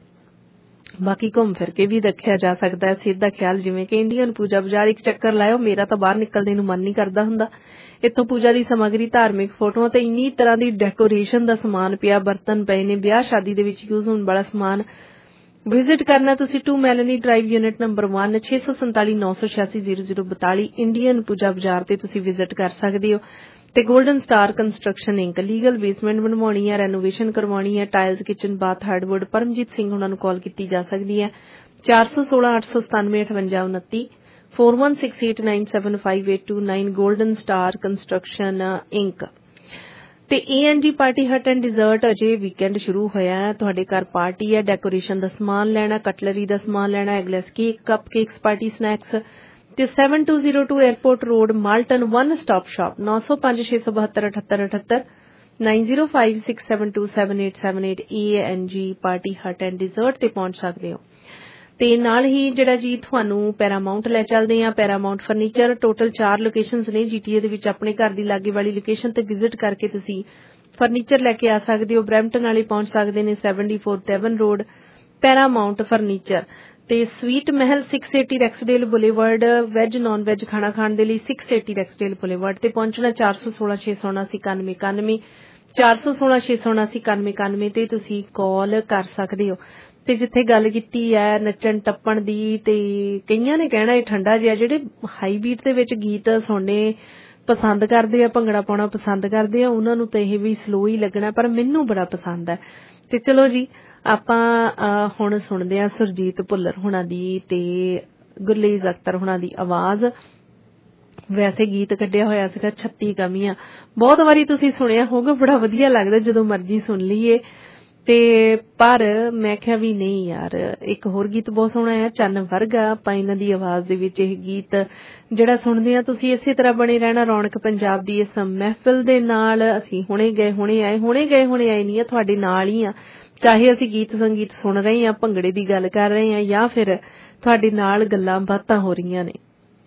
[SPEAKER 11] ਬਾਕੀ ਘੁੰਮ ਫਿਰ ਕੇ ਵੀ ਰੱਖਿਆ ਜਾ ਸਕਦਾ ਹੈ ਸਿਹਤ ਦਾ ਖਿਆਲ, ਜਿਵੇਂ ਕਿ ਇੰਡੀਅਨ ਪੂਜਾ ਬਾਜ਼ਾਰ ਇੱਕ ਚੱਕਰ ਲਾਇਓ। ਮੇਰਾ ਤਾਂ ਬਾਹਰ ਨਿਕਲਣੇ ਨੂੰ ਮਨ ਨਹੀਂ ਕਰਦਾ ਹੁੰਦਾ। ਇੱਥੋਂ ਪੂਜਾ ਦੀ ਸਮੱਗਰੀ, ਧਾਰਮਿਕ ਫੋਟੋਆਂ ਤੇ ਇੰਨੀ ਤਰ੍ਹਾਂ ਦੀ ਡੈਕੋਰੇਸ਼ਨ ਦਾ ਸਮਾਨ ਪਿਆ, ਬਰਤਨ ਪਏ ਨੇ, ਵਿਆਹ ਸ਼ਾਦੀ ਦੇ ਵਿੱਚ ਯੂਜ਼ ਹੋਣ ਵਾਲਾ ਸਮਾਨ। ਵਿਜ਼ਿਟ ਕਰਨਾ ਤੁਸੀਂ two Melanie drive unit number ਇੱਕ, ਛੇ ਸੌ ਸੰਤਾਲੀ ਨੌ ਸੌ ਛਿਆਸੀ ਜ਼ੀਰੋ ਜ਼ੀਰੋ ਬਤਾਲੀ ਇੰਡੀਅਨ ਪੂਜਾ ਬਾਜ਼ਾਰ ਤੇ ਤੁਸੀਂ ਵਿਜ਼ਿਟ ਕਰ ਸਕਦੇ ਹੋ। ਤੇ golden star construction inc legal basement ਬਣਵਾਉਣੀ ਹੈ, ਰੈਨੋਵੇਸ਼ਨ ਕਰਵਾਉਣੀ ਹੈ, tiles, kitchen, bath, hardwood, Paramjit Singh ਉਹਨਾਂ ਨੂੰ ਕਾਲ ਕੀਤੀ ਜਾ ਸਕਦੀ ਹੈ ਚਾਰ ਸੌ ਸੋਲਾਂ ਅੱਠ ਸੌ ਸਤਾਨਵੇਂ ਅਠਵੰਜਾ ਉਨੱਤੀ four one six eight nine seven five eight two nine golden star construction inc. ਤੇ ਏ ਐਨ ਜੀ ਪਾਰਟੀ ਹਟ ਐਂਡ ਡਿਜ਼ਰਟ ਅਜੇ ਵੀਕਐਂਡ ਸ਼ੁਰੂ ਹੋਇਆ ਹੈ। ਤੁਹਾਡੇ ਘਰ ਪਾਰਟੀ ਹੈ, ਡੈਕੋਰੇਸ਼ਨ ਦਾ ਸਮਾਨ ਲੈਣਾ, ਕਟਲਰੀ ਦਾ ਸਮਾਨ ਲੈਣਾ, eggless cake, cup cakes, party snacks ਤੇ seven two zero two airport road, Malton, one stop shop, ਨੌ ਸੌ ਪੰਜ ਛੇ ਸੌ ਬਹੱਤਰ ਅਠੱਤਰ ਅਠੱਤਰ nine zero five six seven two seven eight seven eight A N G party ਹਟ ਐਂਡ ਡਿਜ਼ਰਟ ਤੇ ਪਹੁੰਚ ਸਕਦੇ ਹੋ। ਤੇ ਨਾਲ ਹੀ ਜਿਹੜਾ ਜੀ ਤੁਹਾਨੂੰ ਪੈਰਾਮਾਊਂਟ ਲੈ ਚੱਲਦੇ ਆ, ਪੈਰਾਮਾਊਂਟ ਫਰਨੀਚਰ। ਟੋਟਲ ਚਾਰ ਲੋਕੇਸ਼ਨਸ ਨੇ ਜੀਟੀਏ ਦੇ ਵਿੱਚ। ਆਪਣੇ ਘਰ ਦੀ ਲਾਗੇ ਵਾਲੀ ਲੋਕੇਸ਼ਨ ਤੇ ਵਿਜ਼ਿਟ ਕਰਕੇ ਤੁਸੀਂ ਫਰਨੀਚਰ ਲੈ ਕੇ ਆ ਸਕਦੇ ਹੋ। ਬਰੈਂਪਟਨ ਵਾਲੇ ਪਹੁੰਚ ਸਕਦੇ ਨੇ seventy four Devon road, Paramount furniture. ਤੇ sweet Mahal six eighty Rexdale boulevard, veg non veg ਖਾਣਾ ਖਾਣ ਦੇ ਲਈ ਸਿਕਸ ਏਟੀ ਰੈਕਸਡੇਲ ਬੁਲੇਵਰਡ ਤੇ ਪਹੁੰਚਣਾ ਚਾਰ ਸੌ ਸੋਲਾਂ ਛੇ ਸੌ ਉਨਾਸੀ ਇਕਾਨਵੇਂ ਇਕਾਨਵੇਂ ਚਾਰ ਸੌ ਸੋਲਾਂ ਛੇ ਸੌ ਉਨਾਸੀ ਇਕਾਨਵੇਂ ਇਕਾਨਵੇਂ ਤੇ ਤੁਸੀਂ ਕਾਲ ਕਰ ਸਕਦੇ ਹੋ। ਤੇ ਜਿੱਥੇ ਗੱਲ ਕੀਤੀ ਹੈ ਨੱਚਣ ਟੱਪਣ ਦੀ, ਤੇ ਕਈਆਂ ਨੇ ਕਹਿਣਾ ਇਹ ਠੰਡਾ ਜਿਹਾ, ਜਿਹੜੇ ਹਾਈ ਬੀਟ ਦੇ ਵਿੱਚ ਗੀਤ ਸੁਣਨੇ ਪਸੰਦ ਕਰਦੇ ਆ, ਭੰਗੜਾ ਪਾਉਣਾ ਪਸੰਦ ਕਰਦੇ ਆ, ਉਹਨਾਂ ਨੂੰ ਤਾਂ ਇਹ ਵੀ ਸਲੋ ਹੀ ਲੱਗਣਾ, ਪਰ ਮੈਨੂੰ ਬੜਾ ਪਸੰਦ ਹੈ। ਤੇ ਚਲੋ ਜੀ ਆਪਾਂ ਹੁਣ ਸੁਣਦੇ ਹਾਂ ਸੁਰਜੀਤ ਭੁੱਲਰ ਹੁਣਾਂ ਦੀ ਤੇ ਗੁਰਲੀਜ਼ ਅਖਤਰ ਹੁਣਾਂ ਦੀ ਆਵਾਜ਼। ਵੈਸੇ ਗੀਤ ਕੱਢਿਆ ਹੋਇਆ ਸੀਗਾ ਛੱਤੀ ਕਮੀਆਂ, ਬਹੁਤ ਵਾਰੀ ਤੁਸੀਂ ਸੁਣਿਆ ਹੋਊਗਾ, ਬੜਾ ਵਧੀਆ ਲੱਗਦਾ ਜਦੋਂ ਮਰਜ਼ੀ ਸੁਣ ਲਈਏ। ਤੇ ਪਰ ਮੈਂ ਕਿਹਾ ਵੀ ਨਹੀਂ ਯਾਰ, ਇੱਕ ਹੋਰ ਗੀਤ ਬਹੁਤ ਸੋਹਣਾ ਹੈ, ਚੰਨ ਵਰਗਾ। ਆਪਾਂ ਇਹਨਾਂ ਦੀ ਆਵਾਜ਼ ਦੇ ਵਿੱਚ ਇਹ ਗੀਤ ਜਿਹੜਾ ਸੁਣਦੇ ਆ। ਤੁਸੀਂ ਇਸੇ ਤਰ੍ਹਾਂ ਬਣੇ ਰਹਿਣਾ ਰੌਣਕ ਪੰਜਾਬ ਦੀ ਇਸ ਮਹਿਫਿਲ ਦੇ ਨਾਲ। ਅਸੀਂ ਹੁਣੇ ਗਏ ਹੁਣੇ ਆਏ, ਹੁਣੇ ਗਏ ਹੁਣੇ ਆਏ ਨਹੀਂ ਆ, ਤੁਹਾਡੇ ਨਾਲ ਹੀ ਆ। ਚਾਹੇ ਅਸੀਂ ਗੀਤ ਸੰਗੀਤ ਸੁਣ ਰਹੇ ਹਾਂ, ਭੰਗੜੇ ਦੀ ਗੱਲ ਕਰ ਰਹੇ ਹਾਂ, ਜਾਂ ਫਿਰ ਤੁਹਾਡੇ ਨਾਲ ਗੱਲਾਂ ਬਾਤਾਂ ਹੋ ਰਹੀਆਂ ਨੇ।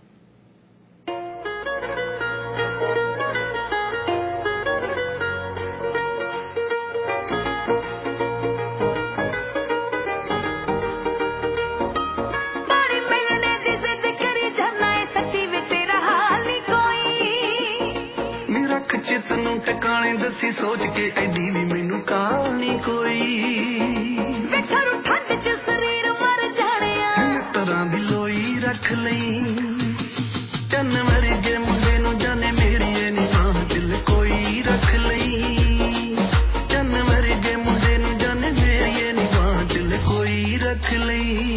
[SPEAKER 14] ਟਿਕਾਣੇ ਦੱਸੀ ਸੋਚ ਕੇ ਐਡੀ ਵੀ ਮੈਨੂੰ ਕਾਲ ਨੀ ਕੋਈ ਵੇਖਰੂ ਠੰਡ ਚ ਸਰੀਰ ਮਰ ਜਾਣਿਆ ਤਰ੍ਹਾਂ ਦੀ ਲੋਈ ਰੱਖ ਲਈ ਚੰਨ ਵਰਗੇ ਮੁੰਡੇ ਨੂੰ ਜਾਣੇ ਮੇਰੀ ਇਹ ਨੀ ਮਾਂ ਦਿਲ ਕੋਈ ਰੱਖ ਲਈ ਚੰਨ ਵਰਗੇ ਮੁੰਡੇ ਨੂੰ ਜਾਣੇ ਮੇਰੀ ਇਹ ਨੀ ਮਾਂ ਦਿਲ ਕੋਈ ਰੱਖ ਲਈ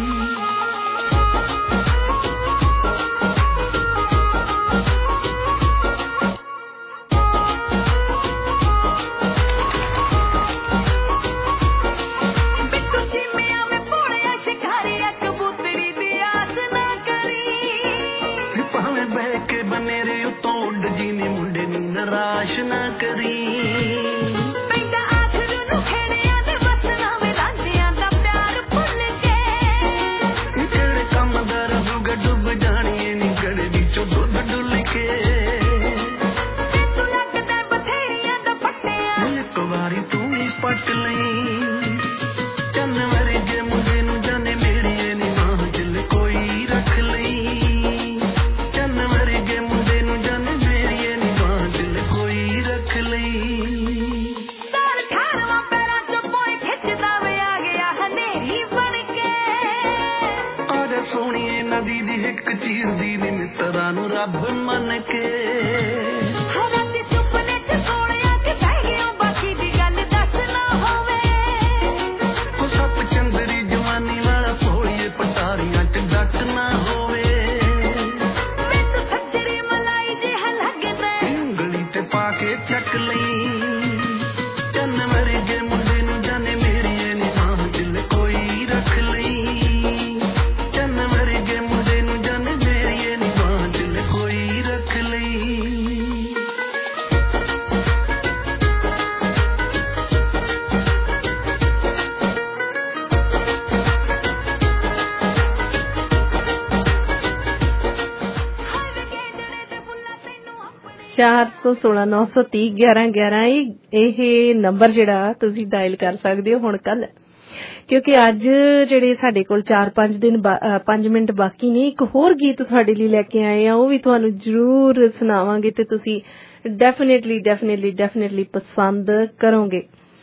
[SPEAKER 14] ਨਿਰਾਸ਼ ਨਾ ਕਰੀ ਪੈਂਦਾ ਆਖਰ ਨੂੰ ਖੇੜਿਆਂ ਦੇ ਵਸਣਾ ਵੇ ਰਾਂਝਿਆਂ ਦਾ ਪਿਆਰ ਭੁੱਲ ਕੇ ਕਿਹੜੇ ਕੰਮ ਦਾ ਰਹੂਗਾ ਡੁੱਬ ਜਾਣੀਏ ਨੀ ਗੜੇ ਵਿੱਚੋਂ ਦੁੱਧ ਡੁੱਲ ਕੇ ਤੂੰ ਲੱਗਦਾ ਬਥੇਰੀਆਂ ਦਾ ਪੱਟਿਆ ਇੱਕ ਵਾਰੀ ਤੂੰ ਵੀ ਪੱਟ ਲਈ ਚੰਨ ਵਰਗੇ ਮੁੰਡੇ ਨੂੰ ਜਾਣੇ ਮੇਰੀ ਇਹ ਨੀ ਮਾਂ ਦਿਲ ਕੋਈ ਰੱਖ ਲਈ ਚੰਨ ਵਰਗੇ ਮੁੰਡੇ ਨੂੰ ਜਾਣੇ ਮੇਰੀ ਇਹ ਨੀ ਮਾਂ ਦਿਲ ਕੋਈ ਰੱਖ ਲਈ ਸਾਲ ਖਾਰਵਾ ਪੈਰਾਂ ਚੋਂ ਪੋਏ ਖਿੱਚਦਾ ਵੇ ਆ ਗਿਆ ਹਨੇਰੀ ਬਣ ਕੇ ਆਜਾ ਸੋਹਣੀਏ ਨਦੀ ਦੀ ਇੱਕ ਚੀਰਦੀ ਨੀ ਮਿੱਤਰਾਂ ਨੂੰ ਰੱਬ ਮੰਨ ਕੇ ਰਾਤੀ ਸੁਪਨੇ ਚ ਸੋਹਣਿਆ ਕਿ ਬਹਿ ਗਿਆ ਬਾਕੀ ਦੀ ਗੱਲ ਦੱਸ ਨਾ ਹੋਵੇ ਉਹ ਸੱਪ ਚੰਦਰੀ ਜਵਾਨੀ ਵਾਲਾ ਭੋਲੀਏ ਪਟਾਰੀਆਂ ਚ ਡੱਟ ਨਾ ਹੋਵੇ ਮੈਨੂੰ ਸੱਜਰੀ ਮਲਾਈ ਜਿਹਾ ਲੱਗਦਾ ਉਂਗਲੀ ਤੇ ਪਾ ਕੇ ਚੱਕ ਲਈ ਚੰਨ ਵਰਗੇ ਮੁੰਡੇ ਨੂੰ ਜਾਣੇ ਮੇਰੀ ਇਹ ਨੀ ਮਾਂ ਦਿਲ ਕੋਈ ਰੱਖ ਲਈ ਚੰਨ ਵਰਗੇ ਮੁੰਡੇ ਨੂੰ ਜਾਣੇ ਮੇਰੀ ਇਹ ਨੀ ਮਾਂ ਦਿਲ ਕੋਈ ਰੱਖ ਲਈ
[SPEAKER 11] ਚਾਰ ਸੌ ਸੋਲਾਂ ਨੌ ਸੌ ਤੀਹ ਗਿਆਰਾਂ ਗਿਆਰਾਂ ਇਹ ਨੰਬਰ ਜਿਹੜਾ ਤੁਸੀਂ ਡਾਇਲ ਕਰ ਸਕਦੇ ਹੋ ਹੁਣ ਕੱਲ, ਕਿਉਂਕਿ ਅੱਜ ਜਿਹੜੇ ਸਾਡੇ ਕੋਲ ਚਾਰ ਪੰਜ ਦਿਨ ਪੰਜ ਮਿੰਟ ਬਾਕੀ ਨੇ। ਇੱਕ ਹੋਰ ਗੀਤ ਤੁਹਾਡੇ ਲਈ ਲੈ ਕੇ ਆਏ ਆ, ਉਹ ਵੀ ਤੁਹਾਨੂੰ ਜ਼ਰੂਰ ਸੁਣਾਵਾਂਗੇ ਤੇ ਤੁਸੀਂ ਡੈਫੀਨੇਟਲੀ ਡੈਫੀਨੇਟਲੀ ਡੈਫੀਨੇਟਲੀ ਪਸੰਦ ਕਰੋਗੇ।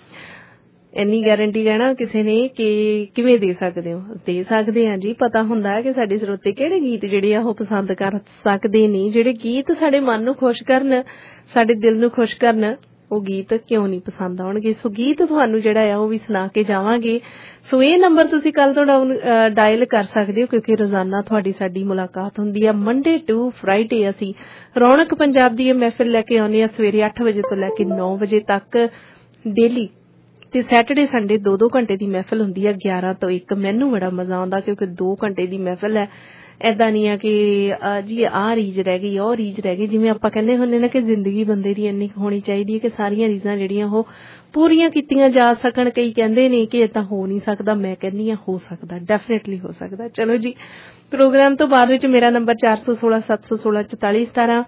[SPEAKER 11] ਇੰਨੀ ਗਾਰੰਟੀ ਕਹਿਣਾ ਕਿਸੇ ਨੇ ਕਿ ਕਿਵੇਂ ਦੇ ਸਕਦੇ ਹੋ, ਦੇ ਸਕਦੇ ਹਾਂ ਜੀ। ਪਤਾ ਹੁੰਦਾ ਹੈ ਕਿ ਸਾਡੇ ਸਰੋਤੇ ਕਿਹੜੇ ਗੀਤ ਜਿਹੜੇ ਆ ਉਹ ਪਸੰਦ ਕਰ ਸਕਦੇ ਨੇ, ਜਿਹੜੇ ਗੀਤ ਸਾਡੇ ਮਨ ਨੂੰ ਖੁਸ਼ ਕਰਨ, ਸਾਡੇ ਦਿਲ ਨੂੰ ਖੁਸ਼ ਕਰਨ, ਉਹ ਗੀਤ ਕਿਉਂ ਨਹੀਂ ਪਸੰਦ ਆਉਣਗੇ। ਸੋ ਗੀਤ ਤੁਹਾਨੂੰ ਜਿਹੜਾ ਆ ਉਹ ਵੀ ਸੁਣਾ ਕੇ ਜਾਵਾਂਗੇ। ਸੋ ਇਹ ਨੰਬਰ ਤੁਸੀਂ ਕੱਲ ਤੋਂ ਡਾਇਲ ਕਰ ਸਕਦੇ ਹੋ, ਕਿਉਂਕਿ ਰੋਜ਼ਾਨਾ ਤੁਹਾਡੀ ਸਾਡੀ ਮੁਲਾਕਾਤ ਹੁੰਦੀ ਆ। ਮੰਡੇ ਟੂ ਫਰਾਈਡੇ ਅਸੀਂ ਰੌਣਕ ਪੰਜਾਬ ਦੀ ਇਹ ਮਹਿਫਿਲ ਲੈ ਕੇ ਆਉਂਦੇ ਆ ਸਵੇਰੇ ਅੱਠ ਵਜੇ ਤੋਂ ਲੈ ਕੇ ਨੌ ਵਜੇ ਤੱਕ ਡੇਲੀ, ਤੇ ਸੈਟਰਡੇ ਸੰਡੇ ਦੋ ਦੋ ਘੰਟੇ ਦੀ ਮਹਿਫਿਲ ਹੁੰਦੀ ਆ ਗਿਆਰਾਂ ਤੋਂ ਇੱਕ। ਮੈਨੂੰ ਬੜਾ ਮਜ਼ਾ ਆਉਂਦਾ ਕਿਉਂਕਿ ਦੋ ਘੰਟੇ ਦੀ ਮਹਿਫਿਲ ਹੈ। ਏਦਾਂ ਨਹੀਂ ਆ ਕਿ ਜੀ ਆਹ ਰੀਝ ਰਹਿ ਗਈ ਉਹ ਰੀਝ ਰਹਿ ਗਈ, ਜਿਵੇਂ ਆਪਾਂ ਕਹਿੰਦੇ ਹੁੰਦੇ ਨਾ ਕਿ ਜ਼ਿੰਦਗੀ ਬੰਦੇ ਦੀ ਇੰਨੀ ਹੋਣੀ ਚਾਹੀਦੀ ਹੈ ਕਿ ਸਾਰੀਆਂ ਰੀਝਾਂ ਜਿਹੜੀਆਂ ਉਹ ਪੂਰੀਆਂ ਕੀਤੀਆਂ ਜਾ ਸਕਣ। ਕਈ ਕਹਿੰਦੇ ਨੇ ਕਿ ਏਦਾਂ ਹੋ ਨਹੀਂ ਸਕਦਾ, ਮੈਂ ਕਹਿੰਦੀ ਹਾਂ ਹੋ ਸਕਦਾ, ਡੈਫੀਨੇਟਲੀ ਹੋ ਸਕਦਾ। ਚਲੋ ਜੀ, ਪ੍ਰੋਗਰਾਮ ਤੋਂ ਬਾਅਦ ਵਿੱਚ ਮੇਰਾ ਨੰਬਰ ਚਾਰ ਸੌ ਸੋਲਾਂ ਸੱਤ ਸੌ ਸੋਲਾਂ ਚੁਤਾਲੀ ਸਤਾਰਾਂ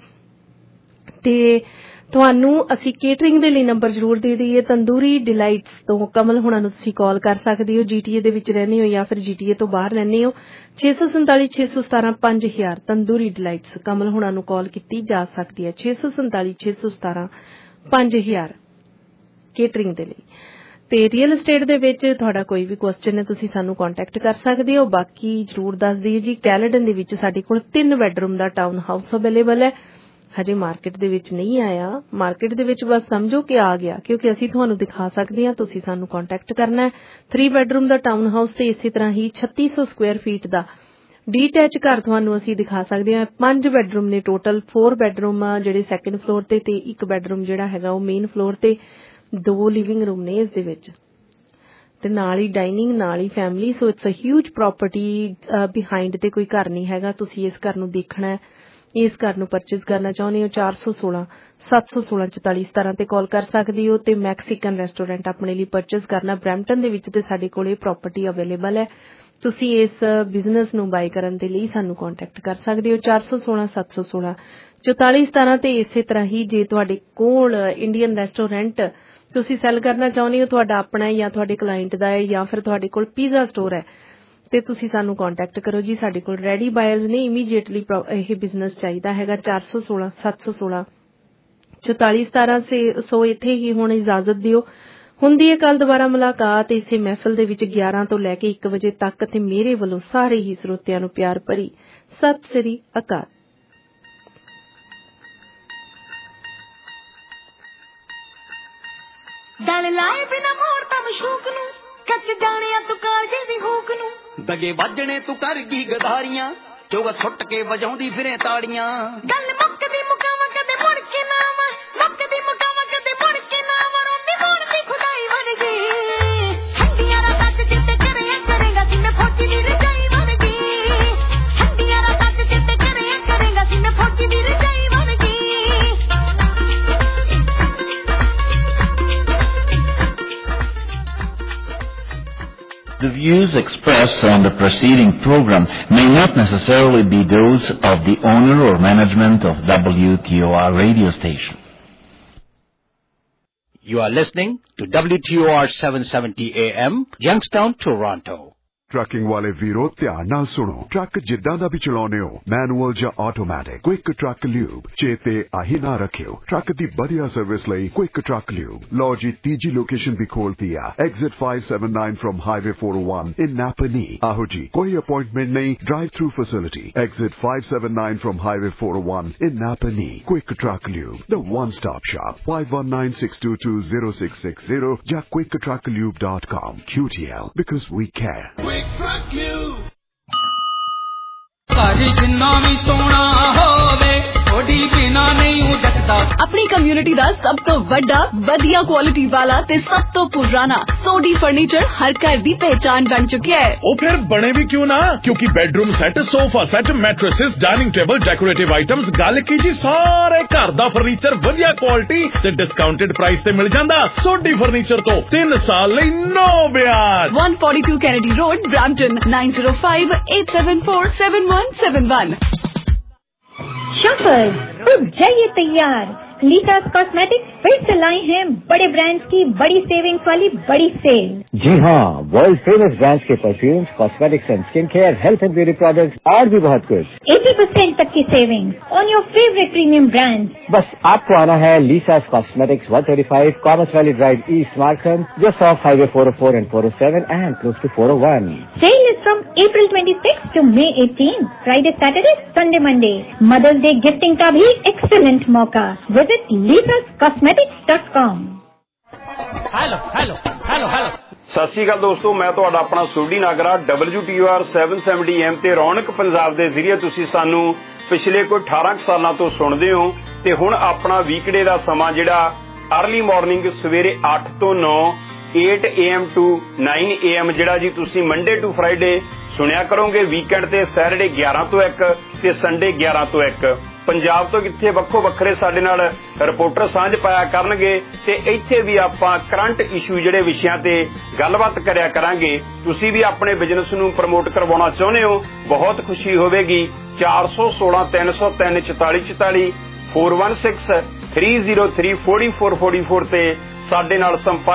[SPEAKER 11] ਤੇ ਤੁਹਾਨੂੰ ਅਸੀਂ ਕੇਟਰਿੰਗ ਦੇ ਲਈ ਨੰਬਰ ਜ਼ਰੂਰ ਦੇ ਦਈਏ। ਤੰਦੂਰੀ ਡਿਲਾਈਟਸ ਤੋਂ ਕਮਲ ਹੁਣਾਂ ਨੂੰ ਤੁਸੀਂ ਕਾਲ ਕਰ ਸਕਦੇ ਹੋ, ਜੀਟੀਏ ਦੇ ਵਿੱਚ ਰਹਿੰਦੇ ਹੋ ਜਾਂ ਫਿਰ ਜੀਟੀਏ ਤੋਂ ਬਾਹਰ ਰਹਿੰਦੇ ਹੋ। ਛੇ ਸੌ ਸੰਤਾਲੀ ਛੇ ਸੌ ਸਤਾਰਾਂ ਪੰਜ ਹਜ਼ਾਰ ਤੰਦੂਰੀ ਡਿਲਾਈਟਸ ਕਮਲ ਹੁਣਾਂ ਨੂੰ ਕਾਲ ਕੀਤੀ ਜਾ ਸਕਦੀ ਹੈ। ਛੇ ਸੌ ਸੰਤਾਲੀ ਛੇ ਸੌ ਸਤਾਰਾਂ ਪੰਜ ਹਜ਼ਾਰ ਕੇਟਰਿੰਗ ਦੇ ਲਈ। ਤੇ ਰੀਅਲ ਐਸਟੇਟ ਦੇ ਵਿੱਚ ਤੁਹਾਡਾ ਕੋਈ ਵੀ ਕੁਐਸਚਨ ਹੈ ਤੁਸੀਂ ਸਾਨੂੰ ਕੰਟੈਕਟ ਕਰ ਸਕਦੇ ਹੋ। ਬਾਕੀ ਜ਼ਰੂਰ ਦੱਸ ਦਈਏ ਜੀ, ਕੈਲੇਡਨ ਦੇ ਵਿੱਚ ਸਾਡੇ ਕੋਲ ਤਿੰਨ ਬੈਡਰੂਮ ਦਾ ਟਾਊਨ ਹਾਊਸ ਅਵੇਲੇਬਲ ਹੈ। ਹਜੇ ਮਾਰਕੀਟ ਦੇ ਵਿੱਚ ਨਹੀਂ ਆਇਆ, ਮਾਰਕੀਟ ਦੇ ਵਿੱਚ ਬਸ ਸਮਝੋ ਕਿ ਆ ਗਿਆ, ਕਿਉਂਕਿ ਅਸੀਂ ਤੁਹਾਨੂੰ ਦਿਖਾ ਸਕਦੇ ਹਾਂ, ਤੁਸੀਂ ਸਾਨੂੰ ਕੰਟੈਕਟ ਕਰਨਾ ਹੈ। ਥ੍ਰੀ ਬੈਡਰੂਮ ਦਾ ਟਾਊਨ ਹਾਊਸ ਤੇ ਇਸੇ ਤਰ੍ਹਾਂ ਹੀ ਛੱਤੀ ਸੌ ਸਕੁਆਇਰ ਫੀਟ ਦਾ ਡੀਟੈਚ ਘਰ ਤੁਹਾਨੂੰ ਅਸੀਂ ਦਿਖਾ ਸਕਦੇ ਹਾਂ। ਪੰਜ ਬੈਡਰੂਮ ਨੇ ਟੋਟਲ, ਫੋਰ ਬੈਡਰੂਮ ਜਿਹੜੇ ਸੈਕੰਡ ਫਲੋਰ ਤੇ ਤੇ ਇੱਕ ਬੈਡਰੂਮ ਜਿਹੜਾ ਹੈਗਾ ਉਹ ਮੇਨ ਫਲੋਰ ਤੇ, ਦੋ ਲਿਵਿੰਗ ਰੂਮ ਨੇ ਇਸ ਦੇ ਵਿੱਚ ਤੇ ਨਾਲ ਹੀ ਡਾਈਨਿੰਗ, ਨਾਲ ਹੀ family. So it's a huge property. Behind ਤੇ ਕੋਈ ਘਰ ਨਹੀਂ ਹੈਗਾ। ਤੁਸੀਂ ਇਸ ਘਰ ਨੂੰ ਦੇਖਣਾ ਹੈ, ਇਸ ਘਰ ਨੂੰ ਪਰਚੇਜ਼ ਕਰਨਾ ਚਾਹੁੰਦੇ ਹੋ, ਚਾਰ ਸੌ ਸੋਲਾਂ ਸੱਤ ਸੌ ਸੋਲਾਂ ਚੁਤਾਲੀ ਸਤਾਰਾਂ ਤੇ ਕਾਲ ਕਰ ਸਕਦੇ ਹੋ। ਤੇ ਮੈਕਸੀਕਨ ਰੈਸਟੋਰੈਂਟ ਆਪਣੇ ਲਈ ਪਰਚੇਜ਼ ਕਰਨਾ ਬਰੈਂਪਟਨ ਦੇ ਵਿੱਚ ਤੇ ਸਾਡੇ ਕੋਲ ਇਹ ਪ੍ਰਾਪਰਟੀ ਅਵੇਲੇਬਲ ਹੈ। ਤੁਸੀਂ ਇਸ ਬਿਜ਼ਨਸ ਨੂੰ ਬਾਈ ਕਰਨ ਦੇ ਲਈ ਸਾਨੂੰ ਕੰਟੈਕਟ ਕਰ ਸਕਦੇ ਹੋ ਚਾਰ ਸੌ ਸੋਲਾਂ ਸੱਤ ਸੌ ਸੋਲਾਂ ਚੌਤਾਲੀ ਸਤਾਰਾਂ ਤੇ ਇਸੇ ਤਰ੍ਹਾਂ ਹੀ ਜੇ ਤੁਹਾਡੇ ਕੋਲ ਇੰਡੀਅਨ ਰੈਸਟੋਰੈਂਟ ਤੁਸੀਂ ਸੈੱਲ ਕਰਨਾ ਚਾਹੁੰਦੇ ਹੋ, ਤੁਹਾਡਾ ਆਪਣਾ ਹੈ ਜਾਂ ਤੁਹਾਡੇ ਕਲਾਇੰਟ ਦਾ ਹੈ ਜਾਂ ਫਿਰ ਤੁਹਾਡੇ ਕੋਲ ਪੀਜ਼ਾ ਸਟੋਰ ਹੈ, ਤੇ ਤੁਸੀਂ ਸਾਨੂੰ ਕੰਟੈਕਟ ਕਰੋ ਜੀ। ਸਾਡੇ ਕੋਲ ਰੈਡੀ ਬਾਇਰਸ ਨੇ, ਇਮੀਡੀਏਟਲੀ ਇਹ ਬਿਜ਼ਨਸ ਚਾਹੀਦਾ ਹੈਗਾ। ਚਾਰ ਸੌ ਸੋਲਾਂ ਸੱਤ ਸੌ ਸੋਲਾਂ ਚੌਤਾਲੀ ਸਤਾਰਾਂ ਸੌ ਇੱਥੇ ਹੀ ਹੁਣ ਇਜਾਜ਼ਤ ਦਿਓ। ਹੁੰਦੀ ਹੈ ਕੱਲ ਦੁਬਾਰਾ ਮੁਲਾਕਾਤ ਇਸੇ ਮਹਿਫਲ ਦੇ ਵਿੱਚ ਗਿਆਰਾਂ ਤੋਂ ਲੈ ਕੇ ਇੱਕ ਵਜੇ ਤੱਕ, ਤੇ ਮੇਰੇ ਵੱਲੋਂ ਸਾਰੇ ਹੀ ਸਰੋਤਿਆਂ ਨੂੰ ਪਿਆਰ ਭਰੀ ਸਤਿ ਸ੍ਰੀ ਅਕਾਲ।
[SPEAKER 14] ਦਲ ਲਾਏ ਬਿਨਾ ਮੋੜ ਤਾਂ ਮਸ਼ੂਕ ਨੂੰ ਕੱਚ ਜਾਣਿਆ ਤੂੰ ਕਾਲਜੇ ਦੀ ਹੂਕ ਨੂੰ
[SPEAKER 20] ਦਗੇ ਵੱਜਣੇ ਤੂੰ ਕਰ ਗਈ ਗਦਾਰੀਆਂ ਚੋਗਾ ਸੁੱਟ ਕੇ ਵਜਾਉਂਦੀ ਫਿਰੇ ਤਾੜੀਆਂ
[SPEAKER 14] ਗੱਲ ਮੁੱਕਦੀ ਮੁਕਾਵਾਂ ਕਦੇ ਮੁੜ ਕੇ ਨਾ ਆਵਾਂ ਮੁੱਕਦੀ ਮੁਕਾਵਾਂ ਕਦੇ ਮੁੜ ਕੇ ਨਾ ਆਵਾਂ ਰੋਂਦੀ ਮੋੜ ਦੀ ਖੁਦਾਈ ਬਣ ਗਈ ਠੰਡੀਆਂ ਰਾਤਾਂ ਚ ਜਿੱਤੇ ਕਰਿਆ ਕਰੇਗਾ ਸੀ ਮੈਂ ਫੌਜੀ ਦੀ ਰਜਾਈ ਬਣ ਗਈ ਠੰਡੀਆਂ ਰਾਤਾਂ ਚ ਜਿੱਤੇ ਕਰਿਆ ਕਰੇਗਾ ਸੀ ਮੈਂ ਫੌਜੀ ਦੀ ਰਜਾਈ ਬਣ ਗਈ।
[SPEAKER 1] The views expressed on the preceding program may not necessarily be those of the owner or management of W T O R radio station.
[SPEAKER 21] You are listening to W T O R seven seventy A M, Youngstown, Toronto.
[SPEAKER 6] Trucking ਵਾਲੇ ਵੀਰੋ ਧਿਆਨ ਨਾਲ ਸੁਣੋ। Truck ਜਿੱਦਾਂ ਦਾ ਵੀ ਚਲਾਉਨੇ ਹੋ, manual ਜਾਂ automatic, quick truck lube ਚੇਤੇ ਆਹੀ ਨਾ ਰੱਖਿਓ। ਟਰੱਕ ਦੀ ਵਧੀਆ ਸਰਵਿਸ ਲਈ ਕੁਇਕ ਟਰੱਕ ਲਿਊਬ। ਲਓ ਜੀ ਤੀਜੀ ਲੋਕੇਸ਼ਨ ਵੀ ਖੋਲਤੀ ਆ, exit five seventy-nine from highway four oh one in Napanee. ਆਹੋ ਜੀ, ਕੋਈ ਅਪਾਇੰਟਮੈਂਟ ਨਹੀਂ, drive through facility. Exit five seventy-nine from highway four oh one in Napanee. Quick truck lube, the one stop shop, five one nine six two two zero six six zero ਜਾਂ quick truck lube dot com। Q T L, because we care.
[SPEAKER 9] ਘਰ ਜਿੰਨਾ ਵੀ ਸੋਹਣਾ ਹੋਵੇ ਥੋੜੀ ਬਿਨਾ ਨਹੀਂ ਉਹ ਜੱਟਦਾ।
[SPEAKER 3] ਆਪਣੀ ਕਮਿਊਨਿਟੀ ਦਾ ਸਭ ਤੋਂ ਵੱਡਾ ਵਧੀਆ ਕੁਆਲਿਟੀ ਵਾਲਾ ਤੇ ਸਭ ਤੋਂ ਪੁਰਾਣਾ ਸੋਡੀ ਫਰਨੀਚਰ ਹਰ ਘਰ ਦੀ ਪਹਿਚਾਨ ਬਣ ਚੁੱਕਿਆ ਹੈ।
[SPEAKER 8] ਉਹ ਫਿਰ ਬਣੇ ਵੀ ਕਿਉਂ ਨਾ, ਕਿਉਂਕਿ bedroom set, sofa set, mattresses, dining table, decorative items, ਗੱਲ ਕੀ ਜੀ ਸਾਰੇ ਘਰ ਦਾ ਫਰਨੀਚਰ ਵਧੀਆ ਕੁਆਲਿਟੀ ਤੇ ਡਿਸਕਾਊਂਟਡ ਪ੍ਰਾਈਸ ਤੇ ਮਿਲ ਜਾਂਦਾ। ਸੋਡੀ ਫਰਨੀਚਰ ਤੋਂ ਤਿੰਨ ਸਾਲ ਲਈ ਨੋ ਵਿਆਜ।
[SPEAKER 3] one forty-two Kennedy Road, Brampton, nine zero five eight seven four seven one seven one।
[SPEAKER 22] Shoppers, तो जाइए तैयार। लीसास कॉस्मेटिक्स फिर से लाए हैं बड़े ब्रांड्स की बड़ी सेविंग्स वाली बड़ी सेल।
[SPEAKER 23] जी हाँ, वर्ल्ड फेमस ब्रांड्स के perfumes, cosmetics and skin care, health and beauty products और भी बहुत कुछ।
[SPEAKER 22] eighty percent तक की savings on your favourite premium brands.
[SPEAKER 23] बस आपको आना है Lisa's cosmetics one thirty-five commerce valley drive east Markham, just off highway four oh four and four oh seven and close to four oh one।
[SPEAKER 22] Sale is from April twenty-sixth to May eighteenth, Friday, Saturday, Sunday, Monday। Mother's day gifting का भी excellent मौका। Visit Lisa's cosmetics dot com.
[SPEAKER 9] Hello hello hello hello
[SPEAKER 12] ਸਤਿ ਸ਼੍ਰੀ ਅਕਾਲ ਦੋਸਤੋ, ਮੈਂ ਤੁਹਾਡਾ ਆਪਣਾ Sodhi Nagra. W T O R seven seventy A M ਤੇ ਰੌਣਕ ਪੰਜਾਬ ਦੇ ਜ਼ਰੀਏ ਤੁਸੀਂ ਸਾਨੂੰ ਪਿਛਲੇ ਕੋਈ ਅਠਾਰਾਂ ਸਾਲਾਂ ਤੋਂ ਸੁਣਦੇ ਹੋ ਤੇ ਹੁਣ ਆਪਣਾ ਵੀਕਡੇ ਦਾ ਸਮਾਂ ਜਿਹੜਾ ਅਰਲੀ ਮਾਰਨਿੰਗ ਸਵੇਰੇ ਅੱਠ ਤੋਂ ਨੌ eight A M to nine A M ਜਿਹੜਾ ਜੀ ਤੁਸੀਂ ਮੰਡੇ ਟੂ ਫਰਾਈਡੇ ਸੁਣਿਆ ਕਰੋਗੇ। ਵੀਕਐਂਡ ਤੇ ਸੈਟਰਡੇ ਗਿਆਰਾਂ ਤੋਂ ਇੱਕ ਤੇ ਸੰਡੇ ਗਿਆਰਾਂ ਤੋਂ ਇੱਕ। ਪੰਜਾਬ ਤੋਂ ਕਿੱਥੇ ਵੱਖੋ ਵੱਖਰੇ ਸਾਡੇ ਨਾਲ ਰਿਪੋਰਟਰ ਸਾਂਝ ਪਾਇਆ ਕਰਨਗੇ ਤੇ ਇੱਥੇ ਵੀ ਆਪਾਂ ਕਰੰਟ ਇਸ਼ੂ ਜਿਹੜੇ ਵਿਸ਼ਿਆਂ ਤੇ ਗੱਲਬਾਤ ਕਰਿਆ ਕਰਾਂਗੇ। ਤੁਸੀਂ ਵੀ ਆਪਣੇ ਬਿਜ਼ਨਸ ਨੂੰ ਪ੍ਰਮੋਟ ਕਰਵਾਉਣਾ ਚਾਹੁੰਦੇ ਹੋ, ਬਹੁਤ ਖੁਸ਼ੀ ਹੋਵੇਗੀ। ਚਾਰ ਸੌ ਸੋਲਾਂ ਤਿੰਨ ਸੌ ਤਿੰਨ ਚੁਤਾਲੀ ਚੁਤਾਲੀ four one six three zero three four four four four ਤੇ ਸਾਡੇ ਨਾਲ ਸੰਪਰਕ